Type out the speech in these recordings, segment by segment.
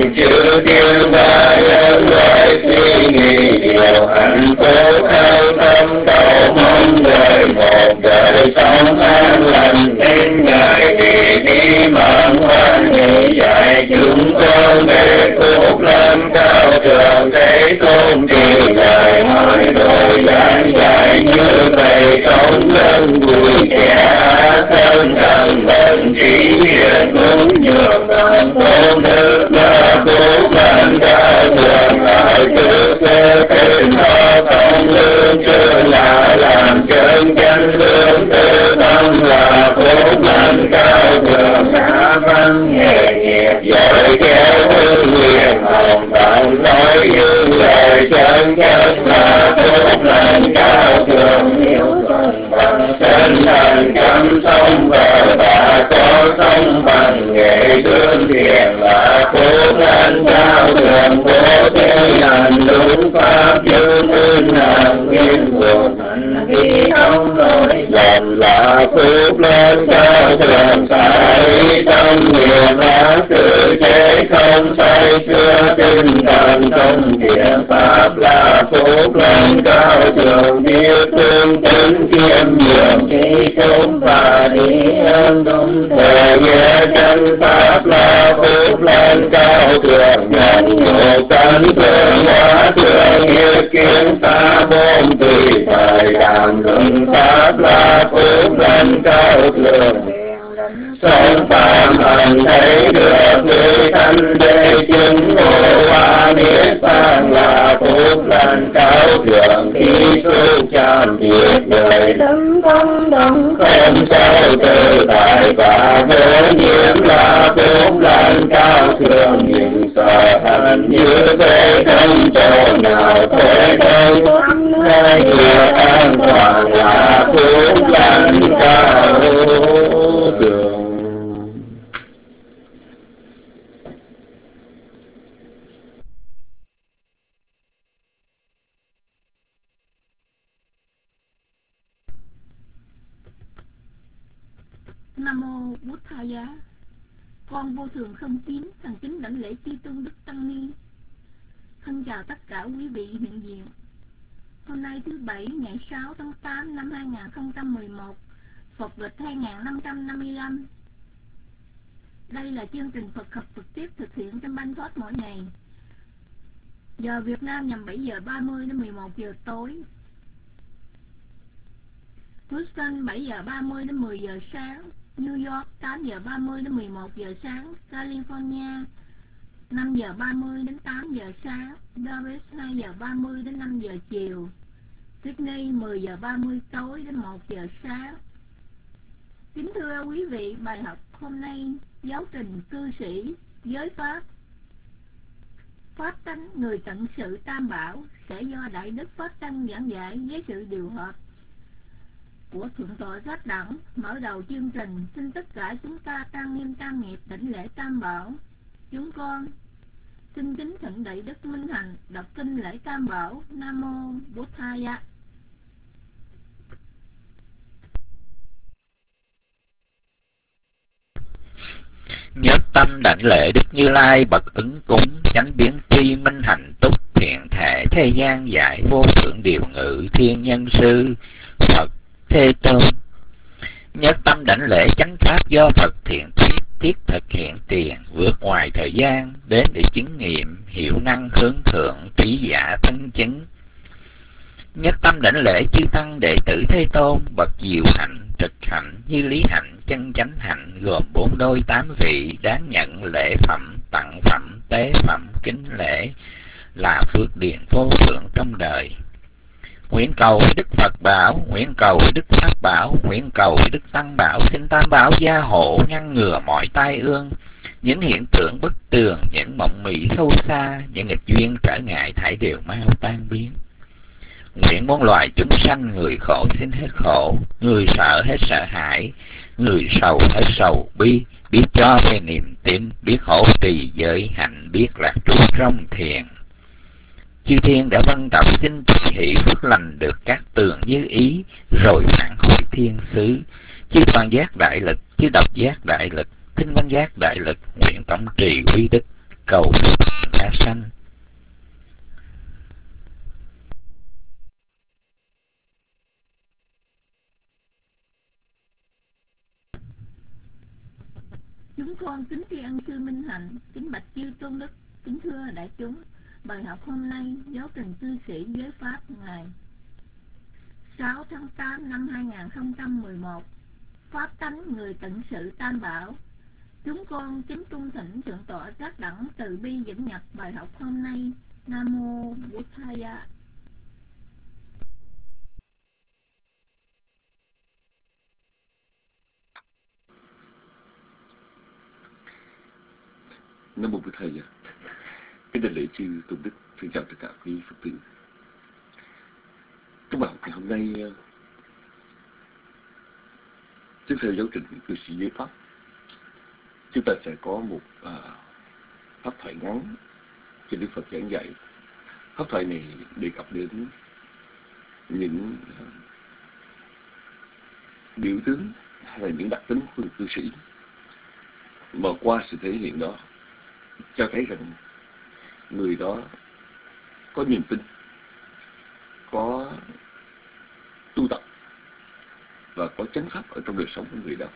chư thiên ba nhân loại suy nghĩ điều hạnh phúc an tâm cầu mong đời một đời sống an lành nên ngài đi mạng hoan hỷ dạy chúng con để phúc lâm cao thượng thế tôn thì ngài hỏi đôi giảng dạy như vậy sống gần vui trẻ thân thần bệnh trí hiền cũng nhường bằng tôn đức là phúc lâm cao thượng lại cứ thế tên họ công lương chưa là làm chân chánh lương tư tâm là phúc lâm cao thượng đã văn nghề nghiệp giỏi khéo hương nguyện hồng tận nói như lời chân chánh là phúc lâm cao thượng hiểu thuần bằng sinh thành chăm sông bờ và có sông bằng nghệ đương thiền là phúc lâm cao thượng bố thí hành đúng pháp dương minh hằng nguyên buồn hành vi không lỗi lầm là phúc lâm cao thượng tại tâm niệm là sự chế không say xưa tinh thần trong thiện pháp là phúc lâm cao thượng biết tương tính kiêm nhường trí chúng và đi ơn đúng thời nghĩa chân pháp là phúc lâm cao thượng nhận ngộ tấn tương hóa thượng nghiệp kiến xa môn tùy thời đàm luận pháp là phúc lâm cao thượng sống phạm hành thấy được người thanh đế chứng ngộ hoa niết bàn là phúc lâm cao thượng khi xuất trạm diệt đời tấn công đồng không sao tự tại và vô nhiễm là phúc lâm cao thượng nhưng sợ hành như thế không chỗ nào thế đây nơi việc an toàn là phúc lâm cao thượng. Nam mô Bụt Thaya. Con vô thường không chín, thành kính đảnh lễ chư tôn đức tăng ni. Thân chào tất cả quý vị hiện diện. Hôm nay thứ Bảy ngày 6 tháng 8 năm 2011, Phật lịch 2555. Đây là chương trình Phật học trực tiếp thực hiện trong Banh Thoát mỗi ngày. Giờ Việt Nam nhằm 7 giờ 30 đến 11 giờ tối. Houston 7 giờ 30 đến 10 giờ sáng. New York 8 giờ 30 đến 11 giờ sáng. California 5 giờ 30 đến 8 giờ sáng. Dallas 2 giờ 30 đến 5 giờ chiều. Sydney 10 giờ 30 tối đến 1 giờ sáng. Kính thưa quý vị, bài học hôm nay giáo trình cư sĩ giới pháp tánh người tận sự tam bảo sẽ do Đại Đức Pháp Tăng giảng giải với sự điều hợp của Thượng tọa Giác Đẳng. Mở đầu chương trình, xin tất cả chúng ta tăng nghiêm tam nghiệp đảnh lễ tam bảo. Chúng con xin kính thỉnh Đại Đức Minh Hạnh đọc kinh lễ tam bảo. Nam mô Bụt Thaya. Nhất tâm đảnh lễ Đức Như Lai bậc ứng cúng, chánh biến tri minh hạnh túc thiện thể thế gian giải vô thượng điều ngự thiên nhân sư Phật Thế Tôn. Nhất tâm đảnh lễ chánh pháp do Phật thiện thiết thực hiện tiền, vượt ngoài thời gian đến để chứng nghiệm hiệu năng hướng thượng trí giả thân chứng. Nhất tâm đảnh lễ chư tăng đệ tử Thế Tôn bậc diệu hạnh, trực hạnh, như lý hạnh, chân chánh hạnh, gồm 4 đôi 8 vị, đáng nhận lễ phẩm, tặng phẩm, tế phẩm, kính lễ là phước điền vô thượng trong đời. Nguyện cầu với Đức Phật bảo, nguyện cầu với Đức Pháp bảo, nguyện cầu với Đức Tăng bảo, xin tam bảo gia hộ ngăn ngừa mọi tai ương, những hiện tượng bất tường, những mộng mị sâu xa, những nghịch duyên trở ngại thảy đều mau tan biến. Nguyện muôn loài chúng sanh, người khổ xin hết khổ, người sợ hết sợ hãi, người sầu hết sầu bi, biết cho về niềm tin, biết khổ trì giới hạnh, biết lạc trú trong thiền. Chư thiên đã vân tập xin tùy hỷ phước lành được các tường như ý, rồi phản hồi thiên xứ. Chư toàn giác đại lực, chư độc giác đại lực, thinh văn giác đại lực, nguyện tổng trì quy đức, cầu tha sanh. Chúng con kính tri ân sư Minh Hạnh, kính bạch chư tôn đức, kính thưa đại chúng. Bài học hôm nay giáo trình cư sĩ giới pháp ngày 6 tháng 8 năm 2011, pháp tánh người tận sự tam bảo. Chúng con kính trung thỉnh thượng tọa Trác Đẳng từ bi dẫn nhập bài học hôm nay. Nam mô Buddhaya. Nam mô Bụt Thầy. Kính đại lễ chư tôn đức, xin chào tất cả quý Phật tử. Trong bài học ngày hôm nay, tiếp theo giáo trình cư sĩ giới pháp, chúng ta sẽ có một pháp thoại ngắn cho Đức Phật giảng dạy. Pháp thoại này đề cập đến những biểu tướng hay là những đặc tính của người cư sĩ, mà qua sự thể hiện đó cho thấy rằng người đó có niềm tin, có tu tập và có chánh pháp ở trong đời sống của người đó.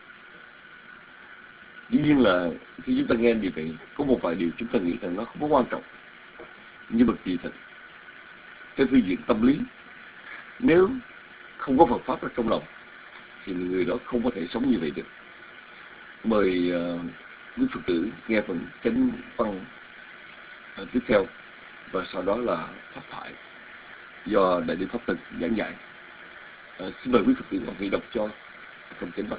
Dĩ nhiên là khi chúng ta nghe như vậy, có một vài điều chúng ta nghĩ rằng nó không có quan trọng, nhưng mà kỳ thực trên phương diện tâm lý, nếu không có Phật pháp ở trong lòng thì người đó không có thể sống như vậy được. Mời quý Phật tử nghe phần chánh văn tiếp theo, và sau đó là pháp thoại do Đại Đức Pháp Tần giảng dạy. Xin mời quý Phật tử Hoàng Huy đọc cho phần chánh văn.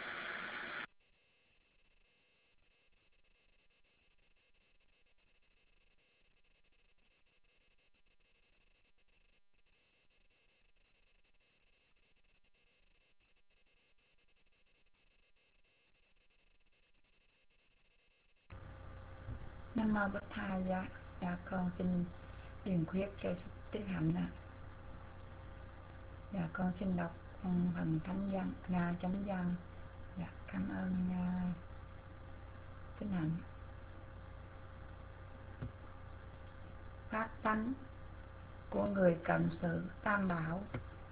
Nam mô Bụt Thaya. Dạ con xin điền khuyết cho Đức Hạnh ạ. Dạ con xin đọc phần thánh văn, chánh văn. Dạ cảm ơn Đức Hạnh. Pháp tánh của người cận sự tam bảo.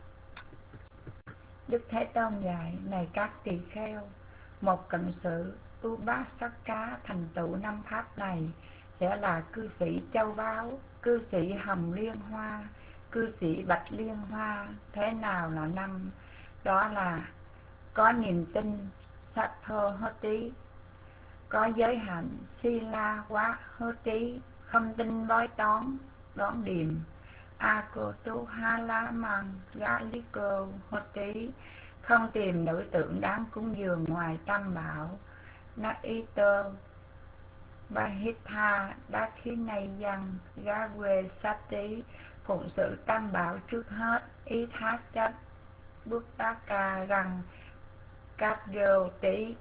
Đức Thế Tôn dạy: này các tỳ kheo, một cận sự Upasaka thành tựu năm pháp này sẽ là cư sĩ châu báu, cư sĩ hồng liên hoa, cư sĩ bạch liên hoa. Thế nào là năm? Đó là có niềm tin Sattho Hoti, có giới hạnh Sila Quá Hoti, không tin bói toán đoán điềm Akotu Halaman Galiko Hoti, không tìm đối tượng đáng cúng dường ngoài tam bảo. Naito Bahitha Dakhinayang Gawe Sati, phụng sự tam bảo trước hết. Ý thác chất Buddhaka rằng Kadyo Tí.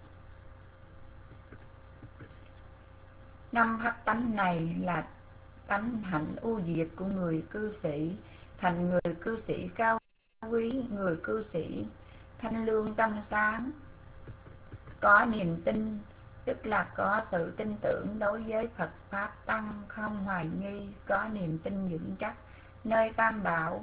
Năm pháp tánh này là tánh hạnh ưu diệt của người cư sĩ. Thành người cư sĩ cao quý, người cư sĩ thanh lương tâm sáng, có niềm tin, tức là có sự tin tưởng đối với Phật Pháp Tăng, không hoài nghi, có niềm tin vững chắc nơi tam bảo.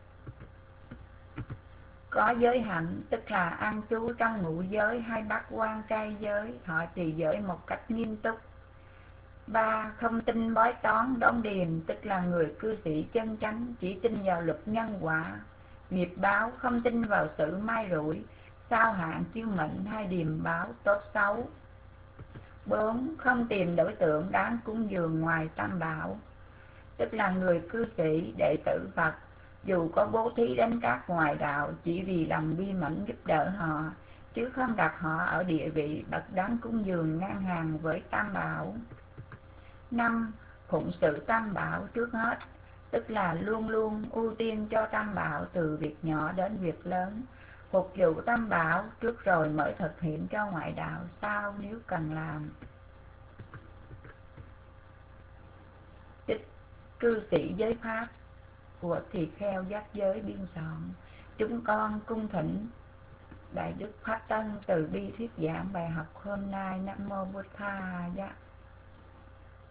Có giới hạnh, tức là an trú trong ngũ giới hay bát quan trai giới, họ trì giới một cách nghiêm túc. 3. Không tin bói toán đoán điềm, tức là người cư sĩ chân chánh, chỉ tin vào luật nhân quả, nghiệp báo, không tin vào sự mai rủi, sao hạn chiêu mệnh hay điềm báo tốt xấu. 4. Không tìm đối tượng đáng cúng dường ngoài tam bảo, tức là người cư sĩ đệ tử Phật, dù có bố thí đến các ngoại đạo chỉ vì lòng bi mẫn giúp đỡ họ, chứ không đặt họ ở địa vị bậc đáng cúng dường ngang hàng với tam bảo. 5. Phụng sự tam bảo trước hết, tức là luôn luôn ưu tiên cho tam bảo từ việc nhỏ đến việc lớn, phục vụ tam bảo trước rồi mới thực hiện cho ngoại đạo sau nếu cần làm. Trích cư sĩ giới pháp của tỳ kheo giác giới biên soạn. Chúng con cung thỉnh Đại Đức Pháp Tân từ bi thuyết giảng bài học hôm nay. Nam mô Bụt Thaya.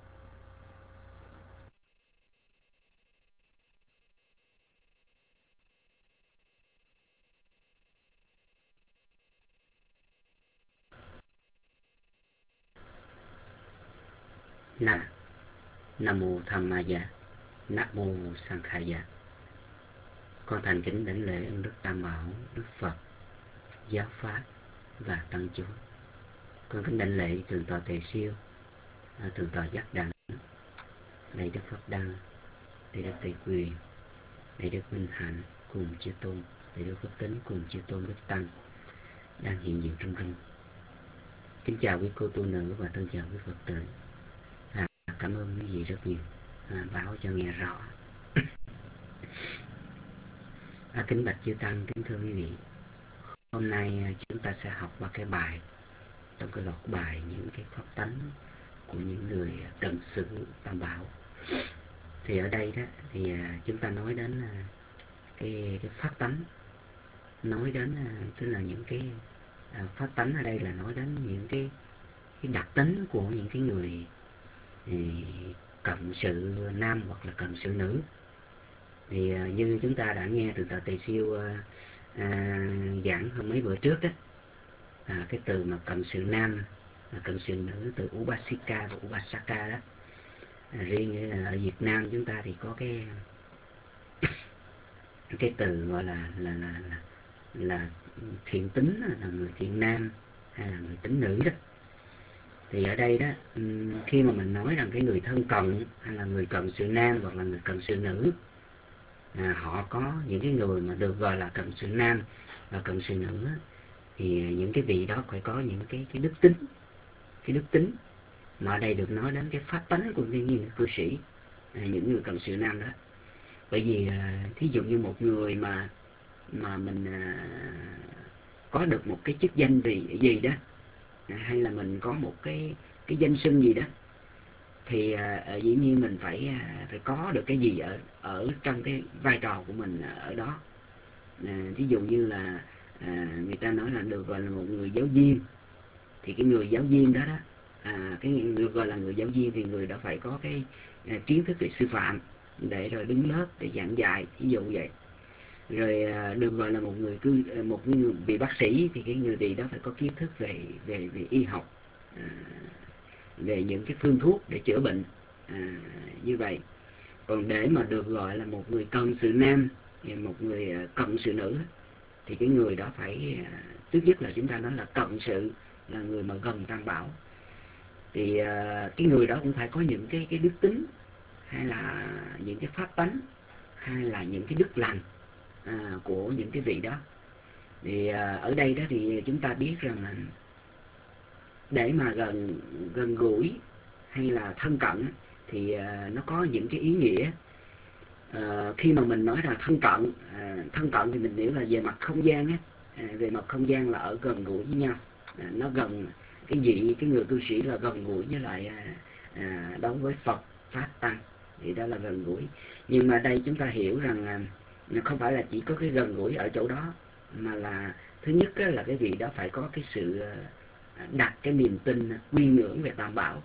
Nam mô Tham Ma Gia, Nam mô Sankhaya. Con thành kính đảnh lễ ân đức Tam Bảo, Đức Phật, Giáo Pháp và Tăng chúng. Con kính đảnh lễ Thượng tọa Tề Siêu, Thượng tọa Giác Đẳng, Đại Đức Pháp Đăng, Đại Đức Tây Quyền, Đại Đức Minh Hạnh cùng chư tôn, Đại Đức Pháp Tính cùng chư tôn Đức Tăng đang hiện diện trong rừng. Kính chào quý cô tu nữ và thân chào quý Phật tử. Cảm ơn quý vị rất nhiều, báo cho nghe rõ. Kính bạch chư Tăng, kính thưa quý vị. Hôm nay chúng ta sẽ học qua cái bài, trong cái loạt bài những cái pháp tánh của những người cận sự Tam Bảo. Thì ở đây đó thì chúng ta nói đến cái pháp tánh, nói đến tức là những cái pháp tánh ở đây là nói đến những cái đặc tính của những cái người cận sự nam hoặc là cận sự nữ. Thì như chúng ta đã nghe từ tọa Tề Siêu giảng hôm mấy bữa trước đó, cái từ mà cận sự nam, cận sự nữ, từ Upasika và Upasaka đó. Riêng ở Việt Nam chúng ta thì có cái từ gọi là thiện tính, là người thiện nam hay là người tính nữ đó. Thì ở đây đó, khi mà mình nói rằng cái người thân cận hay là người cận sự nam hoặc là người cận sự nữ, họ có những cái người mà được gọi là cận sự nam và cận sự nữ, thì những cái vị đó phải có những cái đức tính mà ở đây được nói đến cái pháp tánh của những người cư sĩ, những người cận sự nam đó. Bởi vì thí dụ như một người mà mình có được một cái chức danh gì đó, hay là mình có một cái danh xưng gì đó, thì dĩ nhiên mình phải có được cái gì ở trong cái vai trò của mình ở đó. Thí dụ như là người ta nói là được gọi là một người giáo viên, thì cái người giáo viên đó cái người gọi là người giáo viên thì người đó phải có cái kiến thức về sư phạm để rồi đứng lớp để giảng dạy, ví dụ vậy. Rồi được gọi là một người vị bác sĩ thì cái người vị đó phải có kiến thức về y học, về những cái phương thuốc để chữa bệnh, như vậy. Còn để mà được gọi là một người cận sự nam, một người cận sự nữ, thì cái người đó phải thứ nhất là chúng ta nói là cận sự, là người mà gần Tam Bảo. Thì cái người đó cũng phải có những cái đức tính, hay là những cái pháp tánh, hay là những cái đức lành của những cái vị đó. Thì ở đây đó thì chúng ta biết rằng là để mà gần gũi hay là thân cận thì nó có những cái ý nghĩa. Khi mà mình nói là thân cận thì mình hiểu là về mặt không gian á, về mặt không gian là ở gần gũi với nhau, nó gần cái người cư sĩ là gần gũi với lại đối với Phật Pháp Tăng, thì đó là gần gũi. Nhưng mà đây chúng ta hiểu rằng không phải là chỉ có cái gần gũi ở chỗ đó, mà là thứ nhất là cái vị đó phải có cái sự đặt cái niềm tin quy ngưỡng về Tam Bảo.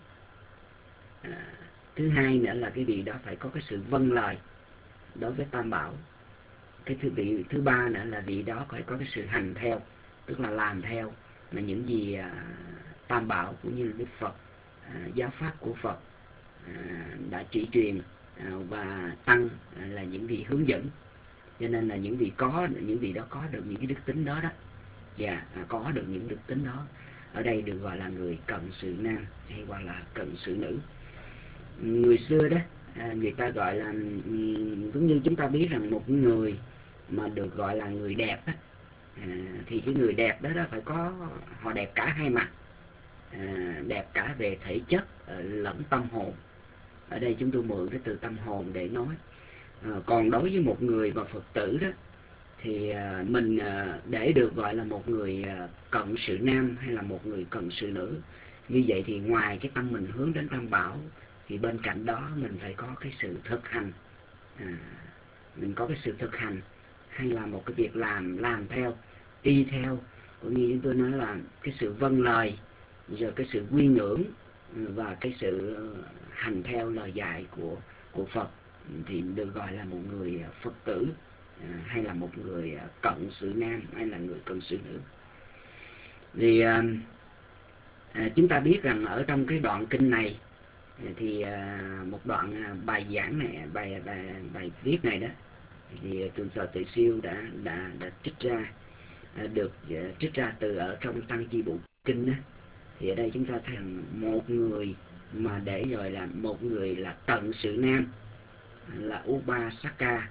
Thứ hai nữa là cái vị đó phải có cái sự vâng lời đối với Tam Bảo. Cái thứ ba nữa là vị đó phải có cái sự hành theo, tức là làm theo mà những gì Tam Bảo cũng như là Đức Phật, giáo pháp của Phật đã chỉ truyền, và Tăng là những vị hướng dẫn. Cho nên là những vị đó có được những cái đức tính đó có được những đức tính đó, ở đây được gọi là người cận sự nam hay gọi là cận sự nữ. Người xưa đó người ta gọi là, giống như chúng ta biết rằng một người mà được gọi là người đẹp đó, thì cái người đẹp đó phải có, họ đẹp cả hai mặt, đẹp cả về thể chất lẫn tâm hồn. Ở đây chúng tôi mượn cái từ tâm hồn để nói. Còn đối với một người mà Phật tử đó, thì mình để được gọi là một người cận sự nam hay là một người cận sự nữ, như vậy thì ngoài cái tâm mình hướng đến Tam Bảo, thì bên cạnh đó mình phải có cái sự thực hành. Mình có cái sự thực hành hay là một cái việc làm theo, y theo, cũng như chúng tôi nói là cái sự vâng lời, rồi cái sự quy ngưỡng và cái sự hành theo lời dạy của Phật, thì được gọi là một người Phật tử, hay là một người cận sự nam hay là người cận sự nữ. Thì chúng ta biết rằng ở trong cái đoạn kinh này thì một đoạn bài giảng này, bài viết này đó, thì Tượng Phật Tuệ Siêu đã trích ra, được trích ra từ ở trong Tăng Chi Bộ Kinh đó. Thì ở đây chúng ta thấy rằng một người mà để gọi là một người là cận sự nam là Upasaka,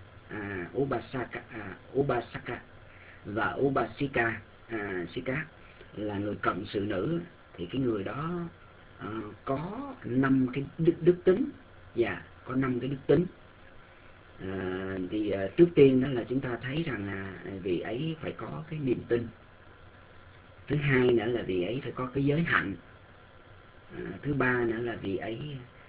Upasaka và Upasika, Sika là người cận sự nữ, thì cái người đó có 5 cái đức tính, và có 5 cái đức tính. Thì trước tiên đó là chúng ta thấy rằng là vị ấy phải có cái niềm tin. Thứ hai nữa là vị ấy phải có cái giới hạnh. Thứ ba nữa là vị ấy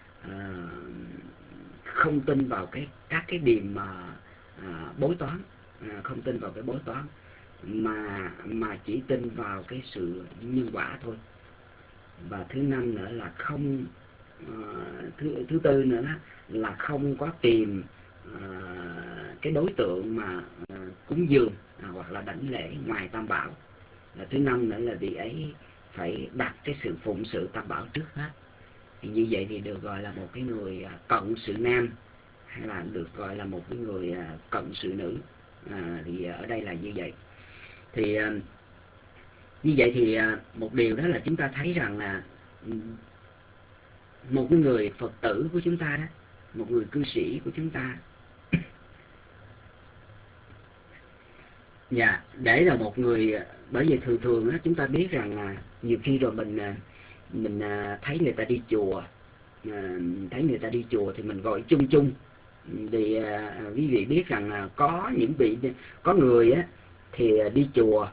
không tin vào các cái điềm bói toán, không tin vào cái bói toán, mà chỉ tin vào cái sự nhân quả thôi. Và thứ năm nữa là không, thứ tư nữa là không có tìm cái đối tượng mà cúng dường hoặc là đảnh lễ ngoài Tam Bảo. Là thứ năm nữa là vị ấy phải đặt cái sự phụng sự Tam Bảo trước hết. Thì như vậy thì được gọi là một cái người cận sự nam, hay là được gọi là một cái người cận sự nữ. Thì ở đây là như vậy. Thì như vậy thì một điều đó là chúng ta thấy rằng là một cái người Phật tử của chúng ta đó, một người cư sĩ của chúng ta, để là một người, bởi vì thường đó chúng ta biết rằng là nhiều khi rồi mình thấy người ta đi chùa, thì mình gọi chung chung. Thì quý vị biết rằng là có người á thì đi chùa,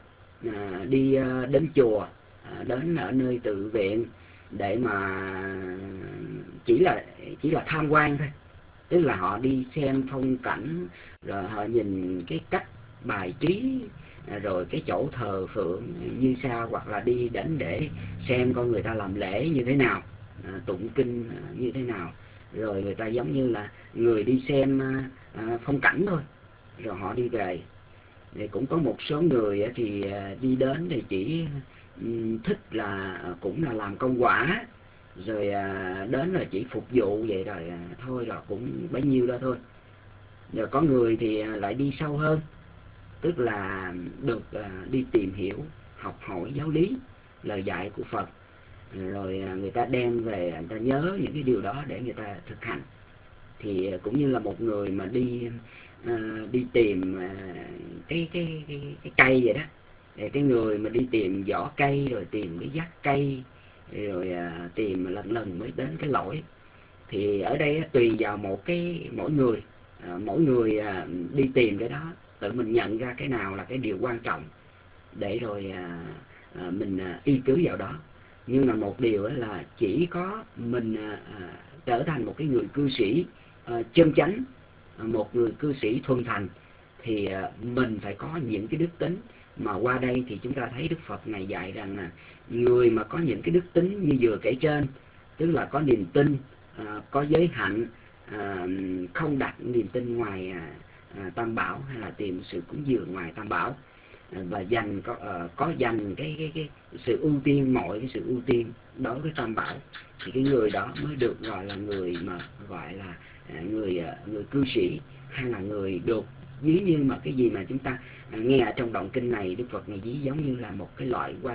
đến chùa, đến ở nơi tự viện để mà chỉ là tham quan thôi, tức là họ đi xem phong cảnh, rồi họ nhìn cái cách bài trí, rồi cái chỗ thờ phượng như sao, hoặc là đi đến để xem con người ta làm lễ như thế nào, tụng kinh như thế nào, rồi người ta giống như là người đi xem phong cảnh thôi, rồi họ đi về. Thì cũng có một số người thì đi đến thì chỉ thích là cũng là làm công quả, rồi đến là chỉ phục vụ vậy rồi thôi, rồi cũng bấy nhiêu đó thôi. Rồi có người thì lại đi sâu hơn, tức là được đi tìm hiểu, học hỏi giáo lý, lời dạy của Phật, rồi người ta đem về, người ta nhớ những cái điều đó để người ta thực hành. Thì cũng như là một người mà đi tìm cái cây vậy đó. Thì cái người mà đi tìm vỏ cây, rồi tìm cái dắt cây, rồi tìm lần mới đến cái lõi. Thì ở đây tùy vào mỗi người đi tìm cái đó, tự mình nhận ra cái nào là cái điều quan trọng để rồi mình y cứ vào đó. Nhưng mà một điều là chỉ có mình trở thành một cái người cư sĩ chân chánh, một người cư sĩ thuần thành, thì mình phải có những cái đức tính. Mà qua đây thì chúng ta thấy Đức Phật này dạy rằng là người mà có những cái đức tính như vừa kể trên, tức là có niềm tin, có giới hạnh, không đặt niềm tin ngoài Tam Bảo, hay là tìm sự cúng dường ngoài Tam Bảo, và có dành cái sự ưu tiên, mọi cái sự ưu tiên đối với Tam Bảo, thì cái người đó mới được gọi là người mà gọi là người cư sĩ, hay là người được ví như mà cái gì mà chúng ta nghe ở trong đoạn kinh này. Đức Phật này ví giống như là một cái loại hoa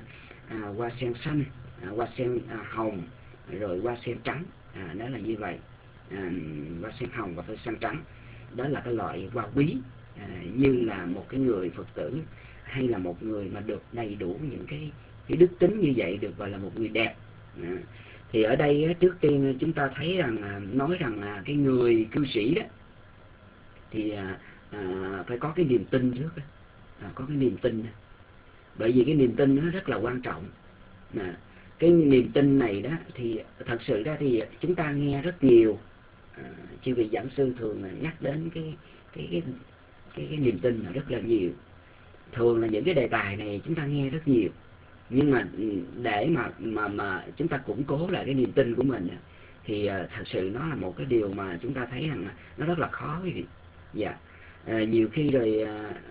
sen xanh, hoa sen hồng, rồi hoa sen trắng, đó là như vậy. Hoa sen hồng và hoa sen trắng, đó là cái loại hoa quý, như là một cái người Phật tử, hay là một người mà được đầy đủ những cái đức tính như vậy, được gọi là một người đẹp. Thì ở đây trước tiên chúng ta thấy rằng, nói rằng cái người cư sĩ đó thì phải có cái niềm tin trước, có cái niềm tin. Bởi vì cái niềm tin nó rất là quan trọng. Cái niềm tin này đó thì thật sự ra thì chúng ta nghe rất nhiều, chư vị giảng sư thường nhắc đến cái niềm tin là rất là nhiều. Thường là những cái đề tài này chúng ta nghe rất nhiều, nhưng mà để mà chúng ta củng cố lại cái niềm tin của mình thì thật sự nó là một cái điều mà chúng ta thấy rằng nó rất là khó quý vị. Nhiều khi rồi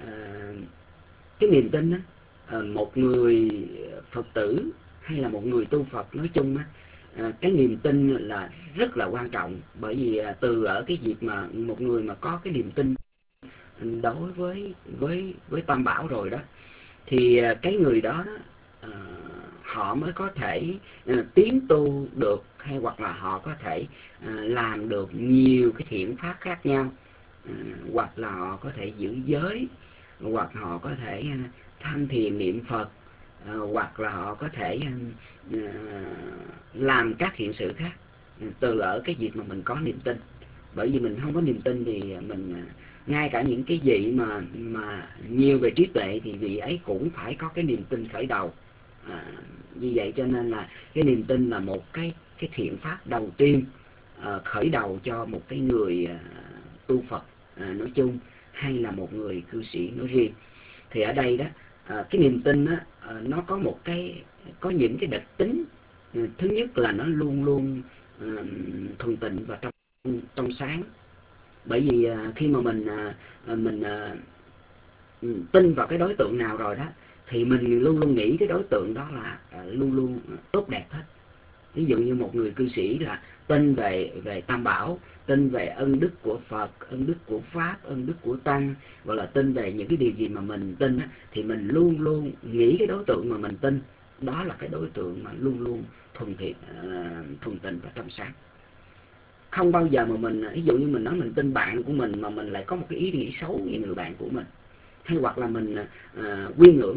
cái niềm tin đó, một người Phật tử hay là một người tu Phật nói chung cái niềm tin là rất là quan trọng, bởi vì từ ở cái việc mà một người mà có cái niềm tin đối với Tam Bảo rồi đó, thì cái người đó họ mới có thể tiến tu được, hay hoặc là họ có thể làm được nhiều cái thiện pháp khác nhau, hoặc là họ có thể giữ giới, hoặc họ có thể tham thiền niệm Phật, hoặc là họ có thể làm các thiện sự khác từ ở cái việc mà mình có niềm tin. Bởi vì mình không có niềm tin thì mình ngay cả những cái vị mà nhiều về trí tuệ thì vị ấy cũng phải có cái niềm tin khởi đầu. Như vậy cho nên là cái niềm tin là một cái thiện pháp đầu tiên khởi đầu cho một cái người tu Phật nói chung, hay là một người cư sĩ nói riêng. Thì ở đây đó, cái niềm tin đó, nó có những cái đặc tính. Thứ nhất là nó luôn luôn thuần tịnh và trong sáng. Bởi vì khi mà mình tin vào cái đối tượng nào rồi đó, thì mình luôn luôn nghĩ cái đối tượng đó là luôn luôn tốt đẹp hết. Ví dụ như một người cư sĩ là tin về Tam Bảo, tin về ân đức của Phật, ân đức của Pháp, ân đức của Tăng, hoặc là tin về những cái điều gì mà mình tin á, thì mình luôn luôn nghĩ cái đối tượng mà mình tin đó là cái đối tượng mà luôn luôn thuần tịnh và trong sáng. Không bao giờ mà mình, ví dụ như mình nói mình tin bạn của mình mà mình lại có một cái ý nghĩ xấu về người bạn của mình, hay hoặc là mình quy ngưỡng,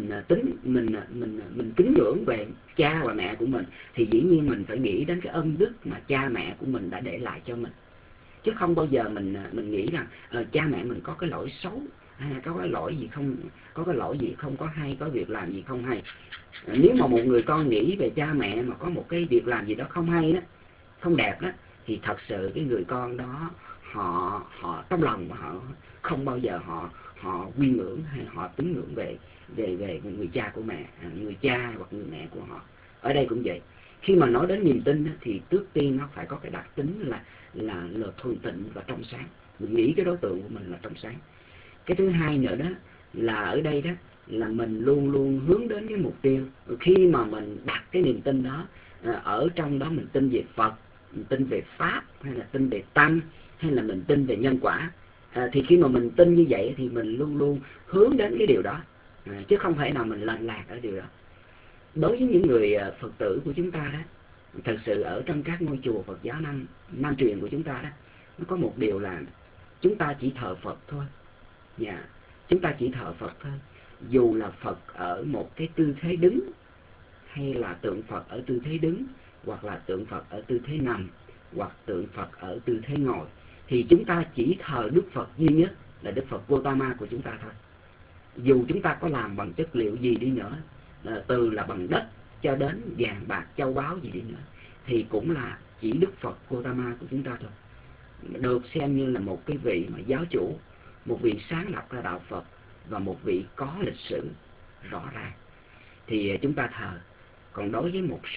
mình kính ngưỡng về cha và mẹ của mình, thì dĩ nhiên mình phải nghĩ đến cái ân đức mà cha mẹ của mình đã để lại cho mình, chứ không bao giờ mình nghĩ rằng cha mẹ mình có cái lỗi xấu, hay có cái lỗi gì không có hay, có việc làm gì không hay. Nếu mà một người con nghĩ về cha mẹ mà có một cái việc làm gì đó không hay đó, không đẹp đó, thì thật sự cái người con đó họ trong lòng họ không bao giờ họ quy ngưỡng hay họ tín ngưỡng về người cha của mẹ, người cha hoặc người mẹ của họ. Ở đây cũng vậy, khi mà nói đến niềm tin thì trước tiên nó phải có cái đặc tính là thuần tịnh và trong sáng. Mình nghĩ cái đối tượng của mình là trong sáng. Cái thứ hai nữa đó là ở đây đó là mình luôn luôn hướng đến cái mục tiêu. Khi mà mình đặt cái niềm tin đó, ở trong đó mình tin về Phật, mình tin về Pháp, hay là tin về Tăng, hay là mình tin về nhân quả, thì khi mà mình tin như vậy thì mình luôn luôn hướng đến cái điều đó, chứ không phải nào mình lệch lạc ở điều đó. Đối với những người Phật tử của chúng ta đó, thật sự ở trong các ngôi chùa Phật giáo Nam truyền của chúng ta đó, nó có một điều là chúng ta chỉ thờ Phật thôi. Chúng ta chỉ thờ Phật thôi. Dù là Phật ở một cái tư thế đứng, hay là tượng Phật ở tư thế đứng, hoặc là tượng Phật ở tư thế nằm, hoặc tượng Phật ở tư thế ngồi, thì chúng ta chỉ thờ Đức Phật duy nhất là Đức Phật Gautama của chúng ta thôi. Dù chúng ta có làm bằng chất liệu gì đi nữa, từ là bằng đất cho đến vàng bạc châu báu gì đi nữa, thì cũng là chỉ Đức Phật Gautama của chúng ta thôi. Được xem như là một cái vị mà giáo chủ, một vị sáng lập ra đạo Phật, và một vị có lịch sử rõ ràng, thì chúng ta thờ. Còn đối với một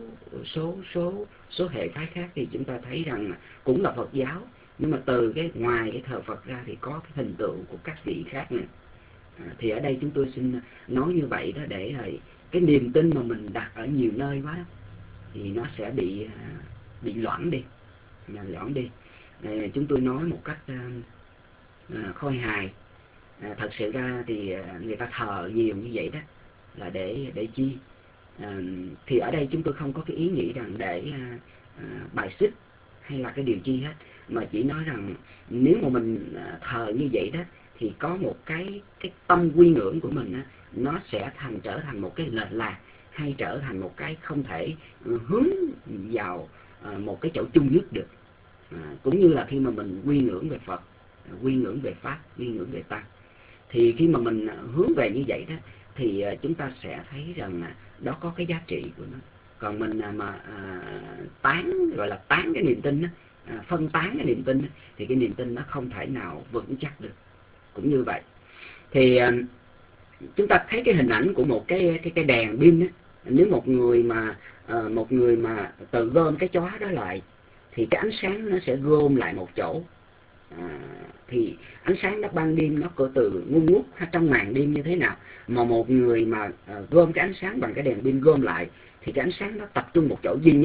số hệ phái khác thì chúng ta thấy rằng cũng là Phật giáo, nhưng mà từ ngoài cái thờ Phật ra thì có cái hình tượng của các vị khác nữa. Thì ở đây chúng tôi xin nói như vậy đó, để cái niềm tin mà mình đặt ở nhiều nơi quá thì nó sẽ bị loãng đi. Chúng tôi nói một cách khôi hài. Thật sự ra thì người ta thờ nhiều như vậy đó là để chi? Thì ở đây chúng tôi không có cái ý nghĩ rằng để bài xích hay là cái điều chi hết, mà chỉ nói rằng nếu mà mình thờ như vậy đó, thì có một cái tâm quy ngưỡng của mình á, nó sẽ trở thành một cái lệch lạc, hay trở thành một cái không thể hướng vào một cái chỗ chung nhất được. Cũng như là khi mà mình quy ngưỡng về Phật, quy ngưỡng về Pháp, quy ngưỡng về Tăng, thì khi mà mình hướng về như vậy đó, thì chúng ta sẽ thấy rằng đó có cái giá trị của nó. Còn mình mà gọi là tán cái niềm tin đó, phân tán cái niềm tin đó, thì cái niềm tin nó không thể nào vững chắc được. Cũng như vậy thì chúng ta thấy cái hình ảnh của một cái đèn pin đó. Nếu một người mà tự gom cái chóa đó lại, thì cái ánh sáng nó sẽ gom lại một chỗ. Thì ánh sáng đó ban đêm nó có từ ngu ngút hay trong màn đêm như thế nào, mà một người mà gom cái ánh sáng bằng cái đèn pin gom lại, thì cái ánh sáng nó tập trung một chỗ duy nhất,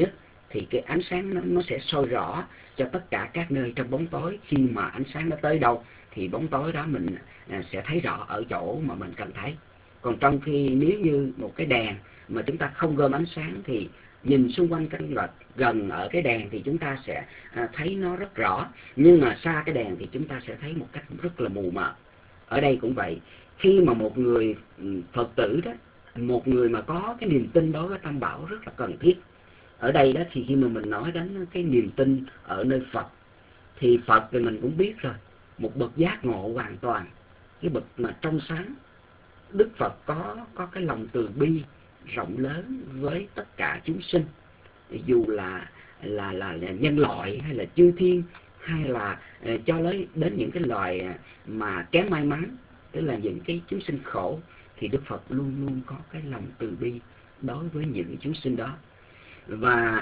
thì cái ánh sáng nó sẽ soi rõ cho tất cả các nơi trong bóng tối. Khi mà ánh sáng nó tới đâu thì bóng tối đó mình sẽ thấy rõ ở chỗ mà mình cần thấy. Còn trong khi nếu như một cái đèn mà chúng ta không gom ánh sáng thì nhìn xung quanh cái vật gần ở cái đèn thì chúng ta sẽ thấy nó rất rõ, nhưng mà xa cái đèn thì chúng ta sẽ thấy một cách rất là mù mờ. Ở đây cũng vậy, khi mà một người Phật tử đó, một người mà có cái niềm tin đối với Tam Bảo rất là cần thiết. Ở đây đó thì khi mà mình nói đến cái niềm tin ở nơi Phật thì Phật thì mình cũng biết rồi, một bậc giác ngộ hoàn toàn, cái bậc mà trong sáng. Đức Phật có cái lòng từ bi rộng lớn với tất cả chúng sinh, dù là nhân loại hay là chư thiên, hay là cho đến những cái loài mà kém may mắn, tức là những cái chúng sinh khổ, thì Đức Phật luôn luôn có cái lòng từ bi đối với những chúng sinh đó. Và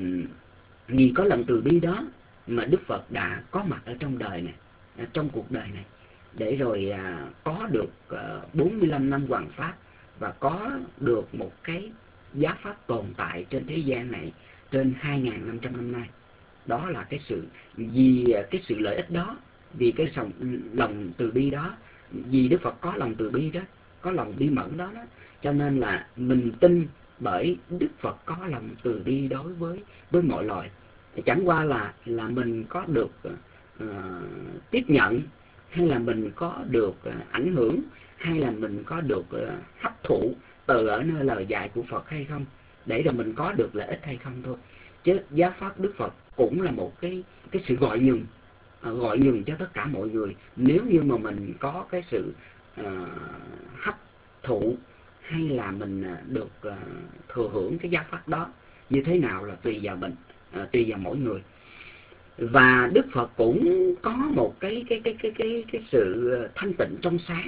vì có lòng từ bi đó mà Đức Phật đã có mặt ở trong đời này, trong cuộc đời này, để rồi có được 45 năm hoằng pháp, và có được một cái giáo pháp tồn tại trên thế gian này trên 2.500 năm nay. Đó là cái sự, vì cái sự lợi ích đó, vì cái lòng từ bi đó, vì Đức Phật có lòng từ bi đó, có lòng bi mẫn đó, cho nên là mình tin bởi Đức Phật có lòng từ bi đối với mọi loài. Chẳng qua là mình có được tiếp nhận, hay là mình có được ảnh hưởng, hay là mình có được hấp thụ từ ở nơi lời dạy của Phật hay không, để rồi mình có được lợi ích hay không thôi. Chứ giáo pháp Đức Phật cũng là một cái sự gọi nhường cho tất cả mọi người. Nếu như mà mình có cái sự hấp thụ, hay là mình được thừa hưởng cái giáo pháp đó như thế nào là tùy vào mình, tùy vào mỗi người. Và Đức Phật cũng có một cái sự thanh tịnh trong sáng.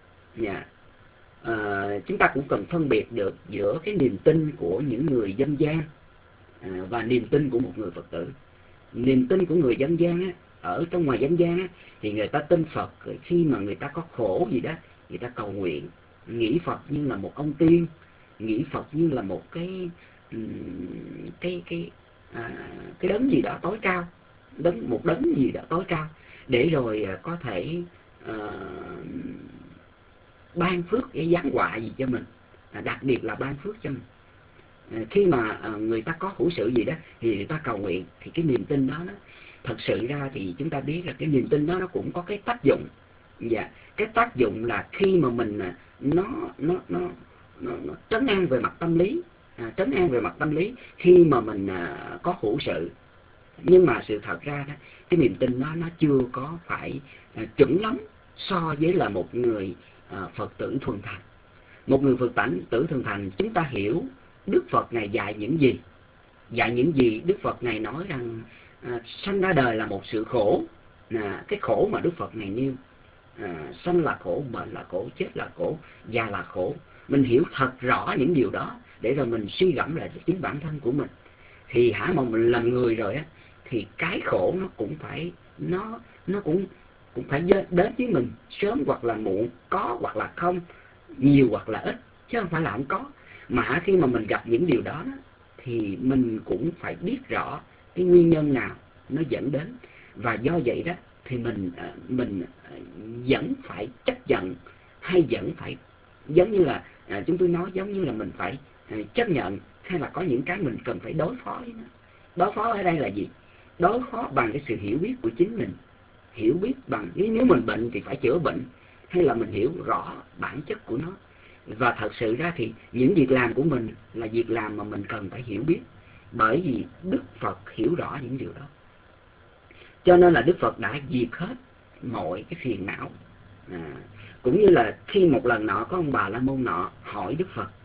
Chúng ta cũng cần phân biệt được giữa cái niềm tin của những người dân gian và niềm tin của một người Phật tử. Niềm tin của người dân gian á, ở trong ngoài dân gian á, thì người ta tin Phật khi mà người ta có khổ gì đó, người ta cầu nguyện, nghĩ Phật như là một ông tiên, nghĩ Phật như là một cái đấng gì đó tối cao, một đấng gì đó tối cao, để rồi có thể ban phước cái giáng họa gì cho mình, đặc biệt là ban phước cho mình. Khi mà người ta có hữu sự gì đó thì người ta cầu nguyện, thì cái niềm tin đó thật sự ra thì chúng ta biết là cái niềm tin đó nó cũng có cái tác dụng. Dạ, cái tác dụng là khi mà mình nó trấn an về mặt tâm lý, trấn an về mặt tâm lý khi mà mình có hữu sự. Nhưng mà sự thật ra đó, cái niềm tin nó chưa có phải chuẩn lắm so với là một người Phật tử thuần thành. Một người Phật tử thuần thành, chúng ta hiểu Đức Phật Ngài dạy những gì. Dạy những gì? Đức Phật Ngài nói rằng sanh ra đời là một sự khổ. Cái khổ mà Đức Phật Ngài nêu, sanh là khổ, bệnh là khổ, chết là khổ, già là khổ. Mình hiểu thật rõ những điều đó để rồi mình suy gẫm lại chính bản thân của mình. Thì hả, mà mình làm người rồi á, thì cái khổ nó cũng phải nó cũng phải đến với mình sớm hoặc là muộn, có hoặc là không, nhiều hoặc là ít, chứ không phải là không có. Mà khi mà mình gặp những điều đó thì mình cũng phải biết rõ cái nguyên nhân nào nó dẫn đến. Và do vậy đó thì mình vẫn phải chấp nhận, hay vẫn phải giống như là chúng tôi nói, giống như là mình phải chấp nhận, hay là có những cái mình cần phải đối phó với nó. Đối phó ở đây là gì? Đối phó bằng cái sự hiểu biết của chính mình. Hiểu biết bằng, nếu mình bệnh thì phải chữa bệnh, hay là mình hiểu rõ bản chất của nó. Và thật sự ra thì những việc làm của mình là việc làm mà mình cần phải hiểu biết, bởi vì Đức Phật hiểu rõ những điều đó. Cho nên là Đức Phật đã diệt hết mọi cái phiền não. Cũng như là khi một lần nọ có ông Bà La Môn nọ hỏi Đức Phật,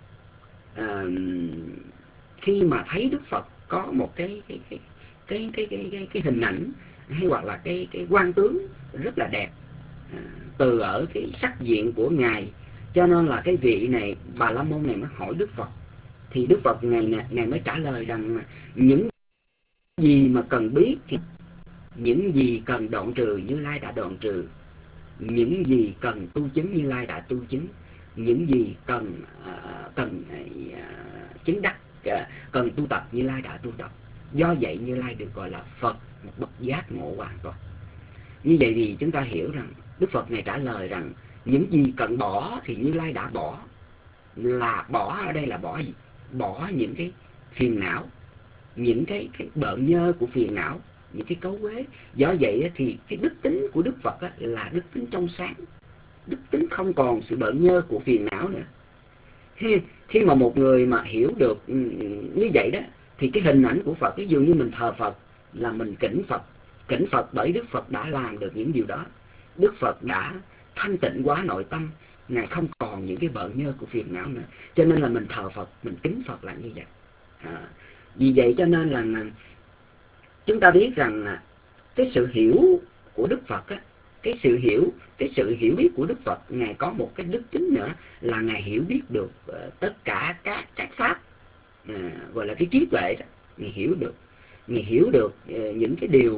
khi mà thấy Đức Phật có một cái hình ảnh, hay hoặc là cái quan tướng rất là đẹp, từ ở cái sắc diện của Ngài, cho nên là cái vị này, Bà La Môn này mới hỏi Đức Phật. Thì Đức Phật Ngài mới trả lời rằng những gì mà cần biết, thì những gì cần đoạn trừ Như Lai đã đoạn trừ, những gì cần tu chứng Như Lai đã tu chứng, những gì cần chứng đắc cần tu tập, Như Lai đã tu tập. Do vậy Như Lai được gọi là Phật, một bậc giác ngộ hoàn toàn. Như vậy thì chúng ta hiểu rằng Đức Phật Ngài trả lời rằng những gì cần bỏ thì Như Lai đã bỏ. Là bỏ ở đây là bỏ gì? Bỏ những cái phiền não, những cái bợn nhơ của phiền não, những cái cấu uế. Do vậy thì cái đức tính của Đức Phật là đức tính trong sáng, đức tính không còn sự bợn nhơ của phiền não nữa. Khi mà một người mà hiểu được như vậy đó, thì cái hình ảnh của Phật, ví dụ như mình thờ Phật là mình kính Phật bởi Đức Phật đã làm được những điều đó. Đức Phật đã thanh tịnh quá nội tâm, Ngài không còn những cái bợn nhơ của phiền não nữa, cho nên là mình thờ Phật, mình kính Phật là như vậy. Vì vậy cho nên là chúng ta biết rằng cái sự hiểu của Đức Phật á, cái sự hiểu biết của Đức Phật, Ngài có một cái đức tính nữa là Ngài hiểu biết được tất cả các pháp, gọi là cái trí tuệ đó. Ngài hiểu được những cái điều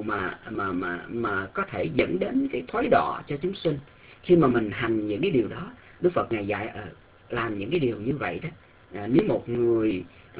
mà có thể dẫn đến cái thói đọa cho chúng sinh. Khi mà mình hành những cái điều đó, Đức Phật Ngài dạy làm những cái điều như vậy đó. Nếu một người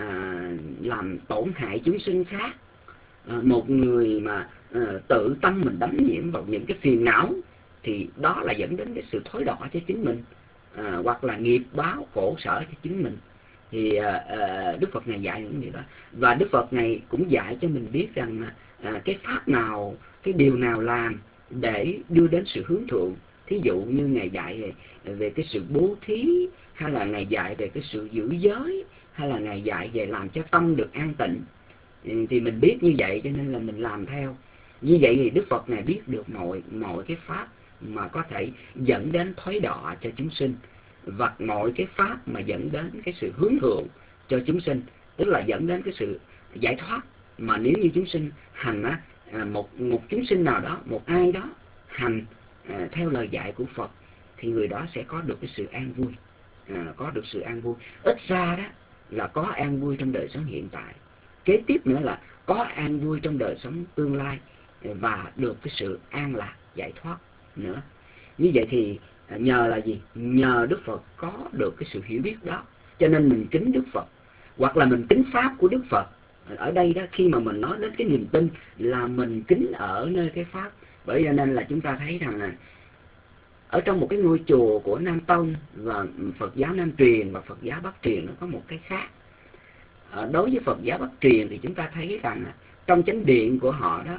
làm tổn hại chúng sinh khác, một người mà tự tâm mình đắm nhiễm vào những cái phiền não, thì đó là dẫn đến cái sự thối đọa cho chính mình, hoặc là nghiệp báo khổ sở cho chính mình. Thì Đức Phật Ngài dạy những điều đó. Và Đức Phật Ngài cũng dạy cho mình biết rằng cái pháp nào, cái điều nào làm để đưa đến sự hướng thượng. Thí dụ như Ngài dạy về cái sự bố thí, hay là Ngài dạy về cái sự giữ giới, hay là Ngài dạy về làm cho tâm được an tịnh, thì mình biết như vậy cho nên là mình làm theo. Như vậy thì Đức Phật Ngài biết được mọi cái pháp mà có thể dẫn đến thói đọa cho chúng sinh, và mọi cái pháp mà dẫn đến cái sự hướng thượng cho chúng sinh, tức là dẫn đến cái sự giải thoát. Mà nếu như chúng sinh hành một chúng sinh nào đó, một ai đó hành theo lời dạy của Phật, thì người đó sẽ có được cái sự an vui, có được sự an vui. Ít ra đó là có an vui trong đời sống hiện tại, kế tiếp nữa là có an vui trong đời sống tương lai, và được cái sự an lạc, giải thoát nữa. Như vậy thì nhờ là gì? Nhờ Đức Phật có được cái sự hiểu biết đó, cho nên mình kính Đức Phật, hoặc là mình kính pháp của Đức Phật. Ở đây đó, khi mà mình nói đến cái niềm tin là mình kính ở nơi cái pháp. Bởi vậy nên là chúng ta thấy rằng là ở trong một cái ngôi chùa của Nam Tông và Phật giáo Nam Truyền và Phật giáo Bắc Truyền, nó có một cái khác. Đối với Phật giáo Bắc Truyền thì chúng ta thấy rằng trong chánh điện của họ đó,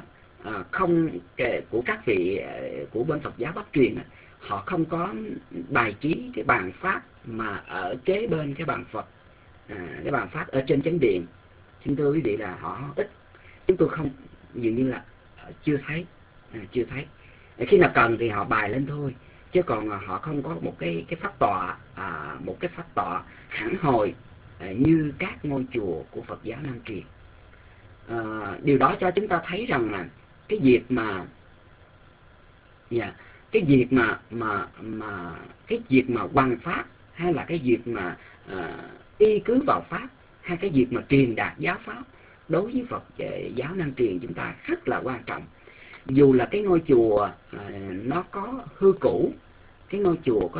của các vị của bên Phật giáo Bắc Truyền, họ không có bài trí cái bàn pháp mà ở kế bên cái bàn Phật, cái bàn pháp ở trên chánh điện. Xin thưa quý vị là họ ít, chúng tôi không, dường như là chưa thấy. Khi nào cần thì họ bài lên thôi, chứ còn họ không có một cái pháp tọa, một cái pháp tọa hẳn hồi như các ngôi chùa của Phật giáo Nam Truyền. Điều đó cho chúng ta thấy rằng là cái việc mà hoằng pháp, hay là cái việc mà y cứ vào pháp, hay cái việc mà truyền đạt giáo pháp, đối với Phật giáo Nam Truyền chúng ta rất là quan trọng. Dù là cái ngôi chùa nó có hư cũ, cái ngôi chùa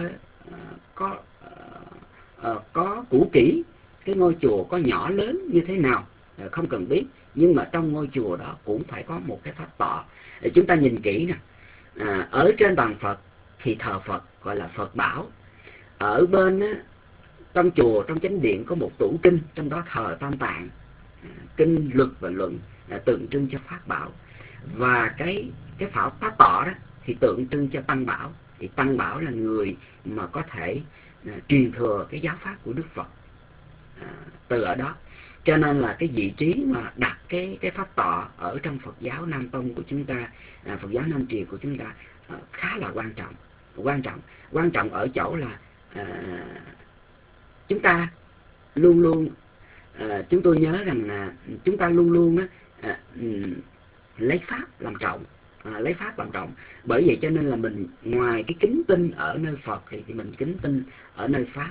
có cũ kỹ, cái ngôi chùa có nhỏ lớn như thế nào không cần biết, nhưng mà trong ngôi chùa đó cũng phải có một cái pháp tọa. Để chúng ta nhìn kỹ nè, ở trên bàn Phật thì thờ Phật gọi là Phật bảo. Ở bên trong chùa, trong chánh điện có một tủ kinh, trong đó thờ Tam Tạng, kinh luật và luận, tượng trưng cho pháp bảo. Và cái pháp tọa đó thì tượng trưng cho tăng bảo. Thì tăng bảo là người mà có thể truyền thừa cái giáo pháp của Đức Phật từ ở đó. Cho nên là cái vị trí mà đặt cái pháp tọa ở trong Phật giáo Nam Tông của chúng ta, Phật giáo Nam Truyền của chúng ta khá là quan trọng ở chỗ là chúng ta luôn luôn, chúng tôi nhớ rằng là chúng ta luôn luôn lấy pháp làm trọng, Bởi vậy cho nên là mình ngoài cái kính tin ở nơi Phật thì mình kính tin ở nơi pháp.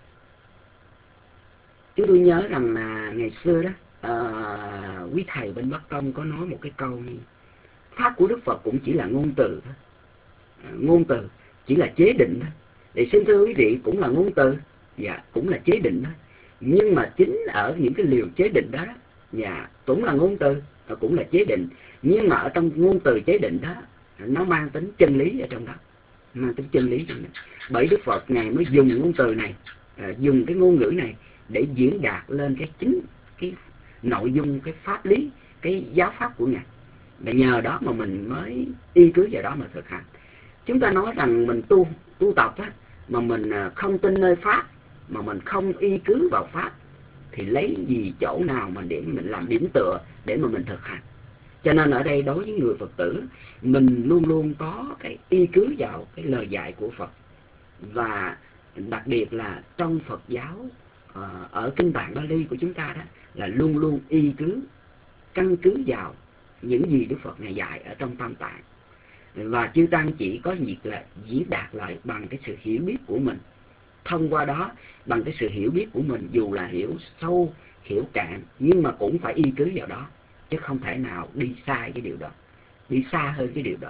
Chúng tôi nhớ rằng là ngày xưa đó, quý thầy bên Bắc Tông có nói một cái câu như: pháp của Đức Phật cũng chỉ là ngôn từ thôi, ngôn từ chỉ là chế định thôi. Thì xin thưa quý vị, cũng là ngôn từ, dạ, cũng là chế định thôi. Nhưng mà chính ở những cái liều chế định đó, cũng là ngôn từ, cũng là chế định, nhưng mà ở trong ngôn từ chế định đó nó mang tính chân lý ở trong đó, mang tính chân lý trong đó. Bởi Đức Phật Ngài mới dùng ngôn từ này, dùng cái ngôn ngữ này để diễn đạt lên cái chính cái nội dung, cái pháp lý, cái giáo pháp của Ngài. Và nhờ đó mà mình mới y cứ vào đó mà thực hành. Chúng ta nói rằng mình tu tập á, mà mình không tin nơi pháp, mà mình không y cứ vào pháp, thì lấy gì chỗ nào mà để mình làm điểm tựa để mà mình thực hành. Cho nên ở đây đối với người Phật tử, mình luôn luôn có cái y cứ vào cái lời dạy của Phật. Và đặc biệt là trong Phật giáo, ở kinh Tạng Bali của chúng ta đó, là luôn luôn y cứ, căn cứ vào những gì Đức Phật Ngài dạy ở trong Tam Tạng. Và chư Tăng chỉ có việc là diễn đạt lại bằng cái sự hiểu biết của mình. Thông qua đó, bằng cái sự hiểu biết của mình, dù là hiểu sâu, hiểu cạn, nhưng mà cũng phải y cứ vào đó, chứ không thể nào đi sai cái điều đó, đi xa hơn cái điều đó.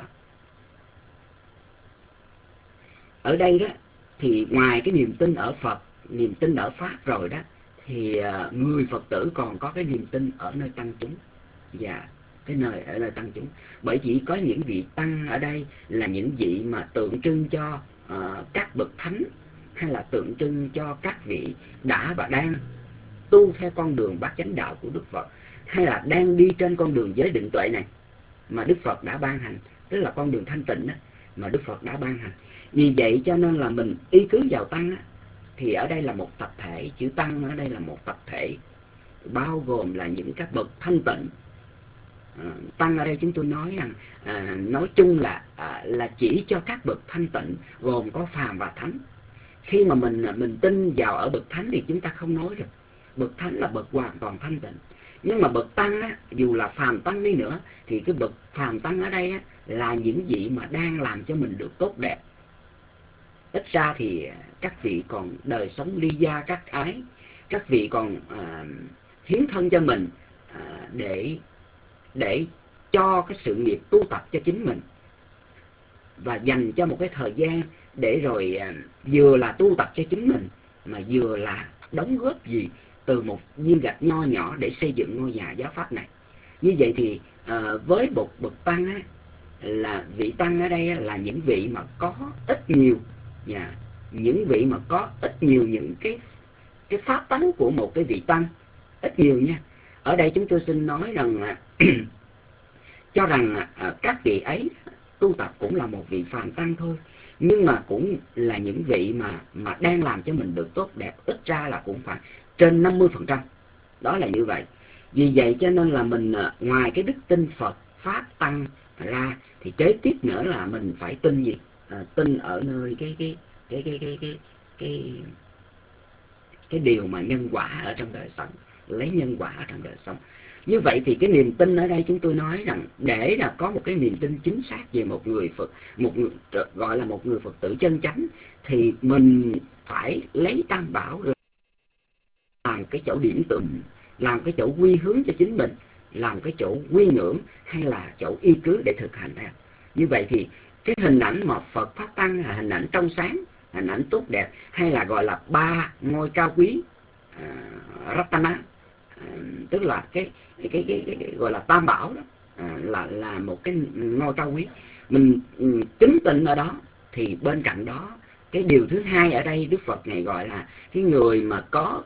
Ở đây đó, thì ngoài cái niềm tin ở Phật, niềm tin ở Pháp rồi đó, thì người Phật tử còn có cái niềm tin ở nơi tăng chúng. Và cái nơi ở nơi tăng chúng, bởi chỉ có những vị tăng ở đây là những vị mà tượng trưng cho các bậc thánh, hay là tượng trưng cho các vị đã và đang tu theo con đường bát chánh đạo của Đức Phật, hay là đang đi trên con đường giới định tuệ này mà Đức Phật đã ban hành, tức là con đường thanh tịnh đó, mà Đức Phật đã ban hành. Vì vậy cho nên là mình y cứ vào tăng á, thì ở đây là một tập thể, chữ tăng ở đây là một tập thể, bao gồm là những các bậc thanh tịnh. Tăng ở đây chúng tôi nói rằng nói chung là chỉ cho các bậc thanh tịnh, gồm có phàm và thánh. Khi mà mình tin vào ở bậc thánh thì chúng ta không nói được, bậc thánh là bậc hoàn toàn thanh tịnh. Nhưng mà bậc tăng á, dù là phàm tăng đi nữa, thì cái bậc phàm tăng ở đây á, là những vị mà đang làm cho mình được tốt đẹp. Ít ra thì các vị còn đời sống ly gia các ái, các vị còn hiến thân cho mình để cho cái sự nghiệp tu tập cho chính mình, và dành cho một cái thời gian để rồi vừa là tu tập cho chính mình, mà vừa là đóng góp gì từ một viên gạch nho nhỏ để xây dựng ngôi nhà giáo pháp này. Như vậy thì với một bậc tăng á, là vị tăng ở đây là những vị mà có ít nhiều, những vị mà có ít nhiều những cái pháp tánh của một cái vị tăng, ít nhiều nha. Ở đây chúng tôi xin nói rằng cho rằng các vị ấy tu tập cũng là một vị phàm tăng thôi, nhưng mà cũng là những vị mà đang làm cho mình được tốt đẹp, ít ra là cũng phải trên 50%. Đó là như vậy. Vì vậy cho nên là mình ngoài cái đức tin Phật, Pháp, Tăng ra, thì kế tiếp nữa là mình phải tin gì? Tin ở nơi cái điều mà nhân quả ở trong đời sống, lấy nhân quả ở trong đời sống. Như vậy thì cái niềm tin ở đây chúng tôi nói rằng để là có một cái niềm tin chính xác về một người Phật, gọi là một người Phật tử chân chánh, thì mình phải lấy Tam Bảo làm cái chỗ điểm tựa, làm cái chỗ quy hướng cho chính mình, làm cái chỗ quy ngưỡng hay là chỗ y cứ để thực hành ra. Như vậy thì cái hình ảnh mà Phật Pháp Tăng là hình ảnh trong sáng, hình ảnh tốt đẹp, hay là gọi là ba ngôi cao quý, Ratana, tức là cái gọi là Tam Bảo đó, là một cái ngôi cao quý. Mình kính tịnh ở đó, thì bên cạnh đó cái điều thứ hai ở đây Đức Phật này gọi là cái người mà có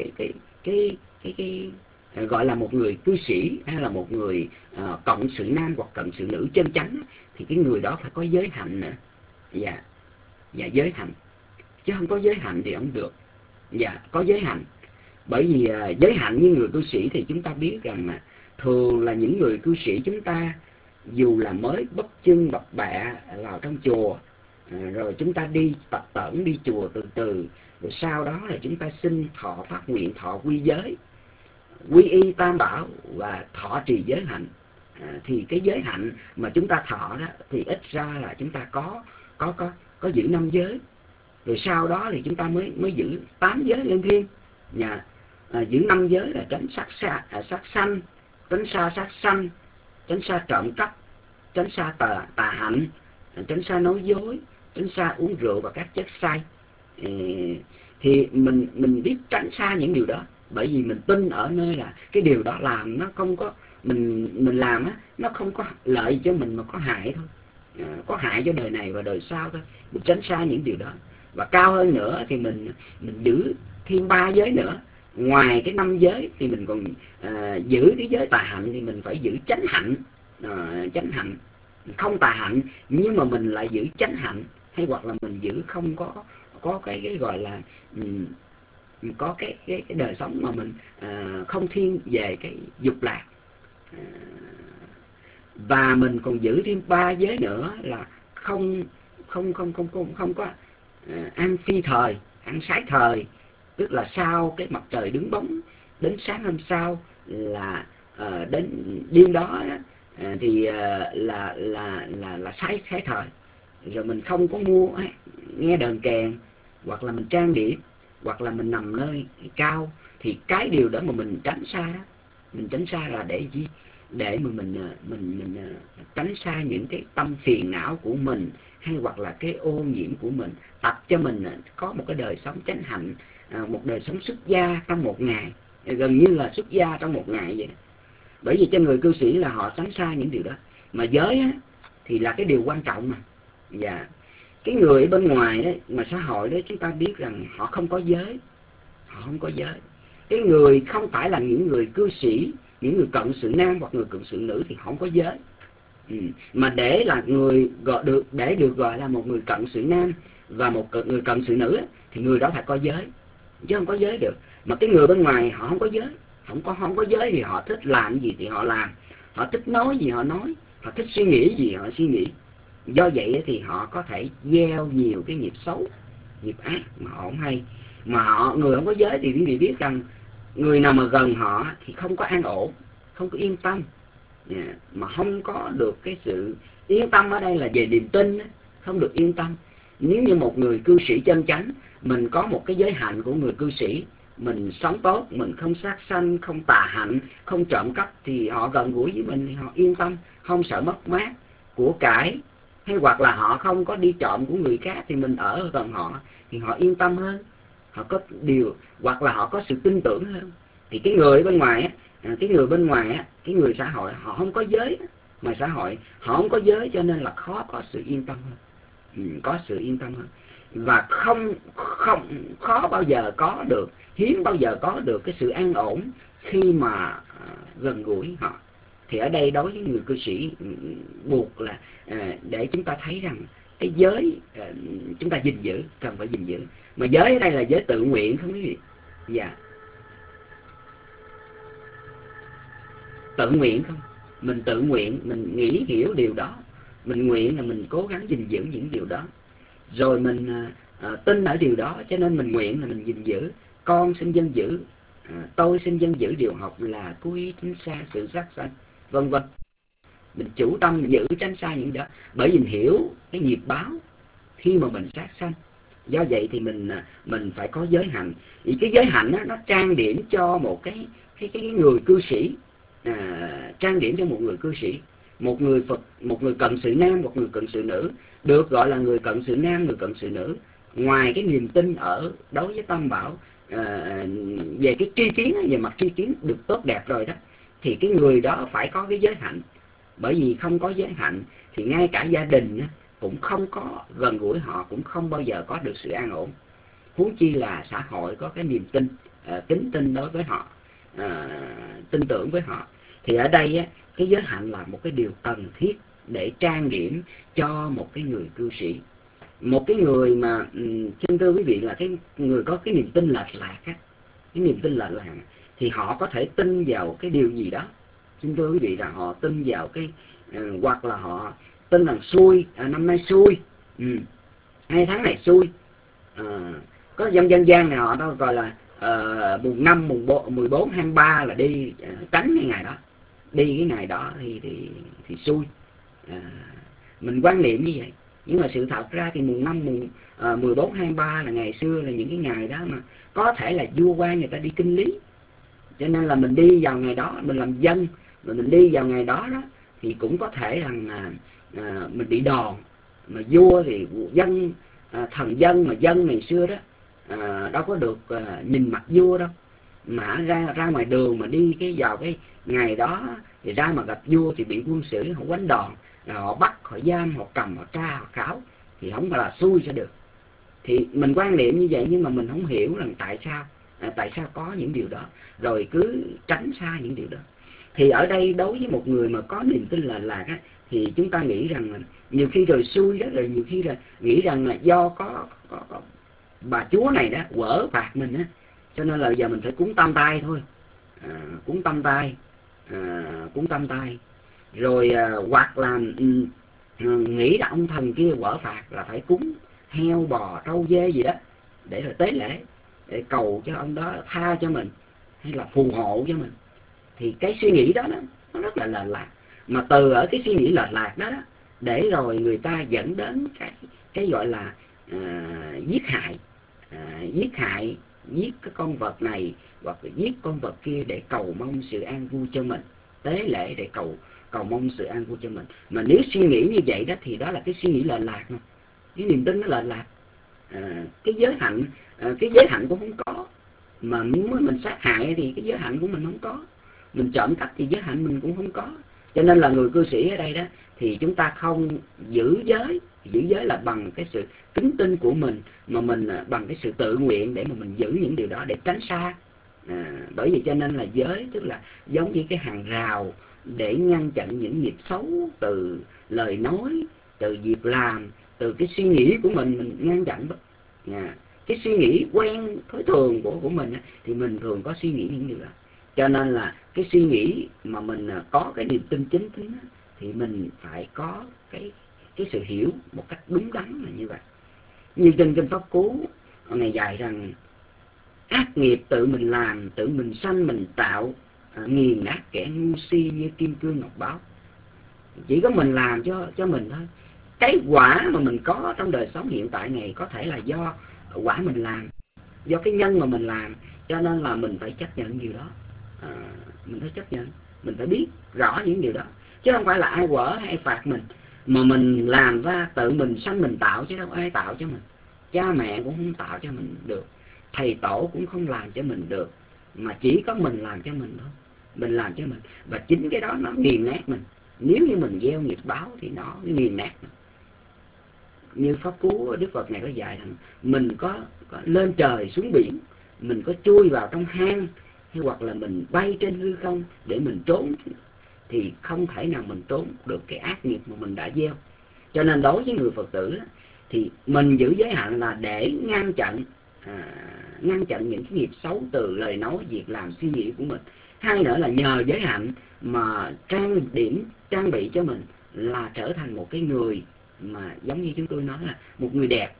cái gọi là một người cư sĩ, hay là một người cộng sự nam hoặc cộng sự nữ chân chánh, thì cái người đó phải có giới hạnh nữa. Dạ, giới hạnh, chứ không có giới hạnh thì không được. Dạ, có giới hạnh. Bởi vì giới hạnh như người cư sĩ thì chúng ta biết rằng là thường là những người cư sĩ chúng ta, dù là mới bấp chân bập bẹ vào trong chùa, rồi chúng ta đi tập tễnh đi chùa từ từ, rồi sau đó là chúng ta xin thọ phát nguyện, thọ quy giới, quy y Tam Bảo và thọ trì giới hạnh. Thì cái giới hạnh mà chúng ta thọ đó thì ít ra là chúng ta có giữ 5 giới, rồi sau đó thì chúng ta mới giữ 8 giới lên thiên. Giữ 5 giới là tránh sát sanh, tránh xa sát sanh, tránh xa trộm cắp, tránh xa tà hạnh, tránh xa nói dối, tránh xa uống rượu và các chất say. thì mình biết tránh xa những điều đó, bởi vì mình tin ở nơi là cái điều đó làm nó không có, mình làm á, nó không có lợi cho mình mà có hại thôi, có hại cho đời này và đời sau thôi. Mình tránh xa những điều đó. Và cao hơn nữa thì mình giữ thêm 3 giới nữa. Ngoài cái 5 giới thì mình còn giữ cái giới tà hạnh, thì mình phải giữ chánh hạnh. Chánh hạnh không tà hạnh, nhưng mà mình lại giữ chánh hạnh, hay hoặc là mình giữ không có cái gọi là có cái đời sống mà mình không thiên về cái dục lạc. Và mình còn giữ thêm 3 giới nữa là không có ăn phi thời, ăn sái thời, tức là sau cái mặt trời đứng bóng đến sáng hôm sau là đến đêm đó thì là sái thời. Rồi mình không có mua nghe đờn kèn, hoặc là mình trang điểm, hoặc là mình nằm nơi cao. Thì cái điều đó mà mình tránh xa đó, mình tránh xa là để gì? Để mà mình tránh xa những cái tâm phiền não của mình, hay hoặc là cái ô nhiễm của mình, tập cho mình có một cái đời sống chánh hạnh, một đời sống xuất gia trong một ngày, gần như là xuất gia trong một ngày vậy. Bởi vì cho người cư sĩ là họ tránh xa những điều đó. Mà giới á, thì là cái điều quan trọng mà. Và cái người ở bên ngoài đấy, mà xã hội đó, chúng ta biết rằng họ không có giới. Họ không có giới. Cái người không phải là những người cư sĩ, những người cận sự nam hoặc người cận sự nữ thì họ không có giới. Mà để là người để được gọi là một người cận sự nam và một người cận sự nữ thì người đó phải có giới, chứ không có giới được. Mà cái người bên ngoài họ không có giới, không có giới thì họ thích làm gì thì họ làm, họ thích nói gì họ nói, họ thích suy nghĩ gì họ suy nghĩ. Do vậy thì họ có thể gieo nhiều cái nghiệp xấu, nghiệp ác mà họ không hay. Mà người không có giới thì quý vị biết rằng người nào mà gần họ thì không có an ổn, không có yên tâm, mà không có được cái sự yên tâm. Ở đây là về niềm tin, không được yên tâm. Nếu như một người cư sĩ chân chánh, mình có một cái giới hạnh của người cư sĩ, mình sống tốt, mình không sát sanh, không tà hạnh, không trộm cắp, thì họ gần gũi với mình thì họ yên tâm, không sợ mất mát của cải. Hay hoặc là họ không có đi trộm của người khác thì mình ở gần họ thì họ yên tâm hơn, họ có điều, hoặc là họ có sự tin tưởng hơn. Thì cái người bên ngoài á, cái người xã hội họ không có giới, mà xã hội họ không có giới, cho nên là khó có sự yên tâm hơn, có sự yên tâm hơn. Và khó bao giờ có được, hiếm bao giờ có được cái sự an ổn khi mà gần gũi họ. Thì ở đây đối với người cư sĩ buộc là để chúng ta thấy rằng cái giới chúng ta gìn giữ, cần phải gìn giữ. Mà giới ở đây là giới tự nguyện không quý vị? Dạ, tự nguyện không? Mình tự nguyện, mình nghĩ hiểu điều đó, mình nguyện là mình cố gắng gìn giữ những điều đó, rồi mình tin ở điều đó, cho nên mình nguyện là mình gìn giữ. Con xin dân giữ, tôi xin dân giữ điều học là cố ý tránh xa sự sát sanh, vân vân. Mình chủ tâm mình giữ tránh xa những đó, bởi vì mình hiểu cái nghiệp báo khi mà mình sát sanh. Do vậy thì mình phải có giới hạnh. Vì cái giới hạnh đó, nó trang điểm cho một cái người cư sĩ, trang điểm cho một người cư sĩ, một người Phật, một người cận sự nam, một người cận sự nữ, được gọi là người cận sự nam, người cận sự nữ. Ngoài cái niềm tin ở đối với Tam Bảo, về cái tri kiến, về mặt tri kiến được tốt đẹp rồi đó, thì cái người đó phải có cái giới hạnh. Bởi vì không có giới hạnh thì ngay cả gia đình cũng không có gần gũi họ, cũng không bao giờ có được sự an ổn. Huống chi là xã hội có cái niềm tin, kính tin đối với họ, tin tưởng với họ. Thì ở đây cái giới hạnh là một cái điều cần thiết để trang điểm cho một cái người cư sĩ. Một cái người mà xin thưa quý vị là cái người có cái niềm tin lệch lạc á, cái niềm tin lệch lạc thì họ có thể tin vào cái điều gì đó. Xin thưa quý vị là họ tin vào cái hoặc là họ tin rằng xui, năm nay xui, 2 tháng này xui. Có dân gian này họ đó gọi là mùng 5, mùng 14, 23 là đi tránh cái ngày đó, đi cái ngày đó thì xui. Mình quan niệm như vậy, nhưng mà sự thật ra thì mùng 5, mùng 14, 23 là ngày xưa là những cái ngày đó mà có thể là vua quan người ta đi kinh lý, cho nên là mình đi vào ngày đó, mình làm dân mà mình đi vào ngày đó đó thì cũng có thể rằng mình bị đòn. Mà vua thì dân, thần dân, mà dân ngày xưa đó đâu có được nhìn mặt vua đâu. Mà ra ngoài đường mà đi vào cái ngày đó thì ra mà gặp vua thì bị quân sĩ họ quánh đòn, họ bắt, họ giam, họ cầm, họ tra, họ khảo, thì không phải là xui sẽ được. Thì mình quan niệm như vậy, nhưng mà mình không hiểu rằng tại sao có những điều đó, rồi cứ tránh xa những điều đó. Thì ở đây đối với một người mà có niềm tin lệch lạc á, thì chúng ta nghĩ rằng là nhiều khi rồi xui đó, rồi nhiều khi là nghĩ rằng là do có bà chúa này đó quở phạt mình á, cho nên là giờ mình phải cúng tam tai thôi. Cúng tam tai rồi hoặc là nghĩ là ông thần kia quở phạt là phải cúng heo bò trâu dê gì đó để rồi tế lễ, để cầu cho ông đó tha cho mình hay là phù hộ cho mình. Thì cái suy nghĩ đó nó rất là lệch lạc. Mà từ ở cái suy nghĩ lệch lạc đó, để rồi người ta dẫn đến cái gọi là giết hại, giết cái con vật này hoặc là giết con vật kia để cầu mong sự an vui cho mình, tế lễ để cầu mong sự an vui cho mình. Mà nếu suy nghĩ như vậy đó thì đó là cái suy nghĩ lệch lạc mà. Cái niềm tin nó lệch lạc. Cái giới hạnh cũng không có. Mà nếu mình sát hại thì cái giới hạnh của mình không có. Mình trộm cắp thì giới hạnh mình cũng không có. Cho nên là người cư sĩ ở đây đó thì chúng ta không giữ giới là bằng cái sự kính tin của mình, mà mình bằng cái sự tự nguyện để mà mình giữ những điều đó để tránh xa. Bởi vì cho nên là giới tức là giống như cái hàng rào để ngăn chặn những nghiệp xấu từ lời nói, từ việc làm, từ cái suy nghĩ của mình ngăn chặn đó. Cái suy nghĩ quen thói thường của mình thì mình thường có suy nghĩ những điều đó. Cho nên là cái suy nghĩ mà mình có cái niềm tin chính thức thì mình phải có cái sự hiểu một cách đúng đắn là như vậy. Như trên kinh Pháp Cú Ngài dạy rằng ác nghiệp tự mình làm, tự mình sanh mình tạo, nghiền nát kẻ ngu si như kim cương ngọc báu. Chỉ có mình làm cho mình thôi. Cái quả mà mình có trong đời sống hiện tại này có thể là do quả mình làm, do cái nhân mà mình làm. Cho nên là mình phải chấp nhận điều đó. Mình phải chấp nhận, mình phải biết rõ những điều đó, chứ không phải là ai quở hay phạt mình, mà mình làm ra tự mình sanh mình tạo, chứ đâu ai tạo cho mình. Cha mẹ cũng không tạo cho mình được, thầy tổ cũng không làm cho mình được, mà chỉ có mình làm cho mình thôi. Mình làm cho mình, và chính cái đó nó nghiền nát mình. Nếu như mình gieo nghiệp báo thì nó nghiền nát mình. Như Pháp Cú Đức Phật này có dạy rằng mình có lên trời xuống biển, mình có chui vào trong hang, hay hoặc là mình bay trên hư không để mình trốn, thì không thể nào mình trốn được cái ác nghiệp mà mình đã gieo. Cho nên đối với người Phật tử thì mình giữ giới hạn là để ngăn chặn những cái nghiệp xấu từ lời nói, việc làm, suy nghĩ của mình. Hai nữa là nhờ giới hạnh mà trang bị cho mình là trở thành một cái người mà giống như chúng tôi nói là một người đẹp.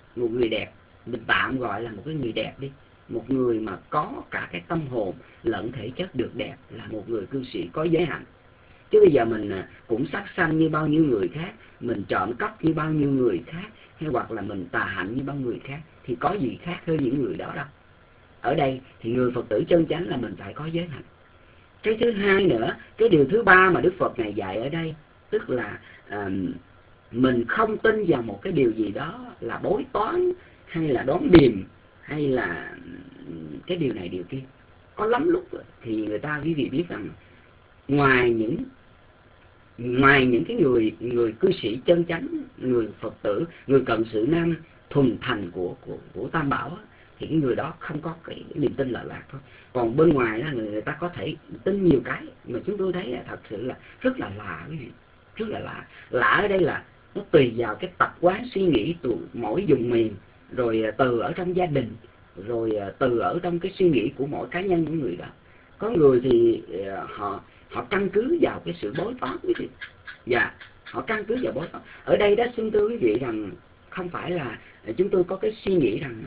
Mình tạm gọi là một cái người đẹp đi. Một người mà có cả cái tâm hồn lẫn thể chất được đẹp là một người cư sĩ có giới hạnh. Chứ bây giờ mình cũng sát sanh như bao nhiêu người khác, mình trộm cắp như bao nhiêu người khác, hay hoặc là mình tà hạnh như bao người khác, thì có gì khác hơn những người đó đâu. Ở đây thì người Phật tử chân chánh là mình phải có giới hạnh. Cái thứ hai nữa, cái điều thứ ba mà Đức Phật này dạy ở đây, tức là mình không tin vào một cái điều gì đó là bói toán hay là đoán điềm hay là cái điều này điều kia. Có lắm lúc thì người ta quý vị biết rằng ngoài những cái người cư sĩ chân chánh, người Phật tử, người cận sự nam thuần thành của Tam Bảo thì cái người đó không có cái niềm tin lệch lạc thôi. Còn bên ngoài đó người ta có thể tin nhiều cái mà chúng tôi thấy là thật sự là rất là lạ, quý vị, rất là lạ. Lạ ở đây là nó tùy vào cái tập quán suy nghĩ của mỗi vùng miền, rồi từ ở trong gia đình, rồi từ ở trong cái suy nghĩ của mỗi cá nhân của người đó. Có người thì họ căn cứ vào cái sự bói toán, quý vị. Dạ, họ căn cứ vào bói toán. Ở đây đó xin thưa quý vị rằng không phải là chúng tôi có cái suy nghĩ rằng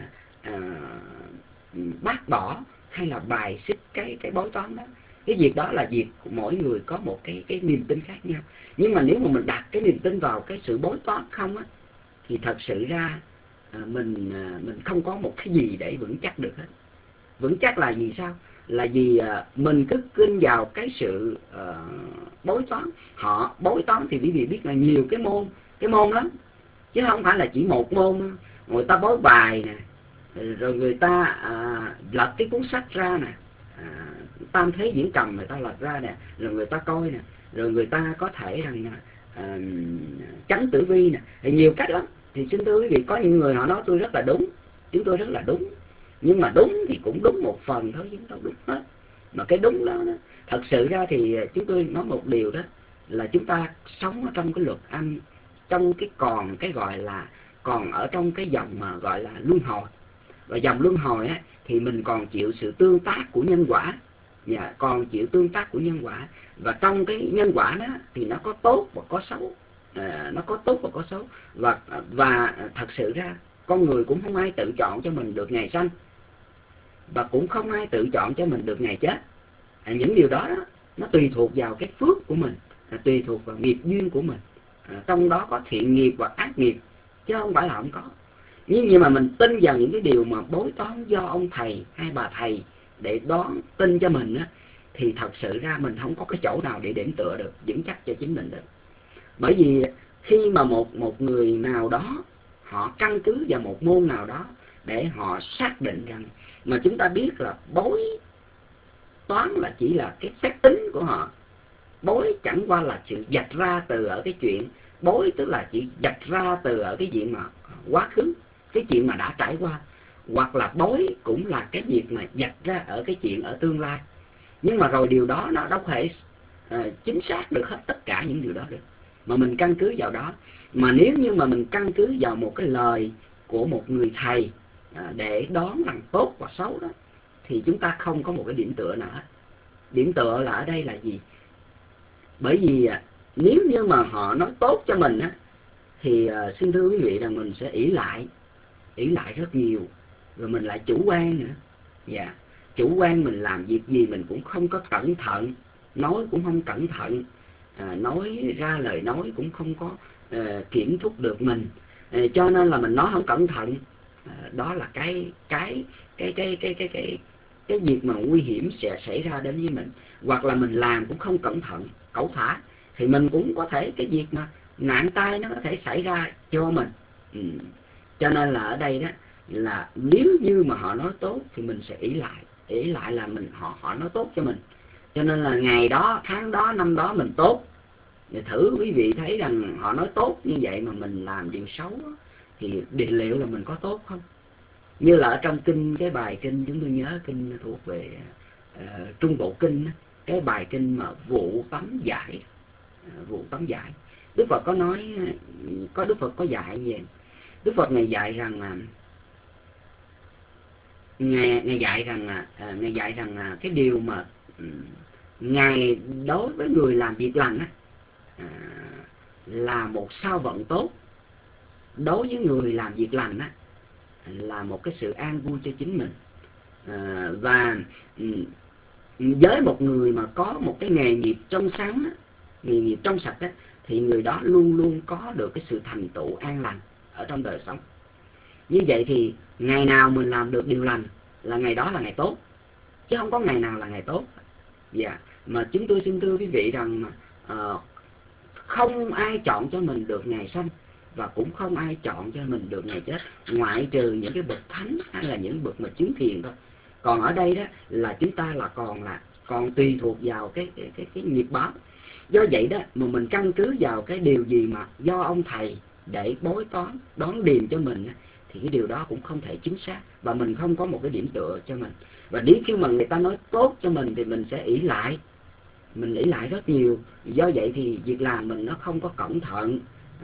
bác bỏ hay là bài xích cái bói toán đó. Cái việc đó là việc của mỗi người có một cái niềm tin khác nhau. Nhưng mà nếu mà mình đặt cái niềm tin vào cái sự bói toán không á, thì thật sự ra mình không có một cái gì để vững chắc được hết. Vững chắc là vì sao? Là vì mình cứ kinh vào cái sự bói toán. Họ bói toán thì quý vị biết là nhiều cái môn lắm, chứ không phải là chỉ một môn. Người ta bói bài nè, rồi người ta lật cái cuốn sách ra nè, Tam Thế Diễn Cầm người ta lật ra nè, rồi người ta coi nè, rồi người ta có thể rằng Chánh Tử Vi nè, thì nhiều cách lắm. Thì xin thưa quý vị, có những người họ nói tôi rất là đúng, chúng tôi rất là đúng, nhưng mà đúng thì cũng đúng một phần thôi, chứ không đâu đúng hết. Mà cái đúng đó, thật sự ra thì chúng tôi nói một điều đó là chúng ta sống ở trong cái luật âm, trong cái gọi là còn ở trong cái dòng mà gọi là luân hồi. Và dòng luân hồi á, thì mình còn chịu sự tương tác của nhân quả, còn chịu tương tác của nhân quả. Và trong cái nhân quả đó thì nó có tốt và có xấu, nó có tốt và có xấu. Và thật sự ra con người cũng không ai tự chọn cho mình được ngày sanh, và cũng không ai tự chọn cho mình được ngày chết. Những điều đó, nó tùy thuộc vào cái phước của mình, tùy thuộc vào nghiệp duyên của mình. Trong đó có thiện nghiệp và ác nghiệp, chứ không phải là không có. Nhưng mà mình tin vào những cái điều mà bói toán do ông thầy hay bà thầy để đoán tin cho mình á, thì thật sự ra mình không có cái chỗ nào để điểm tựa được, vững chắc cho chính mình được. Bởi vì khi mà một người nào đó họ căn cứ vào một môn nào đó để họ xác định rằng, mà chúng ta biết là bói toán là chỉ là cái phép tính của họ. Bói chẳng qua là sự vạch ra từ ở cái chuyện, bói tức là chỉ vạch ra từ ở cái chuyện mà quá khứ, cái chuyện mà đã trải qua. Hoặc là bói cũng là cái việc mà vạch ra ở cái chuyện ở tương lai. Nhưng mà rồi điều đó nó đâu thể chính xác được hết tất cả những điều đó được, mà mình căn cứ vào đó. Mà nếu như mà mình căn cứ vào một cái lời của một người thầy để đoán rằng tốt và xấu đó, thì chúng ta không có một cái điểm tựa nào hết. Điểm tựa là ở đây là gì? Bởi vì nếu như mà họ nói tốt cho mình á, thì xin thưa quý vị rằng mình sẽ ỷ lại rất nhiều, rồi mình lại chủ quan nữa. Chủ quan, mình làm việc gì mình cũng không có cẩn thận, nói cũng không cẩn thận, nói ra lời nói cũng không có kiểm thúc được mình, cho nên là mình nói không cẩn thận. Đó là cái việc mà nguy hiểm sẽ xảy ra đến với mình. Hoặc là mình làm cũng không cẩn thận, cẩu thả, thì mình cũng có thể cái việc mà nạn tai nó có thể xảy ra cho mình. Cho nên là ở đây đó là nếu như mà họ nói tốt thì mình sẽ ỷ lại là họ nói tốt cho mình. Cho nên là ngày đó, tháng đó, năm đó mình tốt. Thì thử quý vị thấy rằng họ nói tốt như vậy mà mình làm điều xấu thì liệu là mình có tốt không? Như là ở trong kinh, cái bài kinh chúng tôi nhớ, kinh thuộc về Trung Bộ Kinh, cái bài kinh mà vụ tắm giải. Đức Phật có nói, Đức Phật có dạy về. Đức Phật Ngài dạy rằng là Ngài dạy rằng cái điều mà Ngài đối với người làm việc lành là một sao vận tốt. Đối với người làm việc lành là một cái sự an vui cho chính mình. Và với một người mà có một cái nghề nghiệp trong sáng, nghề nghiệp trong sạch thì người đó luôn luôn có được cái sự thành tựu an lành ở trong đời sống. Như vậy thì ngày nào mình làm được điều lành là ngày đó là ngày tốt, chứ không có ngày nào là ngày tốt. Mà chúng tôi xin thưa quý vị rằng không ai chọn cho mình được ngày sanh, và cũng không ai chọn cho mình được ngày chết, ngoại trừ những cái bậc thánh hay là những bậc mà chứng thiền thôi. Còn ở đây đó là chúng ta còn tùy thuộc vào cái nghiệp báo. Do vậy đó mà mình căn cứ vào cái điều gì mà do ông thầy để bói toán đoán điềm cho mình, thì cái điều đó cũng không thể chính xác, và mình không có một cái điểm tựa cho mình. Và nếu khi mà người ta nói tốt cho mình thì mình sẽ ỷ lại, rất nhiều. Do vậy thì việc làm mình nó không có cẩn thận,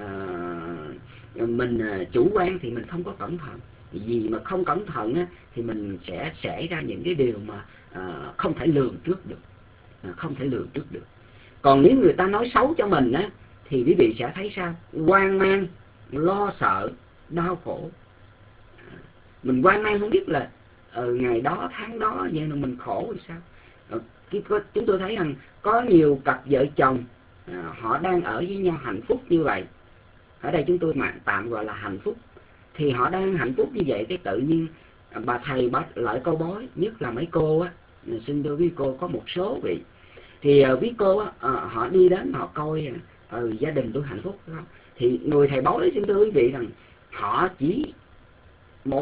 mình chủ quan thì mình không có cẩn thận. Vì mà không cẩn thận thì mình sẽ xảy ra những cái điều mà không thể lường trước được. Còn nếu người ta nói xấu cho mình thì quý vị sẽ thấy sao? Hoang mang, lo sợ, đau khổ. Mình hoang mang không biết là ngày đó, tháng đó vậy mà mình khổ thì sao? Chúng tôi thấy rằng có nhiều cặp vợ chồng họ đang ở với nhau hạnh phúc như vậy. Ở đây chúng tôi tạm gọi là hạnh phúc. Thì họ đang hạnh phúc như vậy, cái tự nhiên bà thầy bắt lại câu bói, nhất là mấy cô xin thưa quý cô, có một số vị thì quý cô họ đi đến họ coi gia đình tôi hạnh phúc không. Thì người thầy bói xin thưa quý vị rằng họ chỉ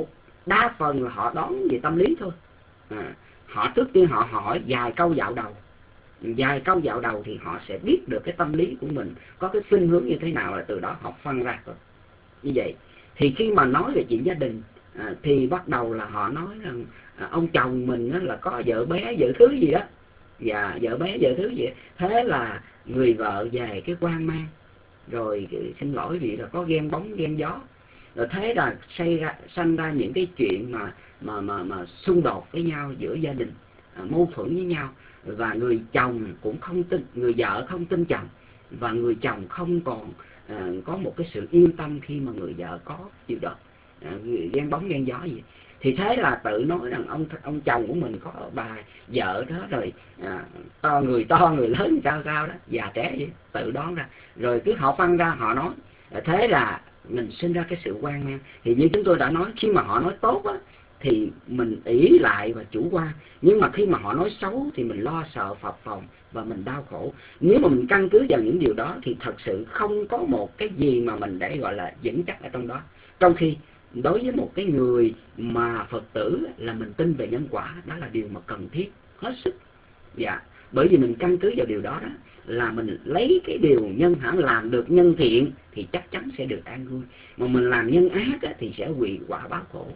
đa phần là họ đón về tâm lý thôi. Họ trước tiên họ hỏi vài câu dạo đầu, vài câu dạo đầu thì họ sẽ biết được cái tâm lý của mình có cái khuynh hướng như thế nào, là từ đó họ phân ra rồi. Như vậy thì khi mà nói về chuyện gia đình thì bắt đầu là họ nói rằng ông chồng mình là có vợ bé vợ thứ gì đó, và vợ bé vợ thứ gì đó. Thế là người vợ về cái hoang mang, rồi xin lỗi vì là có ghen bóng ghen gió, rồi thế là sanh ra những cái chuyện mà xung đột với nhau giữa gia đình, mâu thuẫn với nhau, và người chồng cũng không tin, người vợ không tin chồng, và người chồng không còn có một cái sự yên tâm khi mà người vợ có điều đó, ghen bóng ghen gió gì. Thì thế là tự nói rằng ông chồng của mình có bà vợ đó, rồi to người lớn cao cao đó, già trẻ vậy, tự đoán ra, rồi cứ họ phân ra họ nói. Thế là mình sinh ra cái sự hoang mang. Thì như chúng tôi đã nói, khi mà họ nói tốt á thì mình ỷ lại và chủ quan, nhưng mà khi mà họ nói xấu thì mình lo sợ phập phồng và mình đau khổ. Nếu mà mình căn cứ vào những điều đó thì thật sự không có một cái gì mà mình để gọi là vững chắc ở trong đó. Trong khi đối với một cái người mà Phật tử là mình tin về nhân quả, đó là điều mà cần thiết hết sức. Dạ, bởi vì mình căn cứ vào điều đó đó là mình lấy cái điều nhân hẳn làm được nhân thiện thì chắc chắn sẽ được an vui, mà mình làm nhân ác á, thì sẽ quỵ quả báo khổ.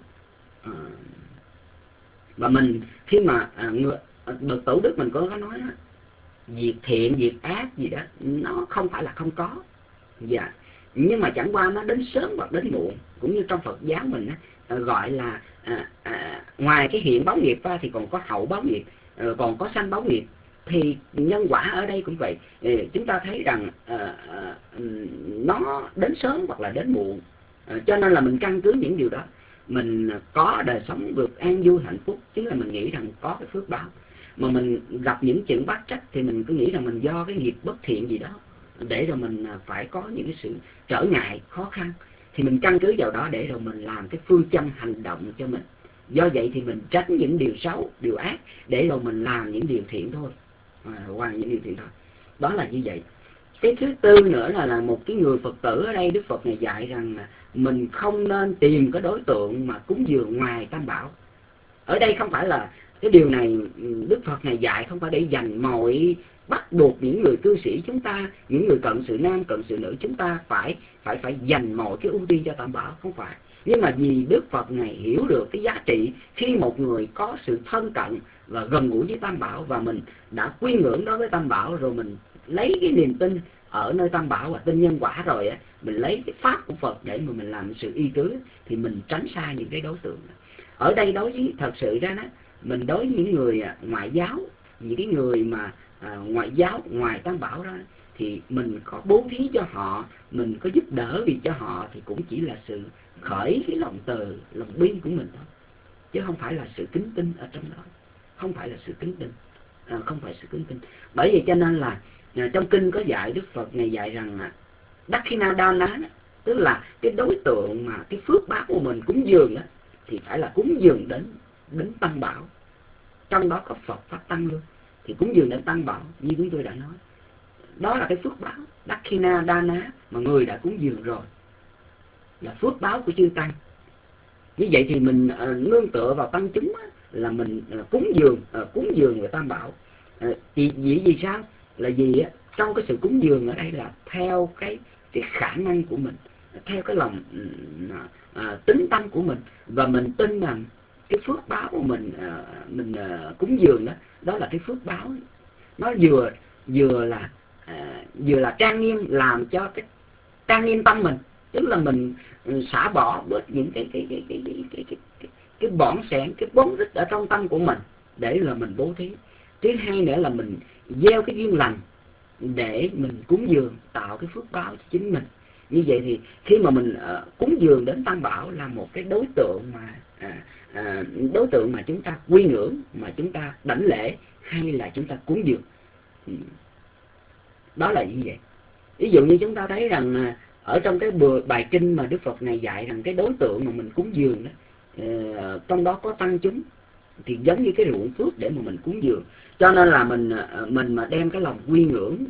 Và mình khi mà được Tổ đức mình có nói đó, việc thiện việc ác gì đó nó không phải là không có, dạ, nhưng mà chẳng qua nó đến sớm hoặc đến muộn. Cũng như trong Phật giáo mình á, gọi là ngoài cái hiện báo nghiệp ra thì còn có hậu báo nghiệp, còn có sanh báo nghiệp. Thì nhân quả ở đây cũng vậy, chúng ta thấy rằng nó đến sớm hoặc là đến muộn, cho nên là mình căn cứ những điều đó, mình có đời sống được an vui hạnh phúc, chính là mình nghĩ rằng có cái phước báo. Mà mình gặp những chuyện bất trắc thì mình cứ nghĩ rằng mình do cái nghiệp bất thiện gì đó để rồi mình phải có những cái sự trở ngại khó khăn, thì mình căn cứ vào đó để rồi mình làm cái phương châm hành động cho mình. Do vậy thì mình tránh những điều xấu, điều ác, để rồi mình làm những điều thiện thôi, qua những điều thiện thôi. Đó là như vậy. Cái thứ tư nữa là một cái người Phật tử ở đây, Đức Phật này dạy rằng là mình không nên tìm cái đối tượng mà cúng dường ngoài Tam Bảo. Ở đây không phải là cái điều này Đức Phật này dạy không phải để dành mọi bắt buộc những người cư sĩ chúng ta, những người cận sự nam cận sự nữ chúng ta phải dành mọi cái ưu tiên cho Tam Bảo, không phải. Nhưng mà vì Đức Phật này hiểu được cái giá trị khi một người có sự thân cận và gần gũi với Tam Bảo, và mình đã quy ngưỡng đối với Tam Bảo, rồi mình lấy cái niềm tin ở nơi Tam Bảo và tin nhân quả rồi á, mình lấy cái pháp của Phật để mà mình làm sự y tứ, thì mình tránh xa những cái đối tượng đó. Ở đây đối với thật sự ra đó, mình đối với những người ngoại giáo, những cái người mà ngoại giáo ngoài Tam Bảo đó, thì mình có bố thí cho họ, mình có giúp đỡ vì cho họ, thì cũng chỉ là sự khởi cái lòng từ, lòng bi của mình thôi, chứ không phải là sự kính tin ở trong đó, không phải là sự kính tin, không phải sự kính tin. Bởi vậy cho nên là trong kinh có dạy, Đức Phật này dạy rằng Dakkhina Dana, tức là cái đối tượng mà cái phước báo của mình cúng dường đó, thì phải là cúng dường đến Tam Bảo, trong đó có Phật Pháp Tăng luôn, thì cúng dường đến Tam Bảo như chúng tôi đã nói. Đó là cái phước báo Dakkhina Dana mà người đã cúng dường rồi, là phước báo của chư Tăng. Như vậy thì mình nương tựa vào tăng chúng á, là mình cúng dường về Tam Bảo. Vì sao? Là vì trong cái sự cúng dường ở đây là theo cái khả năng của mình, theo cái lòng tính tâm của mình, và mình tin rằng cái phước báo của mình cúng dường đó, đó là cái phước báo nó vừa là trang nghiêm, làm cho cái trang nghiêm tâm mình, tức là mình xả bỏ bớt những cái bỏng sẻn, cái bóng rít ở trong tâm của mình để là mình bố thí. Thứ hai nữa là mình gieo cái duyên lành để mình cúng dường, tạo cái phước báo cho chính mình. Như vậy thì khi mà mình cúng dường đến Tam Bảo là một cái đối tượng mà chúng ta quy ngưỡng, mà chúng ta đảnh lễ, hay là chúng ta cúng dường. Đó là như vậy. Ví dụ như chúng ta thấy rằng ở trong cái bài kinh mà Đức Phật này dạy rằng cái đối tượng mà mình cúng dường đó, trong đó có tăng chúng, thì giống như cái ruộng phước để mà mình cúng dường. Cho nên là mình mà đem cái lòng quy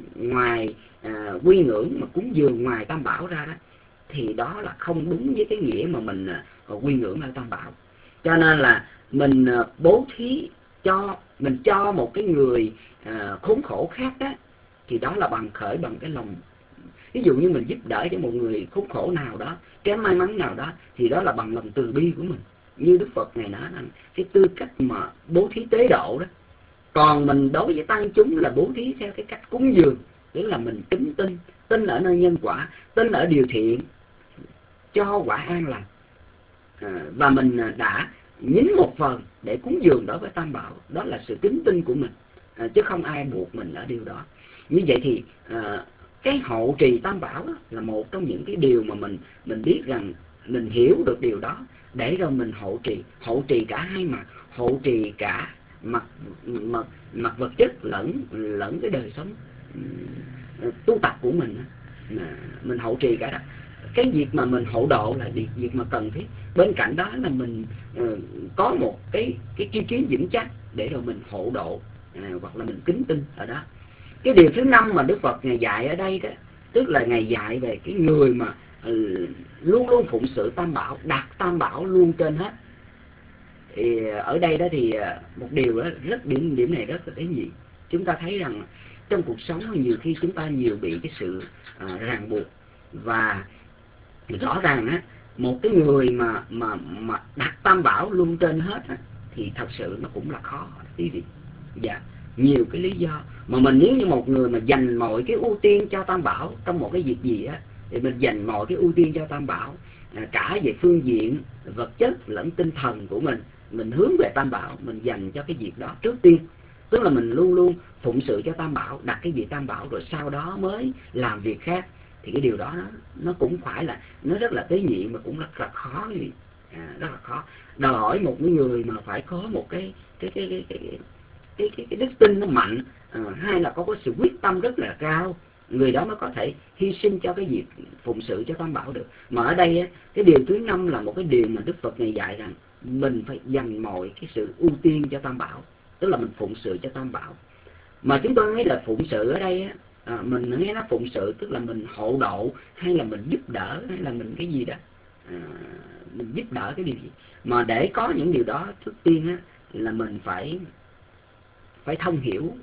ngưỡng mà cúng dường ngoài Tam Bảo ra đó, thì đó là không đúng với cái nghĩa mà mình quy ngưỡng ở Tam Bảo. Cho nên là mình bố thí mình cho một cái người khốn khổ khác đó, thì đó là bằng cái lòng. Ví dụ như mình giúp đỡ cho một người khốn khổ nào đó, kém may mắn nào đó, thì đó là bằng lòng từ bi của mình. Như Đức Phật Ngài nói rằng cái tư cách mà bố thí tế độ đó. Còn mình đối với tăng chúng là bố thí theo cái cách cúng dường, tức là mình kính tin ở nơi nhân quả, tin ở điều thiện, cho quả an lành, và mình đã nhín một phần để cúng dường đối với Tam Bảo. Đó là sự kính tin của mình, chứ không ai buộc mình ở điều đó. Như vậy thì cái hộ trì Tam Bảo là một trong những cái điều mà mình biết rằng mình hiểu được điều đó, để rồi mình hộ trì cả hai mặt, hộ trì cả mặt vật chất lẫn cái đời sống tu tập của mình. Mình hộ trì cả đó. Cái việc mà mình hộ độ là việc mà cần thiết. Bên cạnh đó là mình có một cái tri kiến vững chắc để rồi mình hộ độ, hoặc là mình kính tin ở đó. Cái điều thứ 5 mà Đức Phật Ngài dạy ở đây đó, tức là Ngài dạy về cái người mà luôn luôn phụng sự Tam Bảo, đặt Tam Bảo luôn trên hết. Thì ở đây đó thì một điều đó điểm này rất là tế nhị. Chúng ta thấy rằng trong cuộc sống nhiều khi chúng ta nhiều bị cái sự ràng buộc, và rõ ràng á, một cái người mà đặt Tam Bảo luôn trên hết á, thì thật sự nó cũng là khó, quý vị. Dạ, nhiều cái lý do mà nếu như một người mà dành mọi cái ưu tiên cho Tam Bảo trong một cái việc gì á, thì mình dành mọi cái ưu tiên cho Tam Bảo, cả về phương diện vật chất lẫn tinh thần của mình hướng về Tam Bảo, mình dành cho cái việc đó trước tiên. Tức là mình luôn luôn phụng sự cho Tam Bảo, đặt cái việc Tam Bảo rồi sau đó mới làm việc khác. Thì cái điều đó nó cũng phải là, nó rất là tế nhị mà cũng rất là khó, rất là khó. Đòi hỏi một người mà phải có một cái đức tin nó mạnh, hay là có sự quyết tâm rất là cao, người đó mới có thể hy sinh cho cái việc phụng sự cho Tam Bảo được. Mà ở đây cái điều thứ 5 là một cái điều mà Đức Phật Ngài dạy rằng mình phải dành mọi cái sự ưu tiên cho Tam Bảo, tức là mình phụng sự cho Tam Bảo. Mà chúng tôi nghĩ là phụng sự ở đây mình nghe nó phụng sự tức là mình hộ độ, hay là mình giúp đỡ, hay là mình cái gì đó, mình giúp đỡ cái điều gì. Mà để có những điều đó, trước tiên là mình phải thông hiểu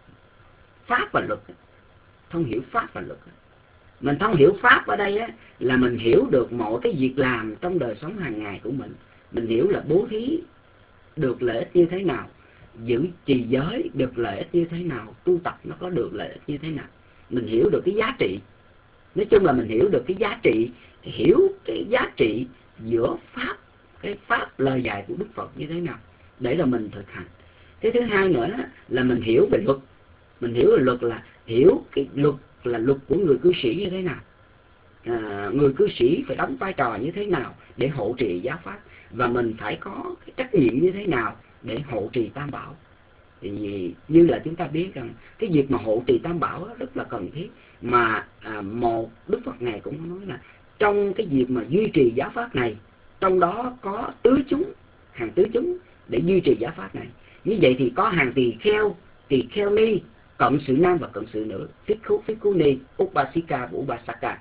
pháp và luật. Thông hiểu pháp và luật. Mình thông hiểu pháp ở đây là mình hiểu được mọi cái việc làm trong đời sống hàng ngày của mình. Mình hiểu là bố thí được lợi ích như thế nào, giữ trì giới được lợi ích như thế nào, tu tập nó có được lợi ích như thế nào. Mình hiểu được cái giá trị. Nói chung là mình hiểu được cái giá trị, hiểu cái giá trị giữa pháp, cái pháp lời dạy của Đức Phật như thế nào, để rồi mình thực hành. Cái thứ hai nữa là mình hiểu về luật. Mình hiểu về luật là hiểu cái luật là luật của người cư sĩ như thế nào, người cư sĩ phải đóng vai trò như thế nào để hộ trì giáo pháp, và mình phải có cái trách nhiệm như thế nào để hộ trì Tam Bảo. Thì như là chúng ta biết rằng cái việc mà hộ trì Tam Bảo rất là cần thiết. Mà một Đức Phật Ngài cũng nói là trong cái việc mà duy trì giáo pháp này, trong đó có hàng tứ chúng để duy trì giáo pháp này. Như vậy thì có hàng tỳ kheo ni, cận sự nam và cận sự nữ, phích ni, upasika và upasaka.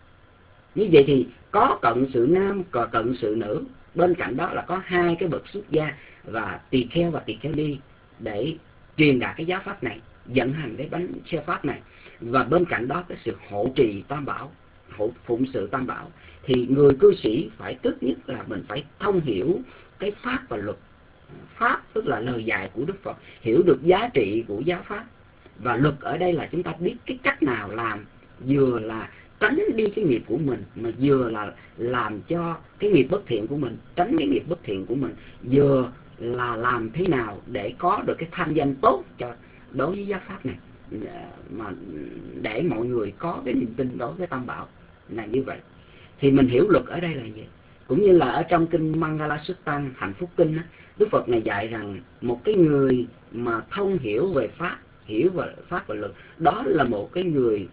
Như vậy thì có cận sự nam và cận sự nữ, bên cạnh đó là có 2 cái bậc xuất gia và tỳ kheo ni để truyền đạt cái giáo pháp này, vận hành cái bánh xe pháp này. Và bên cạnh đó cái sự hộ trì Tam Bảo, phụng sự Tam Bảo, thì người cư sĩ phải trước nhất là mình phải thông hiểu cái pháp và luật. Pháp tức là lời dạy của Đức Phật, hiểu được giá trị của giáo pháp. Và luật ở đây là chúng ta biết cái cách nào làm, vừa là tránh đi cái nghiệp của mình, mà vừa là làm cho cái nghiệp bất thiện của mình, tránh cái nghiệp bất thiện của mình, vừa là làm thế nào để có được cái thanh danh tốt cho đối với giáo pháp này, mà để mọi người có cái niềm tin đối với Tam Bảo là như vậy. Thì mình hiểu luật ở đây là gì. Cũng như là ở trong kinh Mangala Suttan, Hạnh Phúc Kinh, Đức Phật này dạy rằng một cái người mà thông hiểu về pháp, hiểu về pháp và luật, đó là một cái người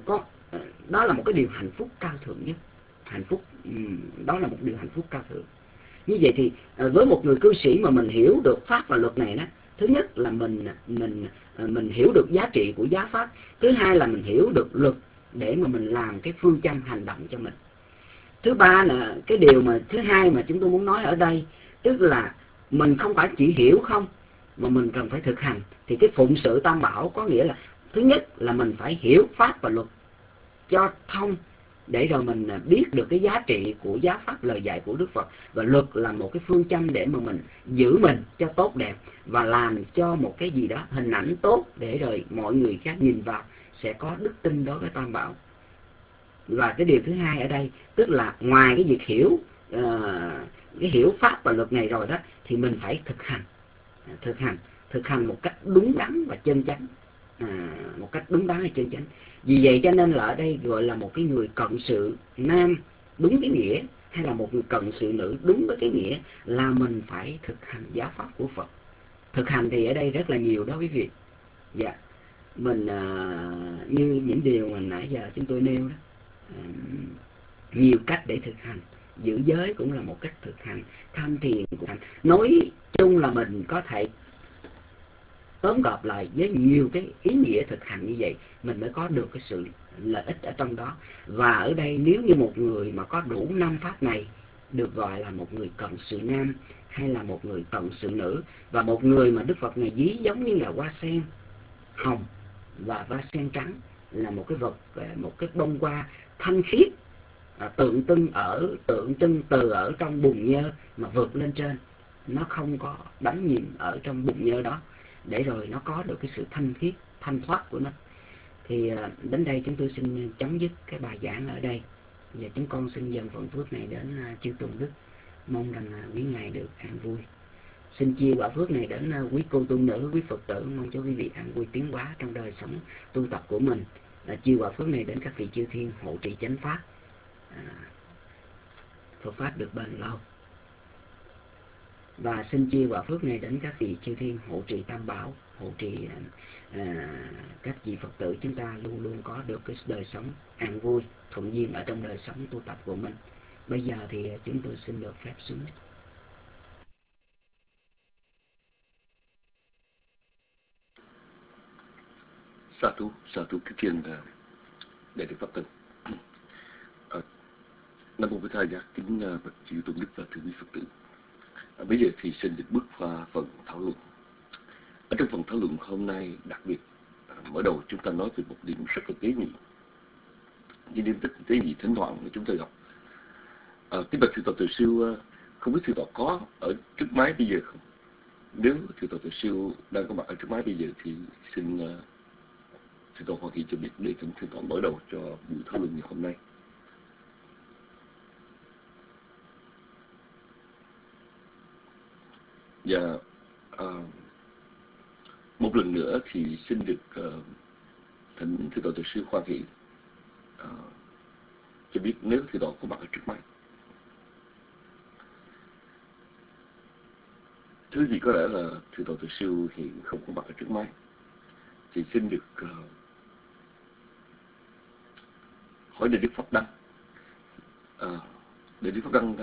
đó là một cái điều hạnh phúc cao thượng nhất. Hạnh phúc đó là một điều hạnh phúc cao thượng. Như vậy thì với một người cư sĩ mà mình hiểu được pháp và luật này đó, thứ nhất là mình hiểu được giá trị của giáo pháp, thứ hai là mình hiểu được luật để mà mình làm cái phương châm hành động cho mình. Thứ ba là cái điều mà thứ hai mà chúng tôi muốn nói ở đây tức là mình không phải chỉ hiểu không, mà mình cần phải thực hành. Thì cái phụng sự tam bảo có nghĩa là thứ nhất là mình phải hiểu pháp và luật cho thông, để rồi mình biết được cái giá trị của giáo pháp lời dạy của Đức Phật. Và luật là một cái phương châm để mà mình giữ mình cho tốt đẹp, và làm cho một cái gì đó hình ảnh tốt, để rồi mọi người khác nhìn vào sẽ có đức tin đối với tam bảo. Và cái điều thứ hai ở đây, tức là ngoài cái việc hiểu cái hiểu pháp và luật này rồi đó, thì mình phải thực hành một cách đúng đắn và chân chánh, một cách đúng đắn và chân chánh. Vì vậy cho nên là ở đây gọi là một cái người cận sự nam đúng cái nghĩa, hay là một người cận sự nữ đúng với cái nghĩa là mình phải thực hành giáo pháp của Phật. Thực hành thì ở đây rất là nhiều đó quý vị. Dạ, mình như những điều mà nãy giờ chúng tôi nêu đó, nhiều cách để thực hành. Giữ giới cũng là một cách thực hành, tham thiền cũng hành. Nói chung là mình có thể tóm gộp lại với nhiều cái ý nghĩa thực hành như vậy, mình mới có được cái sự lợi ích ở trong đó. Và ở đây nếu như một người mà có đủ 5 pháp này, được gọi là một người cận sự nam, hay là một người cận sự nữ. Và một người mà Đức Phật này ví giống như là hoa sen hồng và hoa sen trắng, là một cái vật, một cái bông hoa thanh khiết, tượng trưng từ ở trong bùn nhơ mà vượt lên trên, nó không có đắm chìm ở trong bùn nhơ đó, để rồi nó có được cái sự thanh khiết, thanh thoát của nó. Thì đến đây chúng tôi xin chấm dứt cái bài giảng ở đây, và chúng con xin dâng phần phước này đến chư Tôn Đức, mong rằng quý ngài được an vui. Xin chia quả phước này đến quý cô tu nữ, quý Phật tử, mong cho quý vị an vui tiến hóa trong đời sống tu tập của mình. Chia quả phước này đến các vị chư thiên hộ trì chánh pháp, Phật pháp được bền lâu. Và xin chia quả phước này đến các vị chư thiên hộ trì tam bảo, hộ trì các vị Phật tử chúng ta luôn luôn có được cái đời sống an vui, thuận duyên ở trong đời sống tu tập của mình. Bây giờ thì chúng tôi xin được phép xuống. Sa thú kính thiên đại đức Pháp Tân. Nam mô Bổn Thầy, kính bạch chư Tôn Đức và thưa quý Phật tử. Bây giờ thì xin được bước qua phần thảo luận. Ở trong phần thảo luận hôm nay đặc biệt, mở đầu chúng ta nói về một điểm rất là tế nhị, những điểm tế nhị thỉnh thoảng mà chúng ta gặp. Kính bạch thượng tọa Từ Siêu, không biết thượng tọa có ở trước máy bây giờ không? Nếu thượng tọa Từ Siêu đang có mặt ở trước máy bây giờ thì xin thượng tọa Hoa Kỳ cho biết để thượng tọa mở đầu cho buổi thảo luận ngày hôm nay. Và một lần nữa thì xin được thỉnh thượng tọa Từ Siêu Hoa Kỳ cho biết nếu thượng tọa có mặt ở trước máy. Thứ gì có lẽ là thượng tọa Từ Siêu hiện không có mặt ở trước máy, thì xin được hỏi Đại Đức Pháp Đăng. Đại Đức Pháp Đăng,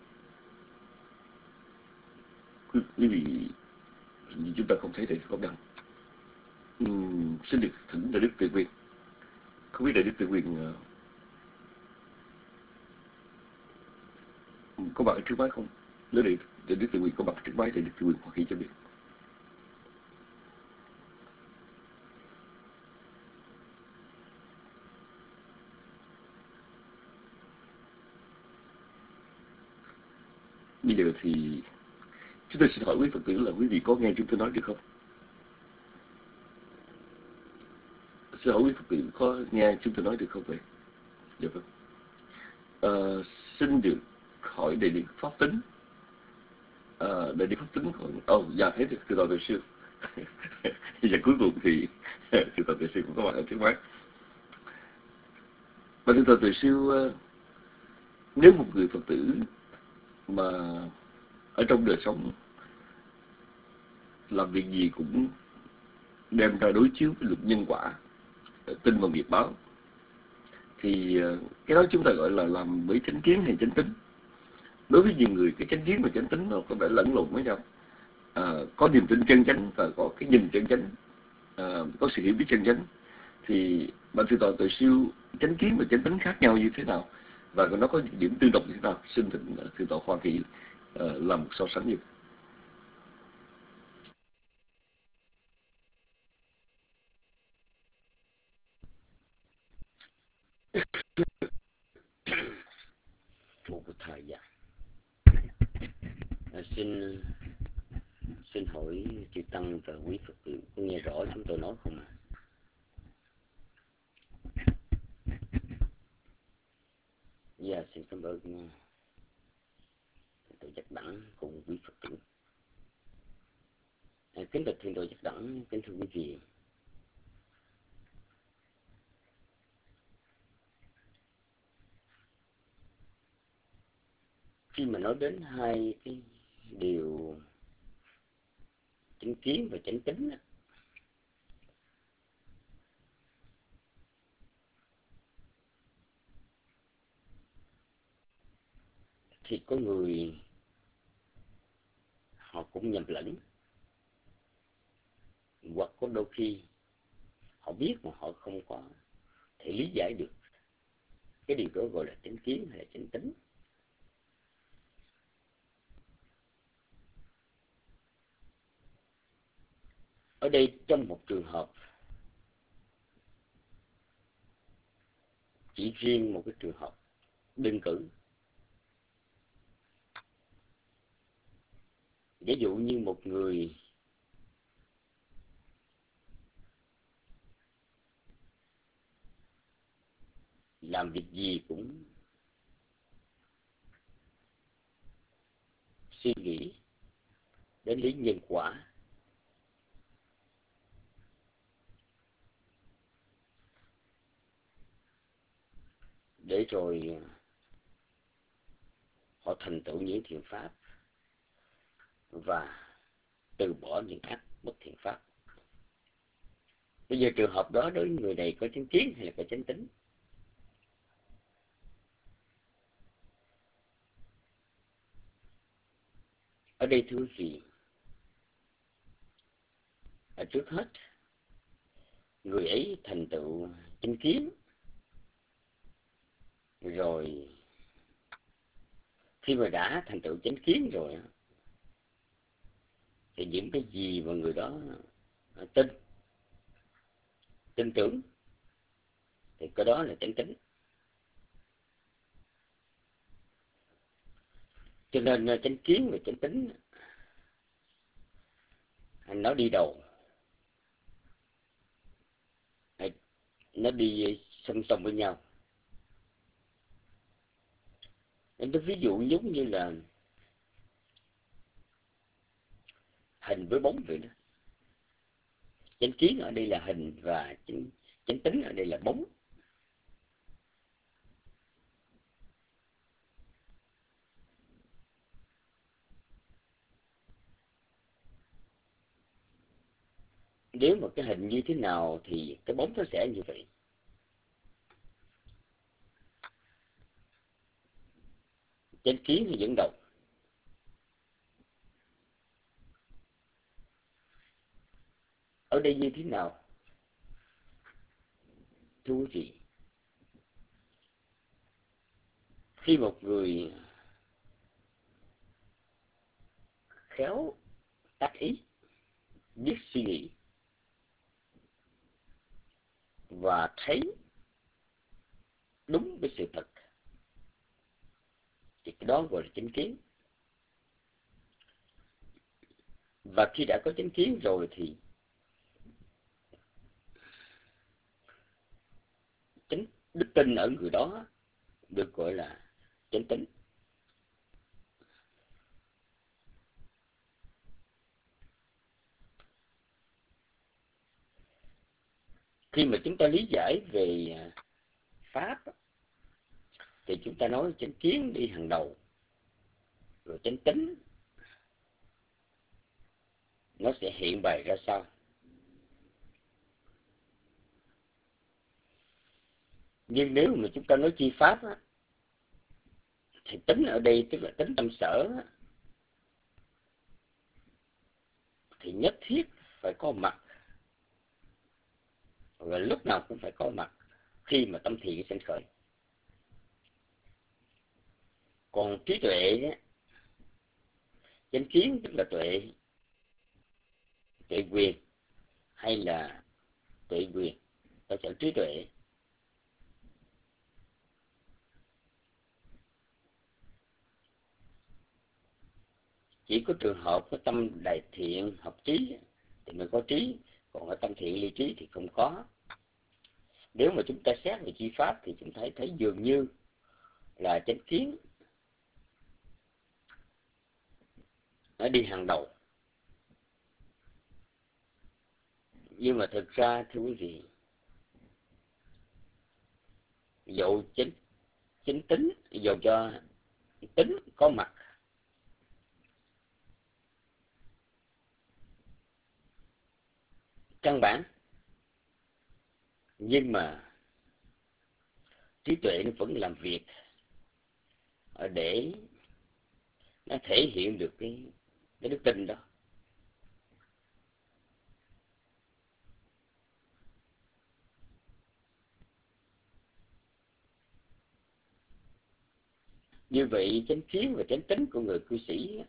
quý vị chúng ta không thấy Đại Đức Pháp Đăng. Xin được thỉnh Đại Đức Tự Quyền. Không biết Đại Đức Tự Quyền có mặt ở trước máy không? Nếu Đại Đức Tự Quyền có mặt ở trước máy, Đại Đức Tự Quyền Hoa Kỳ cho biết. Bây giờ thì chúng tôi xin hỏi quý Phật tử là quý vị có nghe chúng tôi nói được không? Xin hỏi quý Phật tử có nghe chúng tôi nói được không vậy? Dạ vâng. Xin được hỏi Đại Đức Pháp Tính. Đại Đức Pháp Tính còn... dạ thấy được thượng tọa Từ Siêu. Và cuối cùng thì thượng tọa Từ Siêu cũng có mặt ở trước máy. Và thượng tọa Từ Siêu, nếu một người Phật tử mà ở trong đời sống làm việc gì cũng đem ra đối chiếu với luật nhân quả, tin vào nghiệp báo, thì cái đó chúng ta gọi là làm với chánh kiến hay chánh tính. Đối với nhiều người, cái chánh kiến và chánh tính nó có vẻ lẫn lộn với nhau. Có niềm tin chân chánh và có cái nhìn chân chánh, có sự hiểu biết chân chánh. Thì bạn thượng tọa Từ Siêu, chánh kiến và chánh tính khác nhau như thế nào, và nó có những điểm tương đồng như thế nào? Xin thỉnh thượng tọa Hoa Kỳ làm một so sánh như một thời gian. Xin hỏi chư tăng và quý Phật tử có nghe rõ chúng tôi nói không ạ? Dạ, xin cảm ơn tôi Giác Đẳng cùng quý Phật tử. Kính bạch thiên đội Giác Đẳng, kính thưa quý vị. Khi mà nói đến hai cái điều chánh kiến và chánh tính thì có người họ cũng nhầm lẫn, hoặc có đôi khi họ biết mà họ không có thể lý giải được cái điều đó gọi là chánh kiến hay là chánh tính. Ở đây trong một trường hợp, chỉ riêng một cái trường hợp đơn cử, ví dụ như một người làm việc gì cũng suy nghĩ đến lý nhân quả, để rồi họ thành tựu những thiện pháp và từ bỏ những ác bất thiện pháp. Bây giờ trường hợp đó đối với người này có chánh kiến hay là có chánh tính? Ở đây thưa quý vị, trước hết người ấy thành tựu chánh kiến, rồi khi mà đã thành tựu chánh kiến rồi thì những cái gì mà người đó tin tưởng thì cái đó là chánh tính. Cho nên chánh kiến và chánh tính nó đi đầu, nó đi song song với nhau. Nên tôi ví dụ giống như là hình với bóng vậy đó. Chánh kiến ở đây là hình và chánh tính ở đây là bóng. Nếu mà cái hình như thế nào thì cái bóng nó sẽ như vậy. Chánh kiến thì dẫn đầu. Ở đây như thế nào? Thưa quý vị, khi một người khéo tác ý, biết suy nghĩ và thấy đúng với sự thật thì cái đó gọi là chánh kiến. Và khi đã có chánh kiến rồi thì chánh đức tin ở người đó được gọi là chánh tính. Khi mà chúng ta lý giải về pháp thì chúng ta nói chánh kiến đi hàng đầu, rồi chánh tính nó sẽ hiện bày ra sao. Nhưng nếu mà chúng ta nói chi pháp thì tính ở đây tức là tính tâm sở thì nhất thiết phải có mặt, và lúc nào cũng phải có mặt khi mà tâm thiện sinh khởi. Còn trí tuệ Chánh kiến tức là tuệ quyền hay là tuệ quyền, cơ sở trí tuệ. Chỉ có trường hợp có tâm đại thiện học trí thì mới có trí, còn ở tâm thiện ly trí thì không có. Nếu mà chúng ta xét về chi pháp thì chúng ta thấy dường như là chánh kiến nó đi hàng đầu. Nhưng mà thực ra thưa quý vị, dẫu chánh tính, dẫu cho tính có mặt, căn bản, nhưng mà trí tuệ nó vẫn làm việc để nó thể hiện được cái đức tin đó. Như vậy chánh kiến và chánh tính của người cư sĩ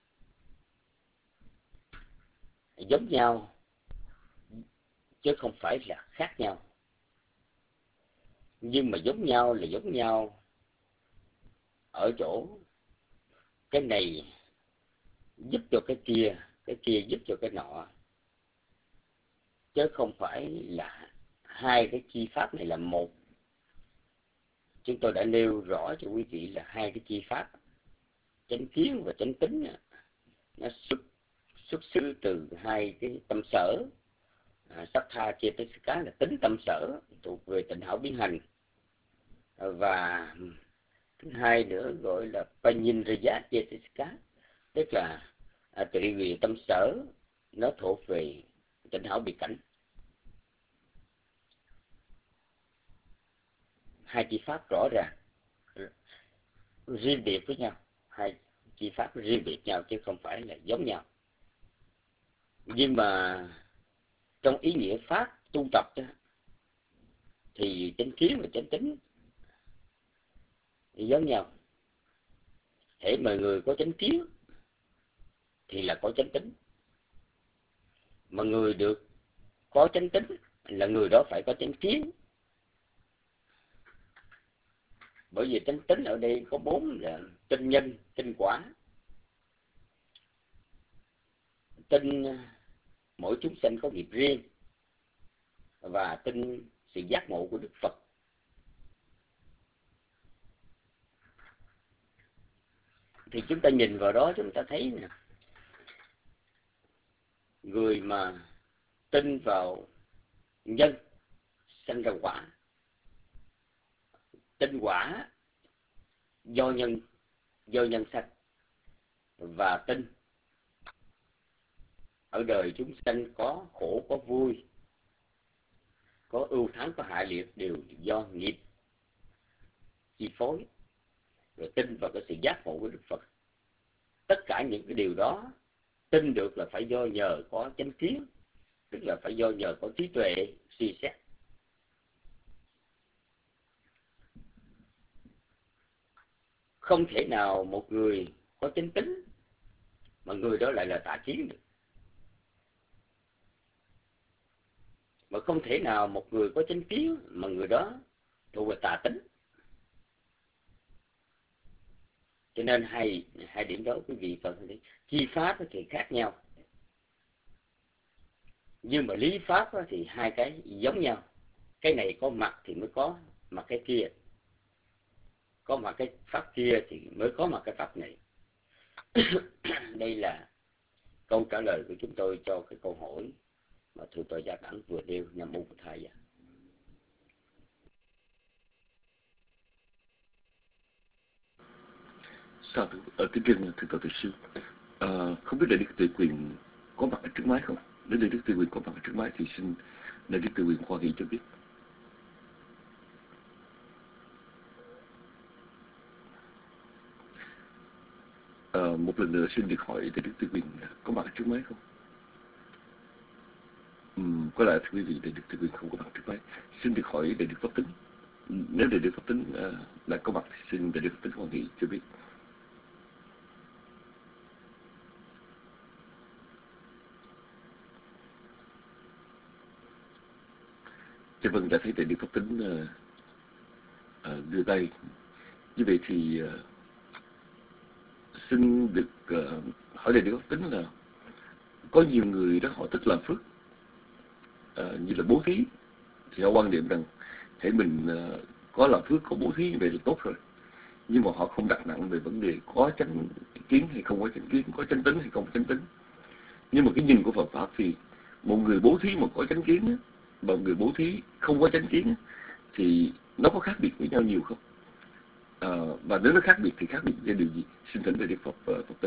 giống nhau chứ không phải là khác nhau. Nhưng mà giống nhau là giống nhau ở chỗ cái này giúp cho cái kia giúp cho cái nọ, chứ không phải là hai cái chi pháp này là một. Chúng tôi đã nêu rõ cho quý vị là hai cái chi pháp chánh kiến và chánh tính nó xuất xứ từ hai cái tâm sở. Sattha Cetasika là tính tâm sở thuộc về tịnh hảo biến hành, và thứ hai nữa gọi là Panyinraya Cetasika, tức là tùy quyền tâm sở, nó thuộc về tịnh hảo biệt cảnh. Hai chi pháp rõ ràng riêng biệt với nhau, hai chi pháp riêng biệt nhau chứ không phải là giống nhau. Nhưng mà trong ý nghĩa pháp tu tập đó, thì chánh kiến và chánh tính giống nhau. Hễ mà người có chánh kiến thì là có chánh tính, mà người được có chánh tính là người đó phải có chánh kiến. Bởi vì chánh tính ở đây có 4 là tin nhân, tin quả. Tin mỗi chúng sanh có nghiệp riêng, và tin sự giác ngộ của Đức Phật. Thì chúng ta nhìn vào đó chúng ta thấy nè, người mà tin vào nhân sanh ra quả, tin quả do nhân sanh, và tin ở đời chúng sanh có khổ có vui, có ưu thắng có hạ liệt, đều do nghiệp chi phối. Rồi tin vào cái sự giác ngộ của Đức Phật. Tất cả những cái điều đó tin được là phải do nhờ có chánh kiến, tức là phải do nhờ có trí tuệ suy xét. Không thể nào một người có chánh tính mà người đó lại là tà kiến được, mà không thể nào một người có chánh kiến mà người đó thuộc về tà tính. Cho nên hai điểm đó quý vị cần thấy, chi pháp thì khác nhau, nhưng mà lý pháp thì hai cái giống nhau. Cái này có mặt thì mới có mặt cái kia, có mặt cái pháp kia thì mới có mặt cái pháp này. Đây là câu trả lời của chúng tôi cho cái câu hỏi mà thượng tọa Gia Đẳng vừa nêu. Nam mô Bổn Thầy. Sao kính riêng thượng tọa Từ Sư, không biết là Đức Tự Quyền có mặt ở trước máy không? Nếu Đức Tự Quyền có mặt ở trước máy thì xin Đức Tự Quyền khoa nghị cho biết. Một lần nữa xin được hỏi Đức Tự Quyền có mặt ở trước máy không? Có lẽ thưa quý vị, Đức Tự Quyền không có mặt trước máy. Xin được hỏi Đức Pháp Tính. Nếu Đức Pháp Tính đã có mặt thì xin Đức Pháp Tính khoa nghị cho biết. Dạ vâng, đã thấy tại Đức Pháp Tính đưa tay. Như vậy thì xin được hỏi lại Đức Pháp Tính là có nhiều người đó họ thích làm phước, như là bố thí, thì họ quan niệm rằng hễ mình có làm phước, có bố thí như vậy là tốt rồi, nhưng mà họ không đặt nặng về vấn đề có chánh kiến hay không có chánh kiến, có chánh tính hay không có chánh tính. Nhưng mà cái nhìn của Phật pháp thì một người bố thí mà có chánh kiến và một người bố thí không có chánh kiến thì nó có khác biệt với nhau nhiều không? Và nếu nó khác biệt thì khác biệt về điều gì? Xin thỉnh về Đức Phật Tính.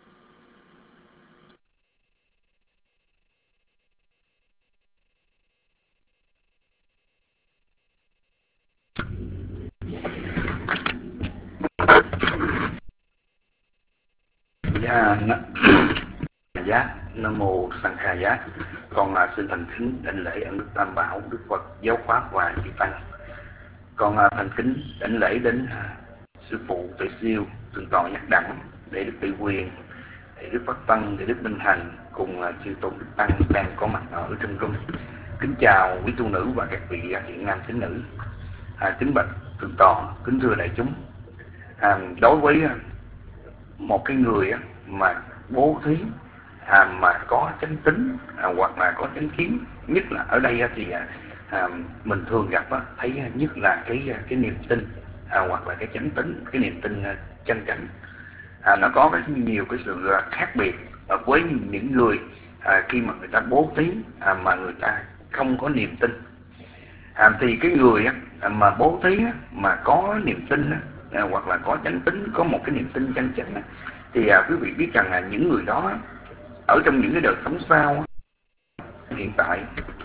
Giá Nam Mô Sang Kha Giá. Con xin thành kính đảnh lễ ân Đức Tam Bảo, Đức Phật, Giáo Pháp và Chư Tăng. Con thành kính đảnh lễ đến Sư Phụ Tuệ Siêu, Thượng tọa Nhất Đẳng, Đệ Đức Tự Quyền, Đệ Đức Pháp Tăng, Đệ Đức Minh Hành cùng Chư Tôn Đức Tăng đang có mặt ở trong room. Kính chào quý tu nữ và các vị thiện nam tín nữ. Kính bạch Thượng tọa, kính thưa đại chúng. Đối với một cái người mà bố thí mà có chánh tính hoặc là có chánh kiến, nhất là ở đây thì mình thường gặp thấy nhất là cái niềm tin hoặc là cái chánh tính, cái niềm tin chân chánh. Nó có nhiều cái sự khác biệt với những người khi mà người ta bố thí mà người ta không có niềm tin. Thì cái người mà bố thí mà có niềm tin hoặc là có chánh tính, có một cái niềm tin chân chánh, thì quý vị biết rằng là những người đó ở trong những cái đời sống sau hiện tại,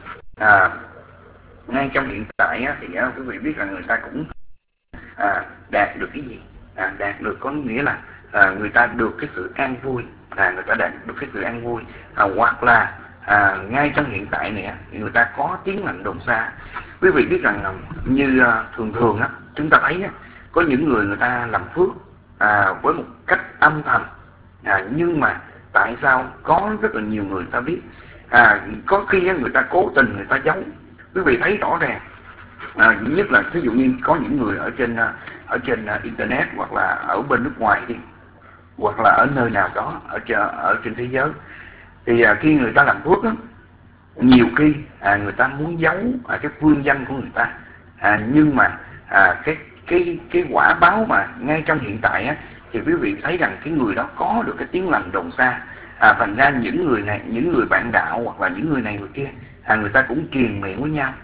ngay trong hiện tại thì quý vị biết rằng người ta cũng đạt được cái gì? Đạt được có nghĩa là người ta được cái sự an vui, người ta đạt được cái sự an vui, hoặc là ngay trong hiện tại này người ta có tiếng lành đồn xa. Quý vị biết rằng như thường chúng ta thấy có những người ta làm phước với một cách âm thầm, nhưng mà tại sao có rất là nhiều người ta biết, có khi người ta cố tình người ta giấu. Quý vị thấy rõ ràng, nhất là ví dụ như có những người ở trên internet hoặc là ở bên nước ngoài đi, hoặc là ở nơi nào đó ở trên thế giới, thì khi người ta làm phước nhiều khi người ta muốn giấu cái phương danh của người ta, nhưng mà cái quả báo mà ngay trong hiện tại thì quý vị thấy rằng cái người đó có được cái tiếng lành đồn xa. Thành ra những người này, những người bạn đạo hoặc là những người này người kia, người ta cũng truyền miệng với nhau,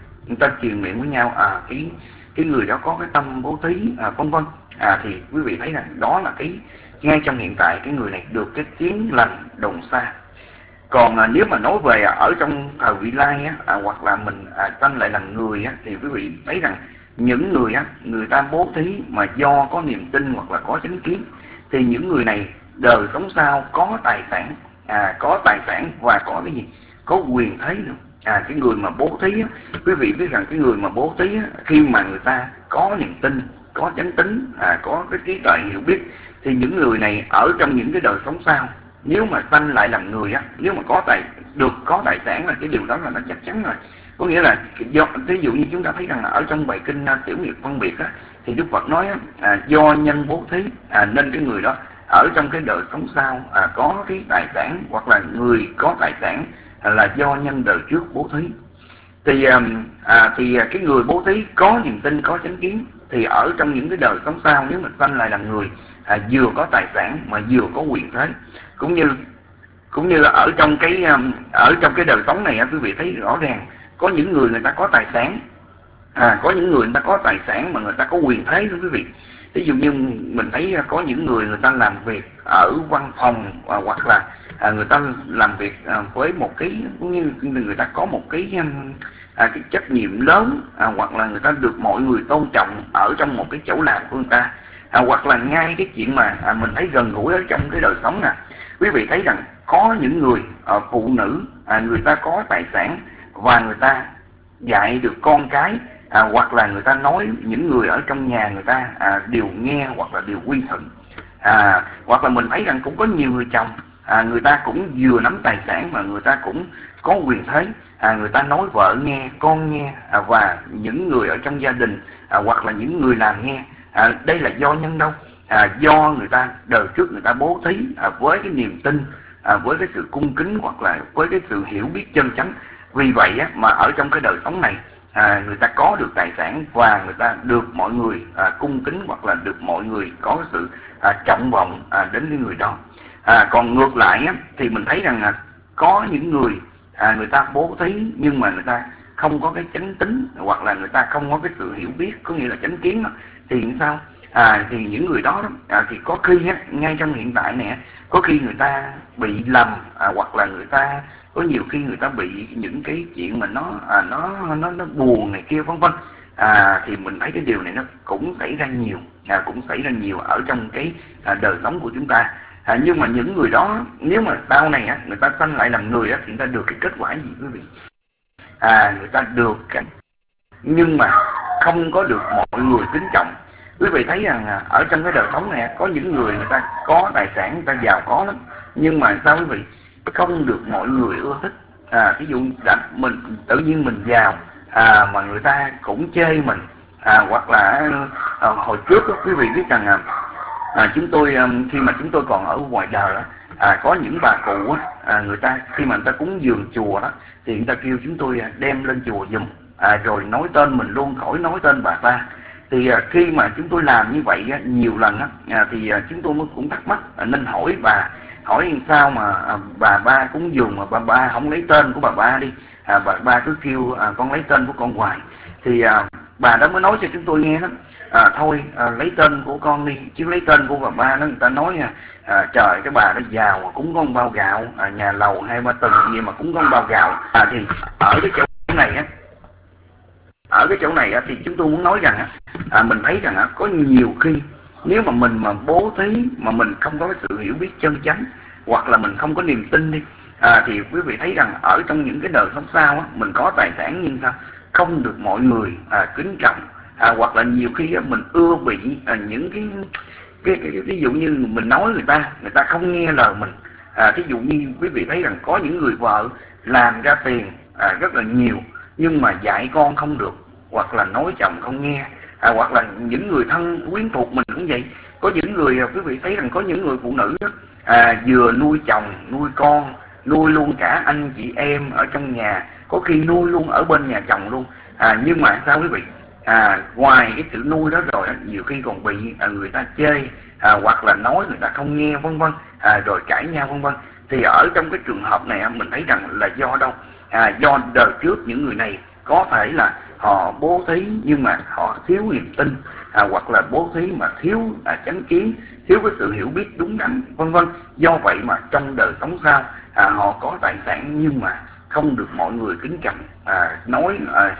cái người đó có cái tâm bố thí, vân vân. Thì quý vị thấy rằng đó là cái ngay trong hiện tại cái người này được cái tiếng lành đồn xa. Còn nếu mà nói về ở trong thời vị lai hoặc là mình sanh lại làm người thì quý vị thấy rằng những người người ta bố thí mà do có niềm tin hoặc là có chánh kiến, thì những người này đời sống sau có tài sản, và có cái gì, có quyền thế nữa. Cái người mà bố thí quý vị biết rằng cái người mà bố thí khi mà người ta có niềm tin, có chánh tính, có cái trí tuệ hiểu biết, thì những người này ở trong những cái đời sống sau, nếu mà sanh lại làm người nếu mà có tài sản là cái điều đó là nó chắc chắn rồi. Có nghĩa là ví dụ như chúng ta thấy rằng là ở trong bài kinh Tiểu Nghiệp Phân Biệt thì Đức Phật nói do nhân bố thí nên cái người đó ở trong cái đời sống sau có cái tài sản, hoặc là người có tài sản là do nhân đời trước bố thí. Thì cái người bố thí có niềm tin, có chánh kiến, thì ở trong những cái đời sống sau nếu mà sanh lại làm người, vừa có tài sản mà vừa có quyền thế, cũng như là ở trong cái đời sống này quý vị thấy rõ ràng có những người ta có tài sản, có những người ta có tài sản mà người ta có quyền thế nữa quý vị. Ví dụ như mình thấy có những người ta làm việc ở văn phòng, hoặc là người ta làm việc với một cái, cũng như người ta có một cái trách nhiệm lớn, hoặc là người ta được mọi người tôn trọng ở trong một cái chỗ làm của người ta, hoặc là ngay cái chuyện mà mình thấy gần gũi ở trong cái đời sống nè, quý vị thấy rằng có những người phụ nữ người ta có tài sản và người ta dạy được con cái, hoặc là người ta nói những người ở trong nhà người ta đều nghe hoặc là đều quy thuận, hoặc là mình thấy rằng cũng có nhiều người chồng người ta cũng vừa nắm tài sản mà người ta cũng có quyền thế, người ta nói vợ nghe, con nghe, và những người ở trong gia đình hoặc là những người làm nghe. Đây là do nhân đâu? Do người ta đời trước người ta bố thí với cái niềm tin, với cái sự cung kính hoặc là với cái sự hiểu biết chân chánh. Vì vậy mà ở trong cái đời sống này người ta có được tài sản và người ta được mọi người cung kính hoặc là được mọi người có cái sự trọng vọng đến cái người đó. Còn ngược lại thì mình thấy rằng có những người người ta bố thí nhưng mà người ta không có cái chánh tín hoặc là người ta không có cái sự hiểu biết, có nghĩa là chánh kiến thì sao? Thì những người đó thì có khi ngay trong hiện tại này có khi người ta bị lầm, hoặc là người ta có nhiều khi người ta bị những cái chuyện mà nó buồn này kia vân vân. Thì mình thấy cái điều này nó cũng xảy ra nhiều, ở trong cái đời sống của chúng ta. Nhưng mà những người đó nếu mà sau này người ta sanh lại làm người thì người ta được cái kết quả gì quý vị? Người ta được nhưng mà không có được mọi người kính trọng. Quý vị thấy rằng ở trong cái đời sống này có những người người ta có tài sản, người ta giàu có lắm, nhưng mà sao quý vị? Không được mọi người ưa thích. Ví dụ mình tự nhiên mình giàu mà người ta cũng chê mình, hoặc là hồi trước quý vị biết rằng chúng tôi khi mà chúng tôi còn ở ngoài đời có những bà cụ người ta khi mà người ta cúng dường chùa đó thì người ta kêu chúng tôi đem lên chùa giùm, rồi nói tên mình luôn, khỏi nói tên bà ta. Thì khi mà chúng tôi làm như vậy nhiều lần thì chúng tôi cũng thắc mắc nên hỏi bà, hỏi sao mà bà ba cúng dường mà bà ba không lấy tên của bà ba đi, bà ba cứ kêu con lấy tên của con hoài. Thì bà đó mới nói cho chúng tôi nghe đó, thôi lấy tên của con đi, chứ lấy tên của bà ba đó người ta nói trời cái bà đó giàu mà cũng có một bao gạo, nhà lầu 2-3 tầng gì mà cũng có một bao gạo. Thì ở cái chỗ này thì chúng tôi muốn nói rằng mình thấy rằng có nhiều khi nếu mà mình mà bố thí mà mình không có cái sự hiểu biết chân chánh hoặc là mình không có niềm tin đi, thì quý vị thấy rằng ở trong những cái đời sống sau mình có tài sản nhưng sao không được mọi người kính trọng, hoặc là nhiều khi mình ưa bị những cái ví dụ như mình nói người ta không nghe lời mình. Ví dụ như quý vị thấy rằng có những người vợ làm ra tiền rất là nhiều nhưng mà dạy con không được, hoặc là nói chồng không nghe, hoặc là những người thân quyến thuộc mình cũng vậy. Có những người quý vị thấy rằng có những người phụ nữ vừa nuôi chồng, nuôi con, nuôi luôn cả anh chị em ở trong nhà, có khi nuôi luôn ở bên nhà chồng luôn. Nhưng mà sao quý vị? Ngoài cái sự nuôi đó rồi nhiều khi còn bị người ta chê, hoặc là nói người ta không nghe vân vân, rồi cãi nhau vân vân. Thì ở trong cái trường hợp này mình thấy rằng là do đâu? Do đời trước những người này có thể là họ bố thí nhưng mà họ thiếu niềm tin, hoặc là bố thí mà thiếu chánh kiến, thiếu cái sự hiểu biết đúng đắn vân vân. Do vậy mà trong đời sống sau họ có tài sản nhưng mà không được mọi người kính trọng, nói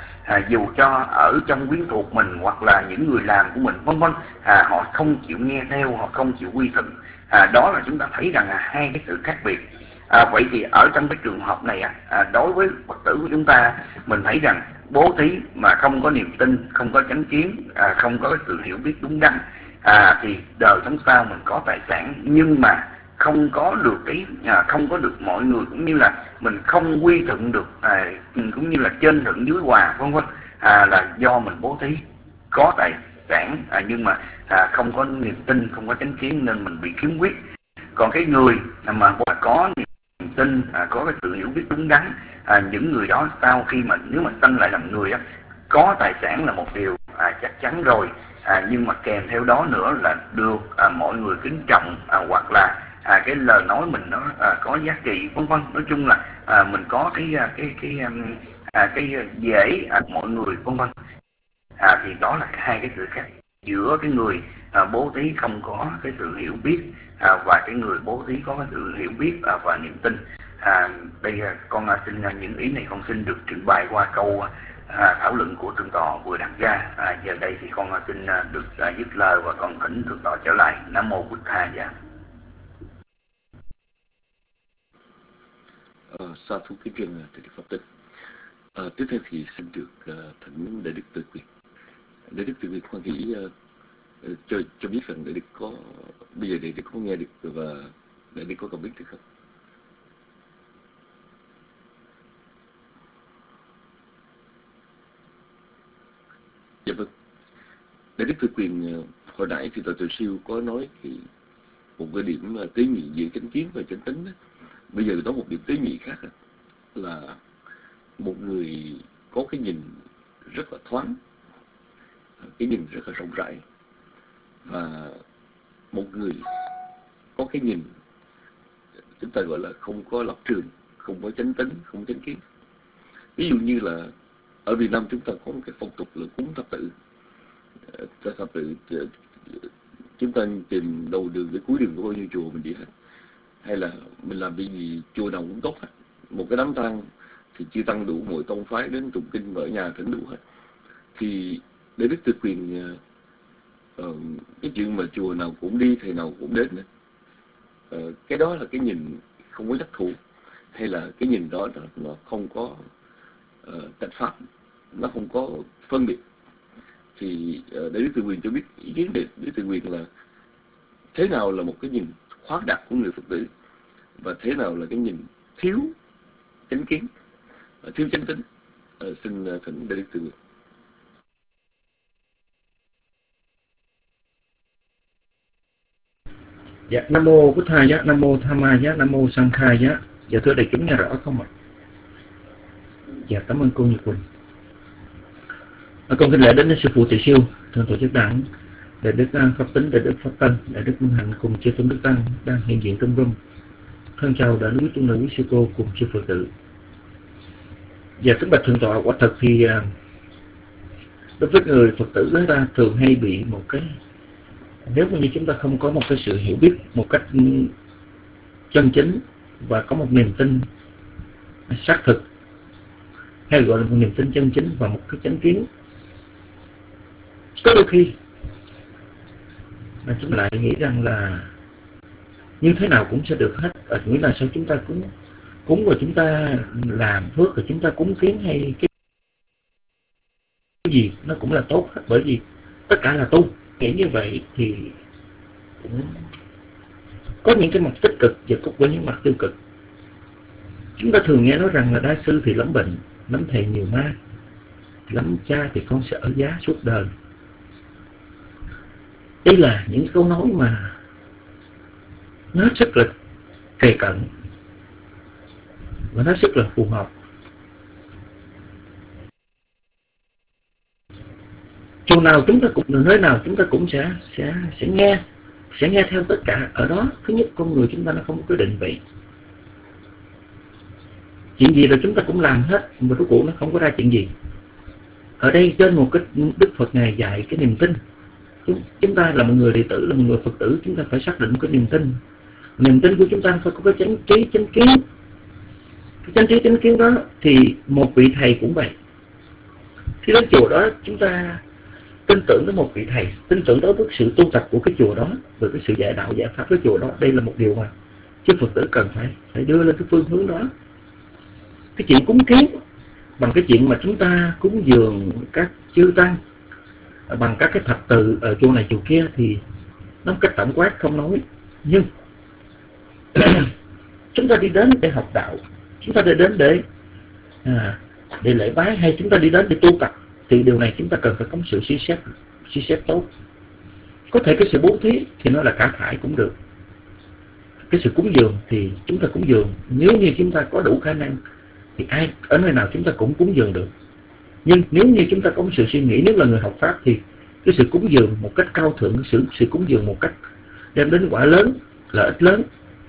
dù cho ở trong quyến thuộc mình hoặc là những người làm của mình vân vân, họ không chịu nghe theo, họ không chịu quy thuận. Đó là chúng ta thấy rằng hai cái sự khác biệt. Vậy thì ở trong cái trường hợp này đối với Phật tử của chúng ta, mình thấy rằng bố thí mà không có niềm tin, không có chánh kiến, không có sự hiểu biết đúng đắn, thì đời sống sau mình có tài sản nhưng mà không có được không có được mọi người, cũng như là mình không quy thuận được, cũng như là trên thuận dưới hòa vân vân, là do mình bố thí có tài sản nhưng mà không có niềm tin, không có chánh kiến nên mình bị khiếm khuyết. Còn cái người mà có niềm tin, có cái sự hiểu biết đúng đắn, những người đó sau khi mà nếu mà sanh lại làm người có tài sản là một điều chắc chắn rồi, nhưng mà kèm theo đó nữa là được mọi người kính trọng, hoặc là cái lời nói mình nó có giá trị vân vân. Nói chung là mình có cái dễ mọi người vân vân. Thì đó là hai cái sự khác giữa cái người bố thí không có cái sự hiểu biết và cái người bố thí có cái sự hiểu biết và niềm tin. Đây con xin những ý này con xin được trình bày qua câu thảo luận của thượng tọa vừa đặt ra. Giờ đây thì con xin được dứt lời và con thỉnh thượng tọa trở lại. Nam mô Bụt Tha. Dạ. Sa thú kính riêng thầy Đức Pháp Tịnh. Tiếp theo thì xin được thỉnh Đại Đức Từ Quyền. Đại Đức Từ Quyền con nghĩ cho biết rằng Đại Đức có bây giờ Đại Đức có nghe được và Đại Đức có cảm biết được không? Dạ vâng. Để Đức Từ Quyền hồi nãy thì Tội Siêu có nói thì một cái điểm tế nhị giữa chánh kiến và chánh tính đó. Bây giờ có một điểm tế nhị khác là một người có cái nhìn rất là thoáng, cái nhìn rất là rộng rãi, và một người có cái nhìn chúng ta gọi là không có lập trường, không có chánh tính, không có chánh kiến. Ví dụ như là ở Việt Nam chúng ta có một cái phong tục là cúng thập tự. Thập tự chúng ta tìm đầu đường tới cuối đường có bao nhiêu chùa mình đi hết, hay là mình làm cái gì chùa nào cũng tốt hết. Một cái đám tang thì chư tăng đủ mọi tông phái đến tụng kinh và ở nhà thỉnh đủ hết. Thì để Đức Từ Quyền cái chuyện mà chùa nào cũng đi, thầy nào cũng đến cái đó là cái nhìn không có giác thụ, hay là cái nhìn đó nó không có tạch pháp, nó không có phân biệt. Thì để Đức Từ Quyền cho biết ý kiến để Đức Từ Quyền là thế nào là một cái nhìn khoáng đạt của người Phật tử, và thế nào là cái nhìn thiếu chánh kiến, thiếu chánh tính. Xin thỉnh Đức Từ Quyền. Dạ, Nam mô Bụt Thầy giá, Nam mô Tham Ma giá, Nam mô Sang Khai giá. Dạ thưa đại chúng nghe rõ không ạ? Dạ cảm ơn cô Nhật Quỳnh. Con kính lễ đến sư phụ Từ Siêu, thượng tổ chức đảng, đại đức Pháp Tính, đại đức Pháp Tân, đại đức Minh Hạnh cùng chư tôn đức tăng đang hiện diện trong room. Thân chào đại quý tôn nữ quý sư cô cùng chư Phật tử. Dạ kính bạch thượng tọa, quả thật thì đối với người Phật tử chúng ta thường hay bị một cái, nếu như chúng ta không có một cái sự hiểu biết một cách chân chính và có một niềm tin xác thực, hay gọi là một niềm tin chân chính và một cái chánh kiến, có đôi khi mà chúng lại nghĩ rằng là như thế nào cũng sẽ được hết. Nghĩa là sao chúng ta cúng rồi chúng ta làm phước rồi chúng ta cúng kiến hay cái gì nó cũng là tốt hết, bởi vì tất cả là tu. Nghĩ như vậy thì cũng có những cái mặt tích cực và cũng có những mặt tiêu cực. Chúng ta thường nghe nói rằng là đa sư thì lắm bệnh, lắm thầy nhiều ma, lắm cha thì con sẽ ở giá suốt đời. Đây là những câu nói mà nó rất là kề cận và nó rất là phù hợp. Chỗ nào chúng ta cũng, nơi nào chúng ta cũng sẽ nghe theo tất cả. Ở đó thứ nhất, con người chúng ta nó không có cái định vị, chuyện gì là chúng ta cũng làm hết, mà rốt cuộc nó không có ra chuyện gì. Ở đây trên một cái Đức Phật Ngài dạy cái niềm tin. Chúng ta là một người đệ tử, là một người Phật tử, chúng ta phải xác định cái niềm tin. Niềm tin của chúng ta phải có cái chánh trí, chánh kiến. Cái chánh trí, chánh kiến đó thì một vị thầy cũng vậy. Khi đến chùa đó chúng ta tin tưởng tới một vị thầy, tin tưởng đối với sự tu tập của cái chùa đó, về cái sự dạy đạo giải pháp của chùa đó. Đây là một điều mà chứ Phật tử cần phải đưa lên cái phương hướng đó. Cái chuyện cúng kiến bằng cái chuyện mà chúng ta cúng dường các chư tăng bằng các cái thập tự ở chùa này chùa kia thì nó một cách tổng quát không nói. Nhưng chúng ta đi đến để học đạo, chúng ta đi đến để lễ bái, hay chúng ta đi đến để tu tập, thì điều này chúng ta cần phải có sự suy xét tốt. Có thể cái sự bố thí thì nó là cả thải cũng được. Cái sự cúng dường thì chúng ta cúng dường, nếu như chúng ta có đủ khả năng thì ai ở nơi nào chúng ta cũng cúng dường được. Nhưng nếu như chúng ta có một sự suy nghĩ, nếu là người học pháp thì cái sự cúng dường một cách cao thượng, sự cúng dường một cách đem đến quả lớn, lợi ích lớn,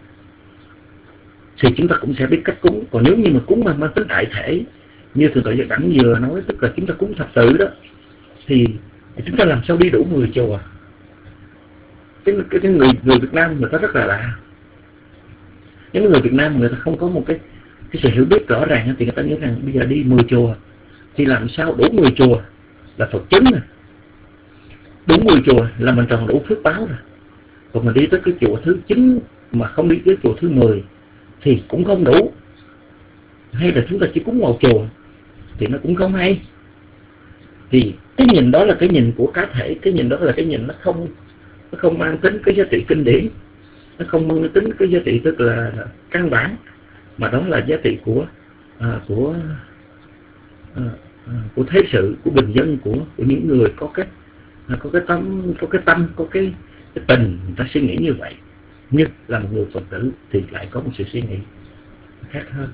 thì chúng ta cũng sẽ biết cách cúng. Còn nếu như mà cúng mà mang tính đại thể, như Thượng tọa Đẳng vừa nói, tức là chúng ta cúng thập tự đó, thì chúng ta làm sao đi đủ 10 chùa. Cái người Việt Nam người ta rất là lạ. Những người Việt Nam người ta không có một cái sự hiểu biết rõ ràng, thì người ta nghĩ rằng bây giờ đi 10 chùa thì làm sao đủ 10 chùa là Phật chứng rồi. Đủ 10 chùa là mình tròn đủ phước báo rồi. Còn mình đi tới cái chùa thứ 9 mà không đi tới chùa thứ 10 thì cũng không đủ. Hay là chúng ta chỉ cúng một chùa thì nó cũng không hay. Thì cái nhìn đó là cái nhìn của cá thể, cái nhìn đó là cái nhìn nó không mang tính cái giá trị kinh điển, nó không mang tính cái giá trị tức là căn bản, mà đó là giá trị của của thế sự, của bình dân, của những người có cái tâm, có cái tình, người ta suy nghĩ như vậy. Nhưng là một người Phật tử thì lại có một sự suy nghĩ khác hơn.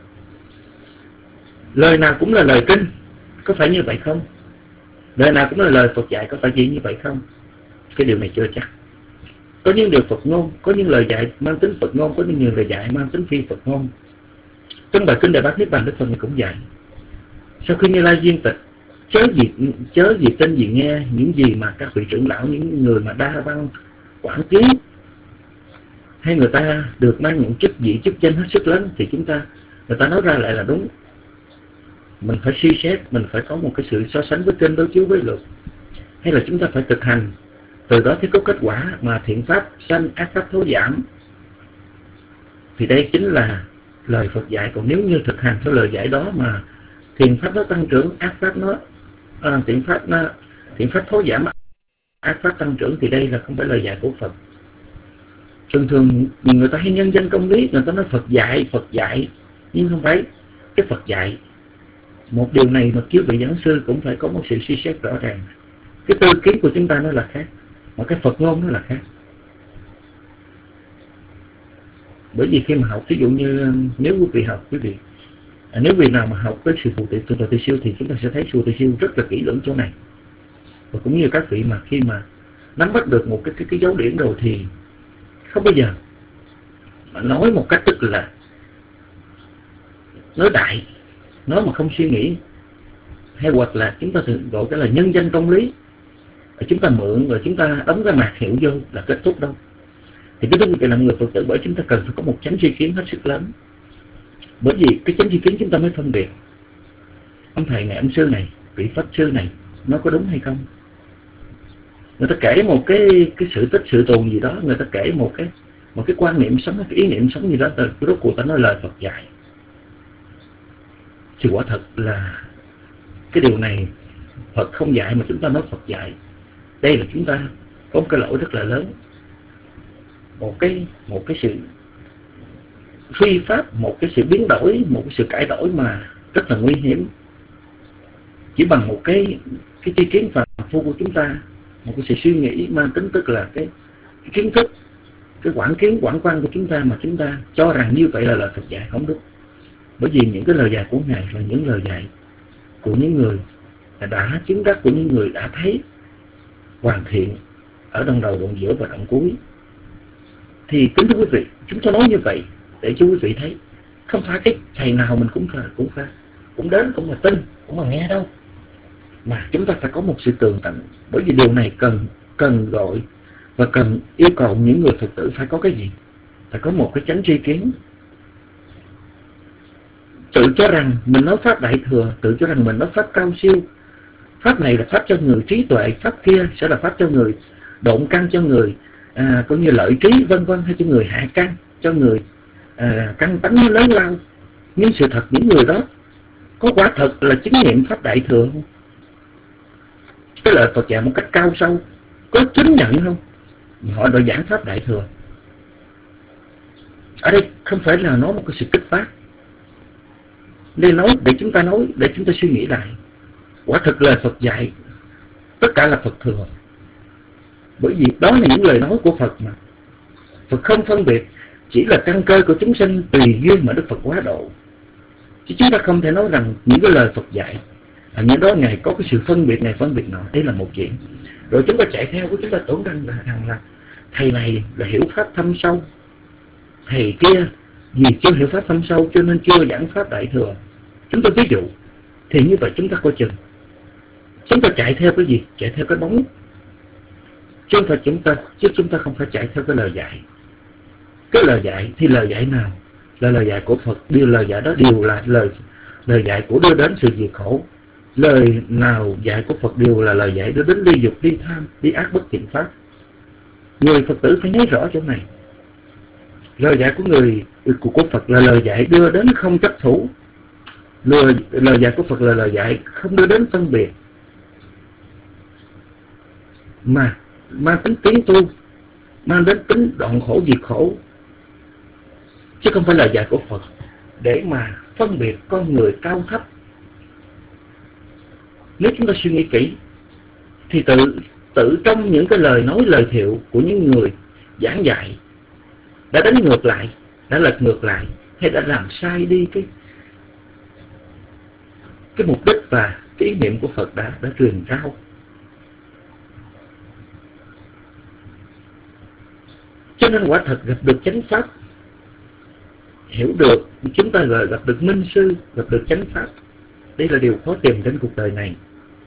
Lời nào cũng là lời kinh, có phải như vậy không? Lời nào cũng là lời Phật dạy, có phải chỉ như vậy không? Cái điều này chưa chắc. Có những điều Phật ngôn, có những lời dạy mang tính Phật ngôn, có những lời dạy mang tính phi Phật ngôn. Trong bài kinh Đại Bát Niết Bàn, Đức Phật này cũng dạy: sau khi Như Lai viên tịch, chớ gì tin gì nghe những gì mà các vị trưởng lão, những người mà đa văn quảng kiến, hay người ta được mang những chức vị chức danh hết sức lớn, thì người ta nói ra lại là đúng. Mình phải suy xét, mình phải có một cái sự so sánh với kinh, đối chiếu với luật, hay là chúng ta phải thực hành, từ đó thì có kết quả mà thiện pháp sanh, ác pháp thối giảm. Thì đây chính là lời Phật dạy. Còn nếu như thực hành theo lời dạy đó mà thiện pháp nó tăng trưởng, ác pháp nó thiện pháp thối giảm, ác pháp tăng trưởng, thì đây là không phải lời dạy của Phật. Thường người ta hay nhân danh công lý, người ta nói Phật dạy, nhưng không phải. Cái Phật dạy, một điều này mà quý vị giảng sư cũng phải có một sự suy xét rõ ràng. Cái tư kiến của chúng ta nó là khác, mà cái Phật ngôn nó là khác. Bởi vì khi mà học, ví dụ như nếu quý vị học, nếu vị nào mà học với sự phụ tỳ siêu, thì chúng ta sẽ thấy phụ tỳ siêu rất là kỹ lưỡng chỗ này. Và cũng như các vị mà khi mà nắm bắt được một cái dấu điển rồi thì không bao giờ mà nói một cách tức là nói đại, nói mà không suy nghĩ, hay hoặc là chúng ta thường gọi cái là nhân danh công lý, chúng ta mượn rồi chúng ta đóng cái mạt hiệu vô là kết thúc đâu. Thì cái đó là người Phật tử, bởi chúng ta cần phải có một chánh tri kiến hết sức lớn. Bởi vì cái chánh tri kiến chúng ta mới phân biệt ông thầy này, ông sư này, vị pháp sư này nó có đúng hay không. Người ta kể một cái sự tích sự tồn gì đó, người ta kể một cái quan niệm sống, cái ý niệm sống gì đó, từ rốt cuộc ta nói lời Phật dạy. Thì quả thật là cái điều này Phật không dạy mà chúng ta nói Phật dạy. Đây là chúng ta có một cái lỗi rất là lớn, một cái sự phi pháp, một cái sự biến đổi, một cái sự cải đổi mà rất là nguy hiểm. Chỉ bằng một cái tri kiến phàm phu của chúng ta, một cái sự suy nghĩ mang tính tức là cái kiến thức, cái quảng quan của chúng ta, mà chúng ta cho rằng như vậy là lời Phật dạy, không đúng. Bởi vì những cái lời dạy của Ngài là những lời dạy của những người đã chứng đắc, của những người đã thấy hoàn thiện ở đoạn đầu, đoạn giữa và đoạn cuối. Thì kính thưa quý vị, chúng tôi nói như vậy để cho quý vị thấy không phải cái thầy nào mình cũng đến, cũng là tin, cũng là nghe đâu, mà chúng ta phải có một sự tường tận. Bởi vì điều này cần gọi và cần yêu cầu những người Phật tử phải có cái gì? Phải có một cái chánh tri kiến. Tự cho rằng mình nói pháp đại thừa, tự cho rằng mình nói pháp cao siêu, pháp này là pháp cho người trí tuệ, pháp kia sẽ là pháp cho người độn căn, cho người cũng như lợi trí vân vân, hay cho người hạ căn, cho người căn tánh nó lớn lao. Nhưng sự thật những người đó có quả thật là chứng nghiệm pháp đại thừa không? Cái lời Phật dạy một cách cao sâu có chứng nhận không? Họ đã giảng pháp đại thừa. Ở đây không phải là nói một cái sự kích phát, để nói để chúng ta suy nghĩ lại. Quả thực lời Phật dạy tất cả là Phật thừa. Bởi vì đó là những lời nói của Phật mà. Phật không phân biệt, chỉ là căn cơ của chúng sinh tùy duyên mà Đức Phật hóa độ. Chứ chúng ta không thể nói rằng những cái lời Phật dạy những đó Ngài có cái sự phân biệt này phân biệt nọ. Đây là một chuyện. Rồi chúng ta chạy theo của chúng ta tưởng rằng là thầy này là hiểu pháp thâm sâu, thầy kia vì chưa hiểu pháp thâm sâu cho nên chưa giảng pháp đại thừa. Chúng ta ví dụ, thì như vậy chúng ta coi chừng. Chúng ta chạy theo cái gì? Chạy theo cái bóng. Chứ chúng ta không phải chạy theo cái lời dạy. Cái lời dạy thì lời dạy nào là lời dạy của Phật? Lời dạy đó đều là lời dạy của đưa đến sự diệt khổ. Lời nào dạy của Phật đều là lời dạy đưa đến ly dục, ly tham, ly ác bất thiện pháp. Người Phật tử phải nhớ rõ chỗ này. Lời dạy của Phật là lời dạy đưa đến không chấp thủ. Lời dạy của Phật là lời dạy không đưa đến phân biệt, mà mang tính tiến tu, mang đến tính đoạn khổ diệt khổ. Chứ không phải lời dạy của Phật để mà phân biệt con người cao thấp, Nếu chúng ta suy nghĩ kỹ thì tự trong những cái lời nói lời thiệu của những người giảng dạy đã đánh ngược lại, đã lật ngược lại, hay đã làm sai đi cái mục đích và cái ý niệm của Phật đã truyền rao. Cho nên quả thật gặp được chánh pháp, hiểu được, chúng ta gọi gặp được minh sư, gặp được chánh pháp, đây là điều khó tìm trên cuộc đời này.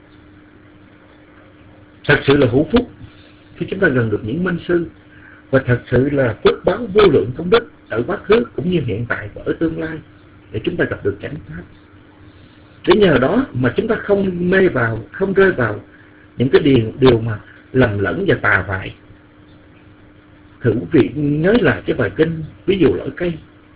Thật sự là hữu phúc khi chúng ta gần được những minh sư, và thật sự là phước báo vô lượng công đức ở quá khứ cũng như hiện tại và ở tương lai để chúng ta gặp được chánh pháp. Để nhờ đó mà chúng ta không mê vào, không rơi vào những cái điều mà lầm lẫn và tà vại. Thử quý vị nhớ lại cái bài kinh ví dụ lỗi cây.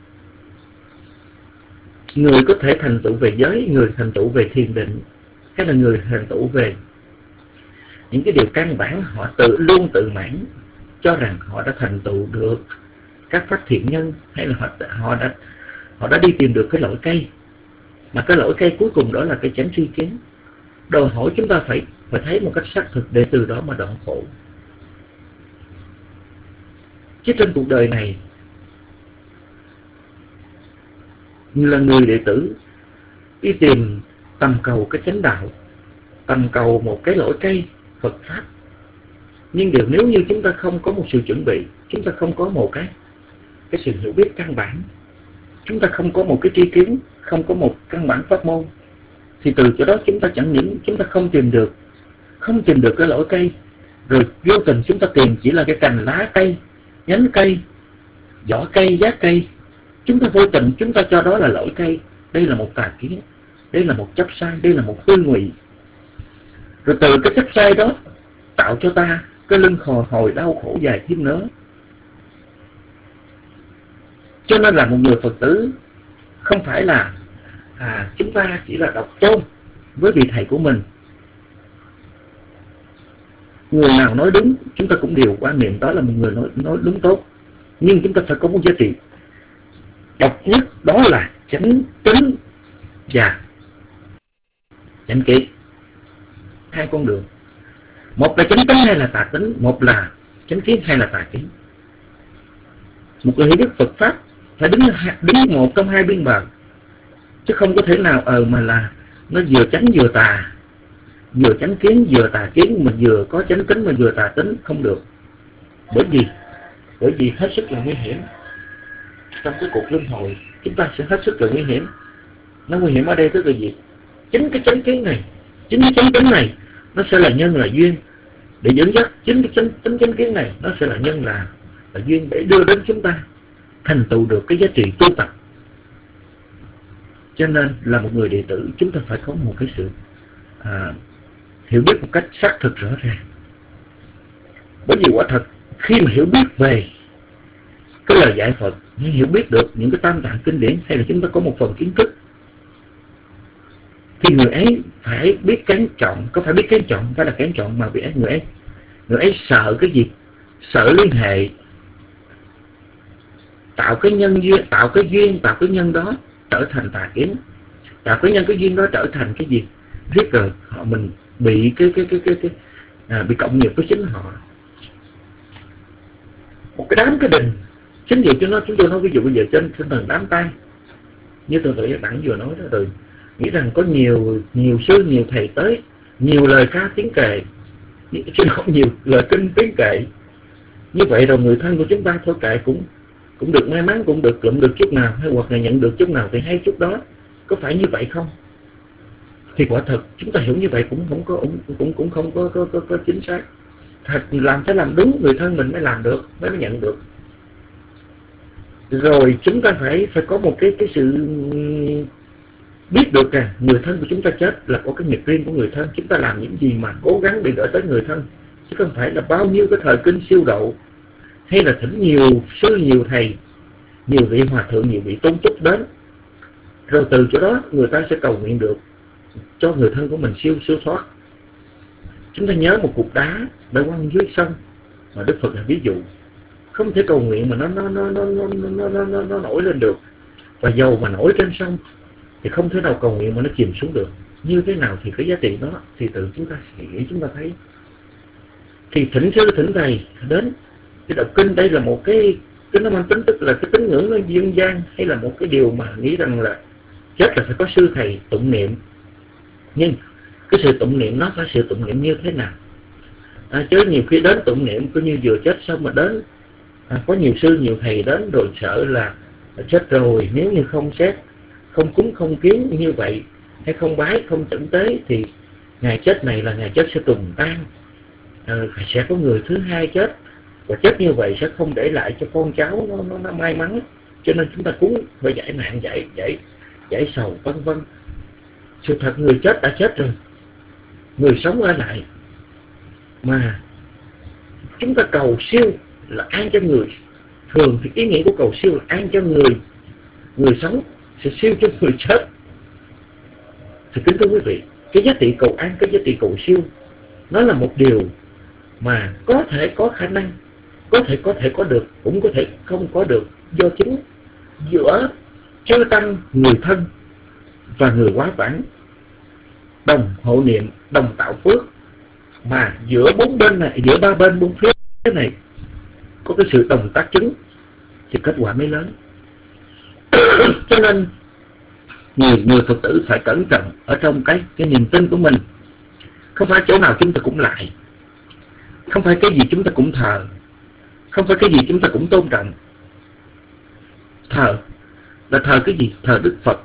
Người có thể thành tựu về giới, người thành tựu về thiền định, hay là người thành tựu về những cái điều căn bản, họ luôn tự mãn cho rằng họ đã thành tựu được các pháp thiện nhân, hay là họ đã đi tìm được cái lỗi cây, mà cái lỗi cây cuối cùng đó là cái chánh tri kiến. Đòi hỏi chúng ta phải thấy một cách xác thực để từ đó mà đoạn khổ. Chứ trên cuộc đời này, như là người đệ tử đi tìm tầm cầu cái chánh đạo, tầm cầu một cái lỗi cây Phật pháp, nhưng nếu như chúng ta không có một sự chuẩn bị, chúng ta không có một cái sự hiểu biết căn bản, chúng ta không có một cái tri kiến, không có một căn bản pháp môn, thì từ chỗ đó chúng ta chẳng những chúng ta không tìm được cái lỗi cây, rồi vô tình chúng ta tìm chỉ là cái cành lá cây, nhánh cây, vỏ cây, giá cây. Chúng ta vô tình chúng ta cho đó là lỗi cây. Đây là một tà kiến, đây là một chấp sai, đây là một hư ngụy. Rồi từ cái chấp sai đó tạo cho ta cái lưng hồi đau khổ dài thêm nữa. Cho nên là một người Phật tử không phải là chúng ta chỉ là độc tôn với vị thầy của mình. Người nào nói đúng chúng ta cũng đều quan niệm đó là một người nói đúng tốt. Nhưng chúng ta phải có một giá trị độc nhất, đó là chánh tín và chánh kiến. Hai con đường, một là chánh tín hay là tà tín, một là chánh kiến hay là tà kiến. Một người hiểu biết Phật pháp phải đứng một trong hai biên bờ, chứ không có thể nào mà là nó vừa chánh vừa tà, vừa chánh kiến vừa tà kiến, mà vừa có chánh tín mà vừa tà tín, không được. Bởi vì hết sức là nguy hiểm. Trong cái cuộc luân hồi chúng ta sẽ hết sức là nguy hiểm. Nó nguy hiểm ở đây tức là gì? Chính cái chánh kiến này, chính cái chánh tín này nó sẽ là nhân, là duyên để dẫn dắt. Chính cái chánh kiến này nó sẽ là nhân, là duyên để đưa đến chúng ta thành tựu được cái giá trị tu tập. Cho nên là một người đệ tử chúng ta phải có một cái sự hiểu biết một cách xác thực rõ ràng. Bởi vì quả thật khi mà hiểu biết về cái lời dạy Phật, hiểu biết được những cái tam tạng kinh điển, hay là chúng ta có một phần kiến thức, thì người ấy phải biết kén chọn. Có phải biết kén chọn, không phải là kén chọn, mà vì người ấy sợ cái gì? Sợ liên hệ, tạo cái nhân duyên, tạo cái duyên, tạo cái nhân đó trở thành tà kiến, tạo cái nhân cái duyên đó trở thành cái gì? Riết rồi mình bị bị cộng nghiệp với chính họ. Một cái đám cái đình, chính vì chúng tôi nói ví dụ bây giờ trên tầng đám tang, như tôi tự đẳng vừa nói đó, rồi nghĩ rằng có nhiều sư, nhiều thầy tới, nhiều lời ca tiếng kệ, chứ không nhiều lời kinh tiếng kệ. Như vậy rồi người thân của chúng ta thôi kệ cũng được may mắn, cũng được lụm được chút nào, hay hoặc là nhận được chút nào thì hay chút đó. Có phải như vậy không? Thì quả thật chúng ta hiểu như vậy cũng không có chính xác. Thật phải làm đúng, người thân mình mới làm được, mới nhận được. Rồi chúng ta phải có một cái sự biết được rằng người thân của chúng ta chết là có cái nghiệp riêng của người thân. Chúng ta làm những gì mà cố gắng để gửi tới người thân, chứ không phải là bao nhiêu cái thời kinh siêu độ, hay là thỉnh nhiều sư, nhiều thầy, nhiều vị hòa thượng, nhiều vị tôn túc đến, rồi từ chỗ đó người ta sẽ cầu nguyện được cho người thân của mình siêu thoát. Chúng ta nhớ một cục đá đã quăng dưới sông mà Đức Phật là ví dụ, không thể cầu nguyện mà nó nổi lên được. Và dầu mà nổi trên sông thì không thể nào cầu nguyện mà nó chìm xuống được. như thế nào thì cái giá trị đó thì tự chúng ta suy nghĩ, chúng ta thấy. Thì thỉnh sư thỉnh thầy đến cái đọc kinh, đây là một cái nó mang tính tức là cái tín ngưỡng dân gian, hay là một cái điều mà nghĩ rằng là chết là phải có sư thầy tụng niệm. Nhưng cái sự tụng niệm nó phải sự tụng niệm như thế nào? Chứ nhiều khi đến tụng niệm coi như vừa chết xong mà đến, có nhiều sư nhiều thầy đến rồi sợ là chết rồi, nếu như không xét, không cúng không kiến như vậy, hay không bái không chẩn tế, thì ngày chết này là ngày chết sẽ trùng tan, sẽ có người thứ hai chết, và chết như vậy sẽ không để lại cho con cháu nó may mắn, cho nên chúng ta cúng phải giải nạn, giải sầu vân vân. Sự thật người chết đã chết rồi, người sống ở lại, mà chúng ta cầu siêu là an cho người. Thường thì ý nghĩa của cầu siêu là an cho người sống, sẽ siêu cho người chết. Thì kính thưa quý vị, cái giá trị cầu an, cái giá trị cầu siêu, nó là một điều mà có thể có khả năng, có thể có được, cũng có thể không có được, do chính giữa chư tăng, người thân và người quá vãng đồng hộ niệm, đồng tạo phước, mà giữa bốn bên này, giữa ba bên bốn phía này có cái sự đồng tác chứng thì kết quả mới lớn. Cho nên người Phật tử phải cẩn trọng ở trong cái niềm tin của mình. Không phải chỗ nào chúng ta cũng lại, không phải cái gì chúng ta cũng thờ, không phải cái gì chúng ta cũng tôn trọng. Thờ là thờ cái gì? Thờ Đức Phật.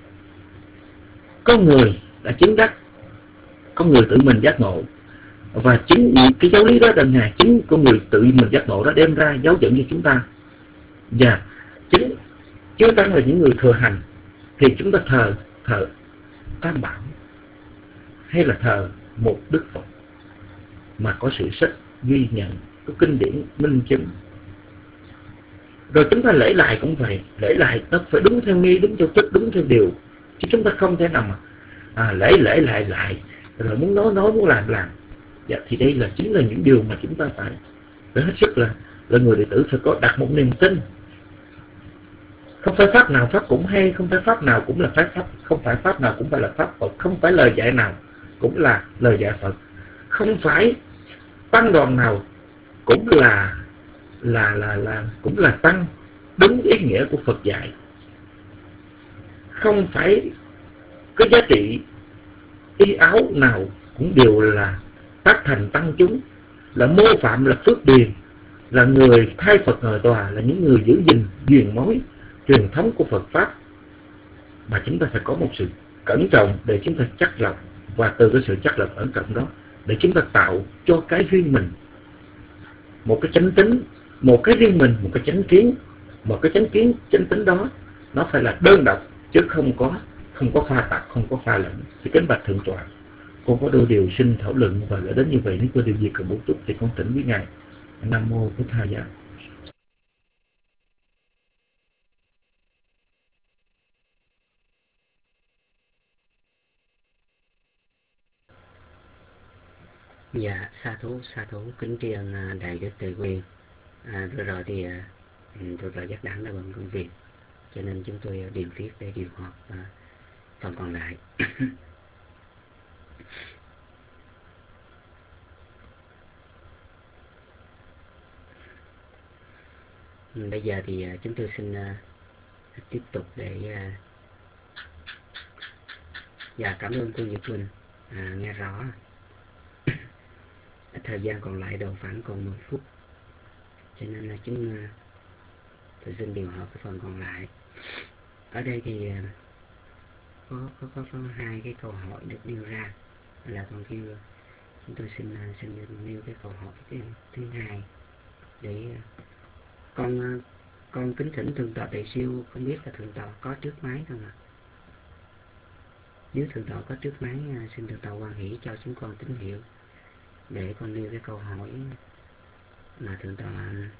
Có người đã chứng đắc, có người tự mình giác ngộ, và chính cái giáo lý đó là Ngài, chính của người tự mình giác ngộ đó đem ra giáo dẫn cho chúng ta. Và chính chư tăng là những người thừa hành, thì chúng ta thờ Tam Bảo, hay là thờ một Đức Phật mà có sự sách ghi nhận, có kinh điển minh chứng. Rồi chúng ta lễ lại cũng vậy, lễ lại nó phải đúng theo nghi, đúng theo tức, đúng theo điều, chứ chúng ta không thể nào mà lễ lại rồi muốn nói muốn làm. Dạ, thì đây là chính là những điều mà chúng ta phải hết sức là người đệ tử phải có đặt một niềm tin. Không phải pháp nào pháp cũng hay, không phải pháp nào cũng là pháp, không phải pháp nào cũng phải là pháp Phật, không phải lời dạy nào cũng là lời dạy Phật, không phải tăng đoàn nào cũng là tăng đúng ý nghĩa của Phật dạy. Không phải cái giá trị y áo nào cũng đều là tác thành tăng chúng, là mô phạm, là phước điền, là người thay Phật ngồi tòa, là những người giữ gìn truyền mối truyền thống của Phật Pháp. Mà chúng ta phải có một sự cẩn trọng để chúng ta chắc lọc, và từ cái sự chắc lọc cẩn trọng đó để chúng ta tạo cho cái riêng mình một cái chánh tính, một cái riêng mình, một cái chánh kiến. Một cái chánh tính đó nó phải là đơn độc, chứ không có pha tạp, không có pha lẫn. Thì kính bạch thượng tọa, con có đôi điều xin thảo luận và gửi đến như vậy. Nếu có điều gì cần bổ túc thì con tỉnh với ngài. Nam mô Bổn Tha Giá. Dạ, sa thú kính tri ân đại đức Từ Quyền. Vừa rồi thì tôi rồi giác đẳng đã bận công việc, cho nên chúng tôi điều tiết để điều họp phần còn lại. Bây giờ thì chúng tôi xin tiếp tục để và cảm ơn cô Nhật Quỳnh nghe rõ. Thời gian còn lại đầu khoảng còn 10 phút, cho nên là tôi xin điều hợp cái phần còn lại. Ở đây thì có hai cái câu hỏi được nêu ra, là con kêu chúng tôi xin nêu cái câu hỏi thứ hai để con kính thỉnh thượng tọa Tề Siêu, không biết là thượng tọa có trước máy không ạ? Nếu thượng tọa có trước máy, xin thượng tọa hoan hỷ cho chúng con tín hiệu để con nêu cái câu hỏi mà thượng tọa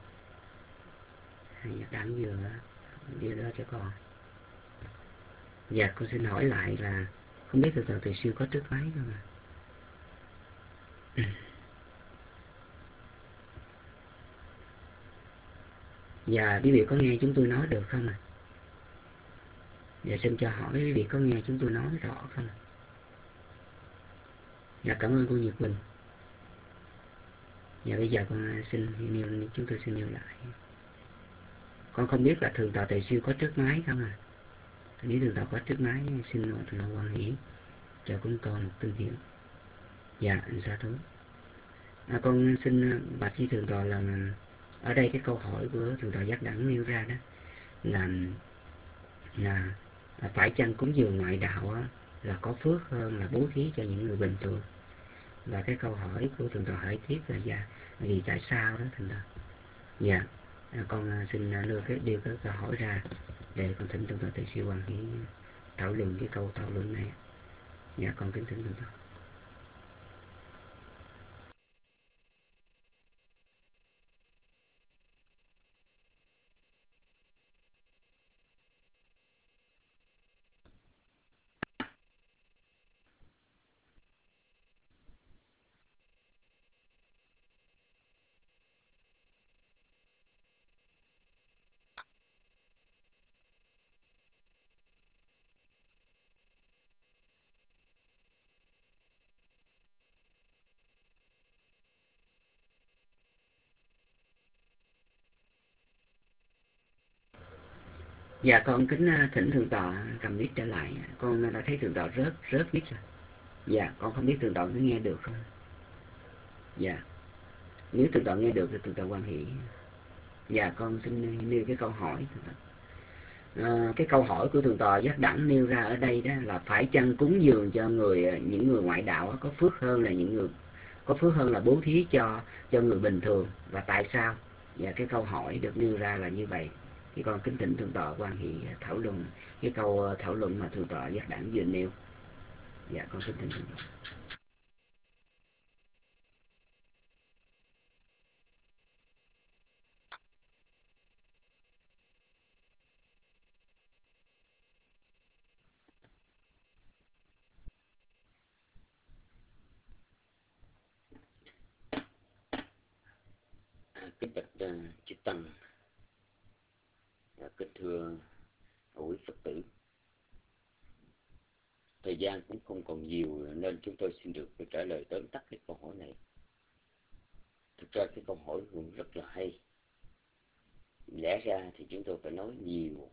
đáng vừa đưa đó cho con. Dạ, con xin hỏi lại là không biết thượng tọa Tề Siêu có trước máy không ạ? Dạ, quý vị có nghe chúng tôi nói được không ạ? Dạ, xin cho hỏi quý vị có nghe chúng tôi nói rõ không ạ? Dạ, cảm ơn cô Nhật Bình. Dạ, bây giờ con chúng tôi xin nêu lại. Con không biết là thường tọa Tề Siêu có trước máy không à? Nếu thường tọa có trước máy, xin thường tọa quan hỷ cho chúng con một tín hiệu. Dạ, sa thú. Con xin bạch với thường tọa là ở đây cái câu hỏi của thường tọa Giác Đẳng nêu ra đó là phải chăng cúng dường ngoại đạo là có phước hơn là bố thí cho những người bình thường? Và cái câu hỏi của thường tọa hỏi tiếp là vì tại sao đó thường tọa? Dạ, con xin đưa cái câu hỏi ra để con thỉnh thường tọa Tề Siêu Quan Hỷ thảo luận cái câu thảo luận này. Dạ, con kính thỉnh thường tọa. Dạ, con kính thỉnh thượng tọa cầm mic trở lại. Con đã thấy thượng tọa rớt mic rồi. Dạ, con không biết thượng tọa có nghe được không? Dạ, nếu thượng tọa nghe được thì thượng tọa quan hỷ. Dạ, con xin nêu cái câu hỏi. Cái câu hỏi của thượng tọa Giác Đẳng nêu ra ở đây đó là phải chăng cúng dường cho những người ngoại đạo có phước hơn là bố thí cho người bình thường, và tại sao? Dạ, cái câu hỏi được nêu ra là như vậy. Thì con kính thỉnh thượng tọa quan hỷ thảo luận cái câu thảo luận mà thượng tọa Giác Đẳng vừa nêu. Dạ, con kính thỉnh thượng tọa. Kính bạch chư tăng, kính thưa quý Phật tử, thời gian cũng không còn nhiều nên chúng tôi xin được trả lời tóm tắt cái câu hỏi này. Thực ra cái câu hỏi cũng rất là hay. Lẽ ra thì chúng tôi phải nói nhiều.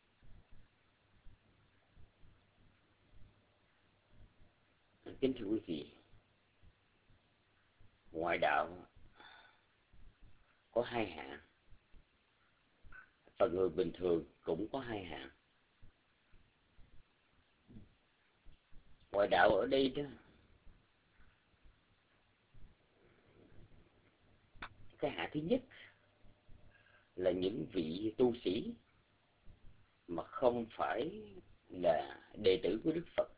Kính thưa quý vị, ngoại đạo có hai hạng, và người bình thường cũng có hai hạng. Ngoại đạo ở đây đó, cái hạng thứ nhất là những vị tu sĩ mà không phải là đệ tử của Đức Phật,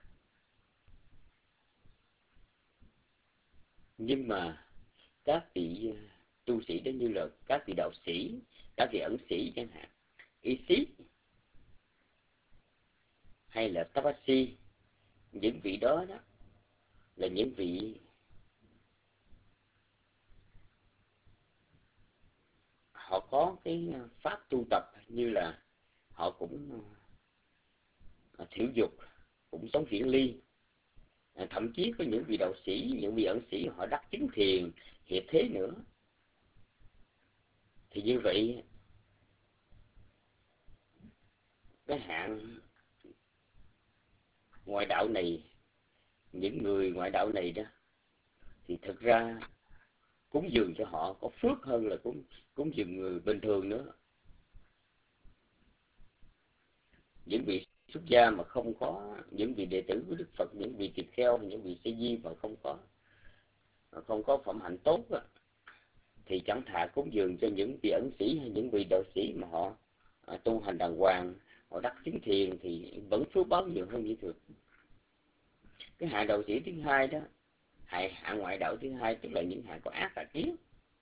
nhưng mà các vị tu sĩ đó như là các vị đạo sĩ, các vị ẩn sĩ chẳng hạn, y sĩ hay là tapasi, những vị đó đó là những vị họ có cái pháp tu tập như là họ cũng thiểu dục, cũng sống viễn ly. Thậm chí có những vị đạo sĩ, những vị ẩn sĩ họ đắc chứng thiền hiệp thế nữa. Thì như vậy cái hạng ngoại đạo này, những người ngoại đạo này đó, thì thực ra cúng dường cho họ có phước hơn là cúng dường người bình thường nữa. Những vị xuất gia mà không có, những vị đệ tử của Đức Phật, những vị tỳ kheo, những vị sa di mà không có phẩm hạnh tốt đó, thì chẳng thà cúng dường cho những vị ẩn sĩ hay những vị đạo sĩ mà họ tu hành đàng hoàng, họ đắc chứng thiền thì vẫn phước báo nhiều hơn như thường. Cái hạng đạo sĩ thứ hai đó, hạng ngoại đạo thứ hai, tức là những hạng có ác tà kiến,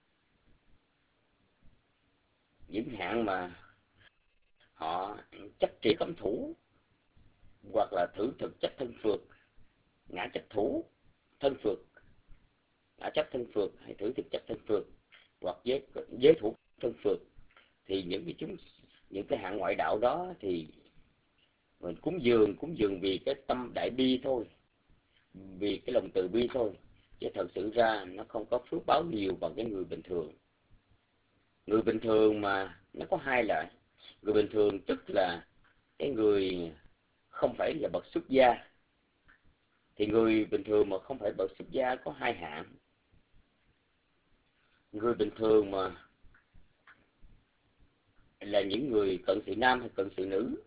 những hạng mà họ chấp trì cấm thủ, hoặc là thử thực chấp thân phược, ngã chấp thủ thân phược, ngã chấp thân phược, hay thử thực chấp thân phược, hoặc giới thủ thân phược, thì những cái hạng ngoại đạo đó thì mình cúng dường vì cái tâm đại bi thôi. vì cái lòng từ bi thôi, chứ thật sự ra nó không có phước báo nhiều bằng cái người bình thường. Người bình thường mà nó có hai loại. Người bình thường tức là cái người không phải là bậc xuất gia. Thì người bình thường mà không phải bậc xuất gia có hai hạng. Người bình thường mà là những người cận sự nam hay cận sự nữ,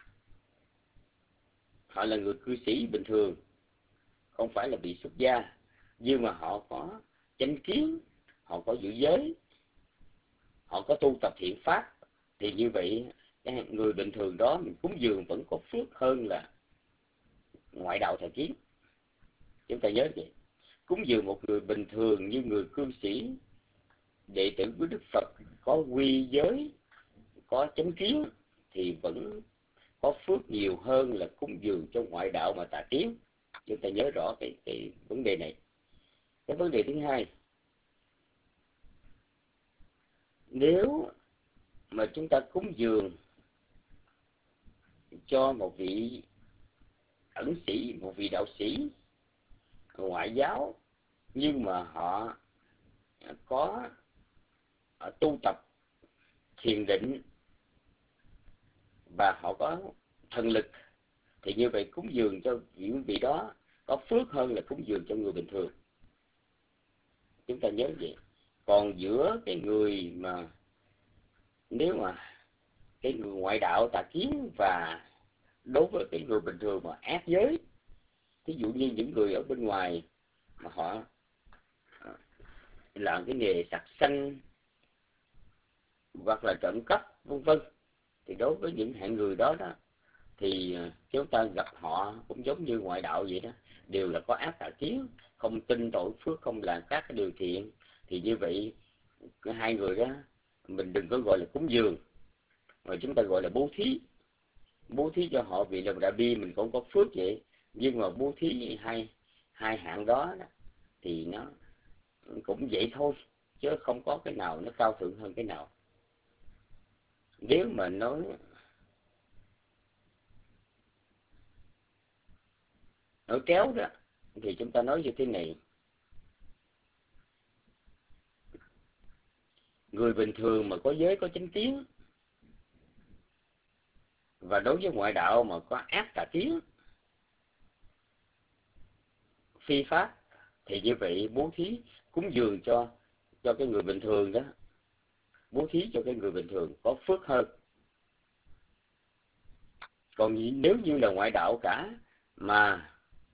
họ là người cư sĩ bình thường, không phải là bị xuất gia, nhưng mà họ có chánh kiến, họ có giữ giới, họ có tu tập thiện pháp. Thì như vậy người bình thường đó mình cúng dường vẫn có phước hơn là ngoại đạo thầy kiến. Chúng ta nhớ vậy. Cúng dường một người bình thường như người cư sĩ, đệ tử của Đức Phật, có quy giới, có chánh kiến, thì vẫn có phước nhiều hơn là cúng dường cho ngoại đạo mà tà kiến. Chúng ta nhớ rõ cái vấn đề này. Cái vấn đề thứ hai, nếu mà chúng ta cúng dường cho một vị ẩn sĩ, một vị đạo sĩ ngoại giáo, nhưng mà họ có tu tập thiền định và họ có thần lực, thì như vậy cúng dường cho những vị đó có phước hơn là cúng dường cho người bình thường. Chúng ta nhớ vậy. Còn giữa cái người mà nếu mà cái người ngoại đạo tà kiến và đối với cái người bình thường mà ác giới, ví dụ như những người ở bên ngoài mà họ làm cái nghề sặc xanh hoặc là trộm cắp vân vân, thì đối với những hạng người đó thì chúng ta gặp họ cũng giống như ngoại đạo vậy đó, đều là có ác tà kiến, không tin tội phước, không làm các cái điều thiện. Thì như vậy hai người đó mình đừng có gọi là cúng dường, mà chúng ta gọi là bố thí. Bố thí cho họ vì lòng đại bi mình cũng có phước vậy. Nhưng mà bố thí hai hạng đó thì nó cũng vậy thôi, chứ không có cái nào nó cao thượng hơn cái nào. Nếu mà nói kéo đó thì chúng ta nói như thế này: người bình thường mà có giới, có chánh kiến, và đối với ngoại đạo mà có ác tà kiến, phi pháp, thì như vậy bố thí cúng dường cho cái người bình thường đó, bố thí cho cái người bình thường có phước hơn. Còn nếu như là ngoại đạo cả, mà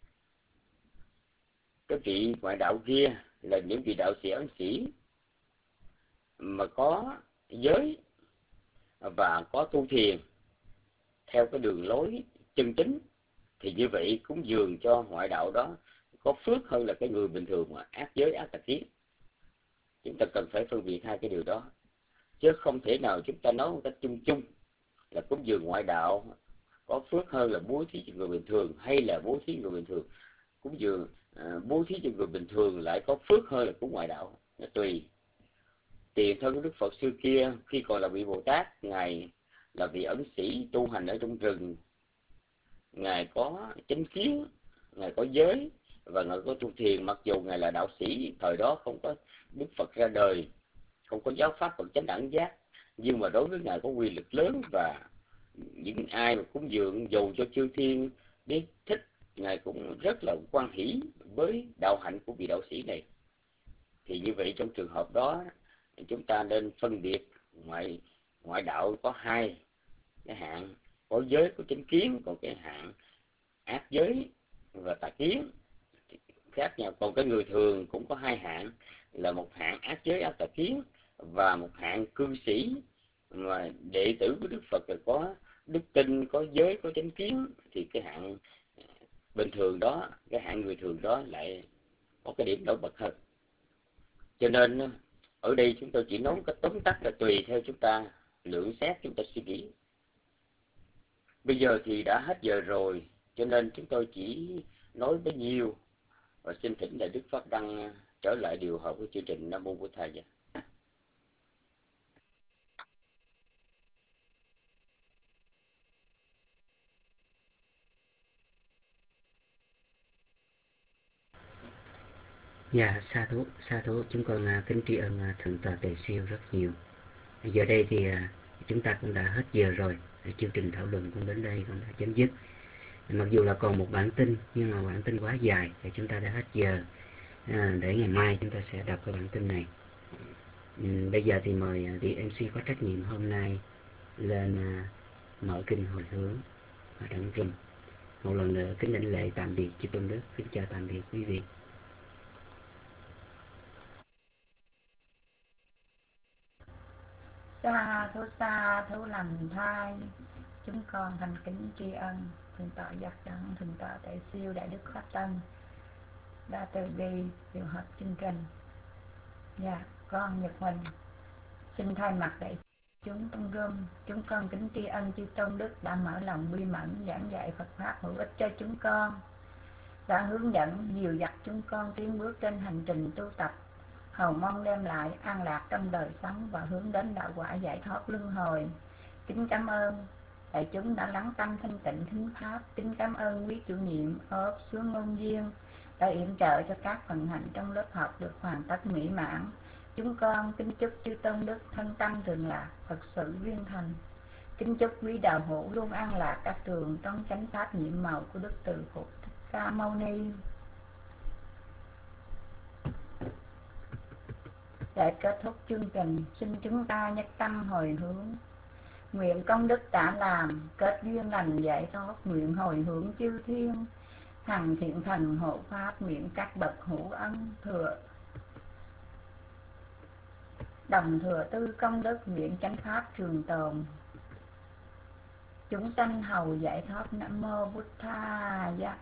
cái vị ngoại đạo kia là những vị đạo sĩ ấn sĩ mà có giới và có tu thiền theo cái đường lối chân chính, thì như vậy cúng dường cho ngoại đạo đó có phước hơn là cái người bình thường mà ác giới, ác tà kiến. Chúng ta cần phải phân biệt hai cái điều đó, chứ không thể nào chúng ta nói một cách chung chung là cúng dường ngoại đạo có phước hơn là bố thí cho người bình thường, hay là bố thí người bình thường cúng dường bố thí cho người bình thường lại có phước hơn là cúng ngoại đạo. Nó tùy. Tiền thân Đức Phật xưa kia khi còn là vị Bồ Tát, ngài là vị ẩn sĩ tu hành ở trong rừng, ngài có chánh kiến, ngài có giới và ngài có tu thiền. Mặc dù ngài là đạo sĩ, thời đó không có Đức Phật ra đời, không có giáo pháp Phật chánh đẳng giác, nhưng mà đối với ngài có quyền lực lớn, và những ai mà cúng dường dầu cho chư thiên đến thích, ngài cũng rất là hoan hỷ với đạo hạnh của vị đạo sĩ này. Thì như vậy trong trường hợp đó chúng ta nên phân biệt ngoại đạo có hai cái hạng: có giới, có chánh kiến, còn cái hạng ác giới và tà kiến khác nhau. Còn cái người thường cũng có hai hạng, là một hạng ác giới, ác tà kiến, và một hạng cư sĩ mà đệ tử của Đức Phật là có đức tin, có giới, có chánh kiến. Thì cái hạng bình thường đó, cái hạng người thường đó lại có cái điểm nổi bật hơn. Cho nên ở đây chúng tôi chỉ nói một cách tóm tắt là tùy theo chúng ta lượng xét, chúng ta suy nghĩ. Bây giờ thì đã hết giờ rồi, cho nên chúng tôi chỉ nói bấy nhiêu, và xin thỉnh Đại Đức Pháp Đăng trở lại điều hợp với chương trình. Nam Mô Bổn Thầy. Dạ, sa thú, chúng con kính tri ân Thượng tọa Tề Siêu rất nhiều. Giờ đây thì chúng ta cũng đã hết giờ rồi, chương trình thảo luận cũng đến đây cũng đã chấm dứt. Mặc dù là còn một bản tin, nhưng mà bản tin quá dài thì chúng ta đã hết giờ. Để ngày mai chúng ta sẽ đọc cái bản tin này. Bây giờ thì mời vị MC có trách nhiệm hôm nay lên mở kinh hồi hướng và đăng rung. Một lần nữa kính đảnh lễ tạm biệt chư tôn đức, kính chào tạm biệt quý vị. Sa thú lành thai, chúng con thành kính tri ân Thượng tọa Giác Đẳng, Thượng tọa Tề Siêu, Đại đức Pháp Tân đã từ bi điều hợp chương trình. Dạ, con Nhật Huỳnh xin thay mặt đại chúng Tân Rôm, chúng con kính tri ân chư tôn đức đã mở lòng bi mẫn giảng dạy Phật pháp hữu ích cho chúng con, đã hướng dẫn dìu dắt chúng con tiến bước trên hành trình tu tập, hầu mong đem lại an lạc trong đời sống và hướng đến đạo quả giải thoát luân hồi. Kính cảm ơn đại chúng đã lắng tâm thanh tịnh thính pháp. Kính cảm ơn quý chủ nhiệm ốp xuống ngôn viên đã yểm trợ cho các phần hành trong lớp học được hoàn tất mỹ mãn. Chúng con kính chúc chư tôn đức thân tâm thường lạc, Phật sự viên thành. Kính chúc quý đạo hữu luôn an lạc các trường trong chánh pháp nhiệm màu của Đức Từ Phụ Thích Ca Mâu Ni. Để kết thúc chương trình, xin chúng ta nhất tâm hồi hướng. Nguyện công đức đã làm, kết duyên lành giải thoát, nguyện hồi hướng chư thiên, hằng thiện thần hộ pháp, nguyện các bậc hữu ân thừa đồng thừa tư công đức, nguyện chánh pháp trường tồn, chúng sanh hầu giải thoát. Nam mô Bụt Tha Giá.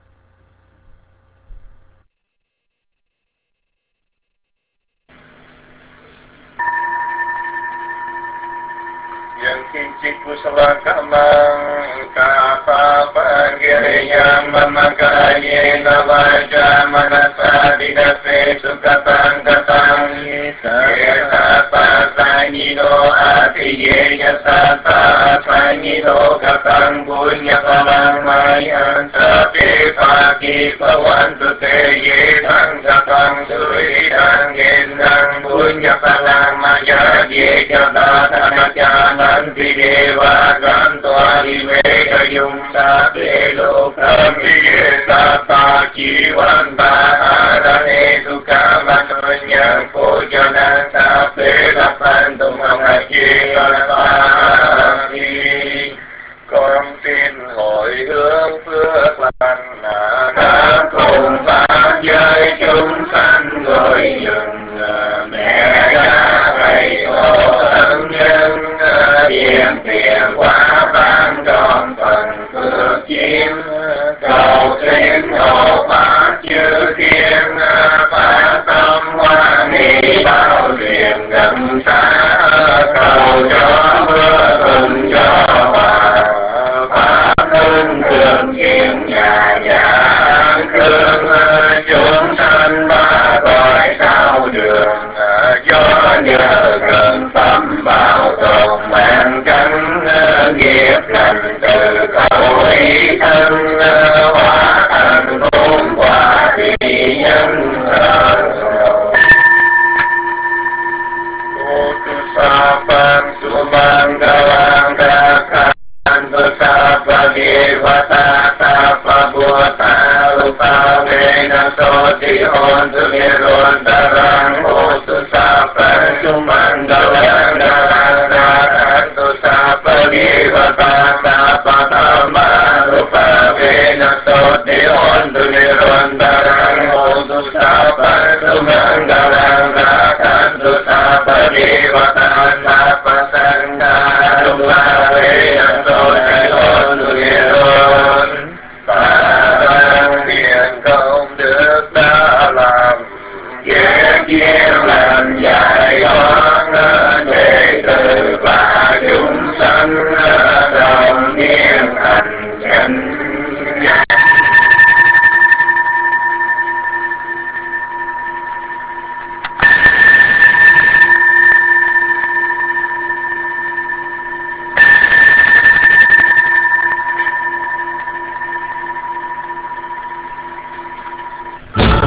Yang kincit kusala kamang kapapa giriyam mamakaye navaja manasa didase sukatang katang yesa pasanido atiye yasata pasanido katang punya palang mayan sapi pagi pawantu te ye tang katang suri tang gendang punya palang maya ye jata tanajana Nanti dewa ganto adiveka yung sabi lokam Iyesata jiwanta arane sukamatunyang pujanan sabi lapan tumangaji kalapati. Con xin hồi hướng phước lành đã cùng pháp giới chúng sanh rồi dừng mẹ cha thầy tổ ân nhân Điềm tiền quá ban tròn phần phước chiếm cầu xin hộ pháp chư thiên phát tâm hoa ni bao liền gần xa cầu cho mưa thuận cho hòa pháp thân thường hiện nhà an cương chúng sanh ba cõi sao đường do nhờ gần tâm bảo tồn mạng cánh nghiệp lành từ khẩu ý thân hóa thành bốn quả vị nhân Utusapang sumang galang dakhan Tusapa divata sapa buata Rupa vena soti ontu niron darang Utusapang sumang galang dakhan Tusapa divata sapa tama Rupa vena soti ontu niron darang Utusapang sumang galang dakhan Tusapa divata sapa sangha Rupa vena soti ontu niron Phật hiện công đức đã làm Giác chiếu làm giải thoát đệ tử và chúng sanh đồng niên thành chánh Hãy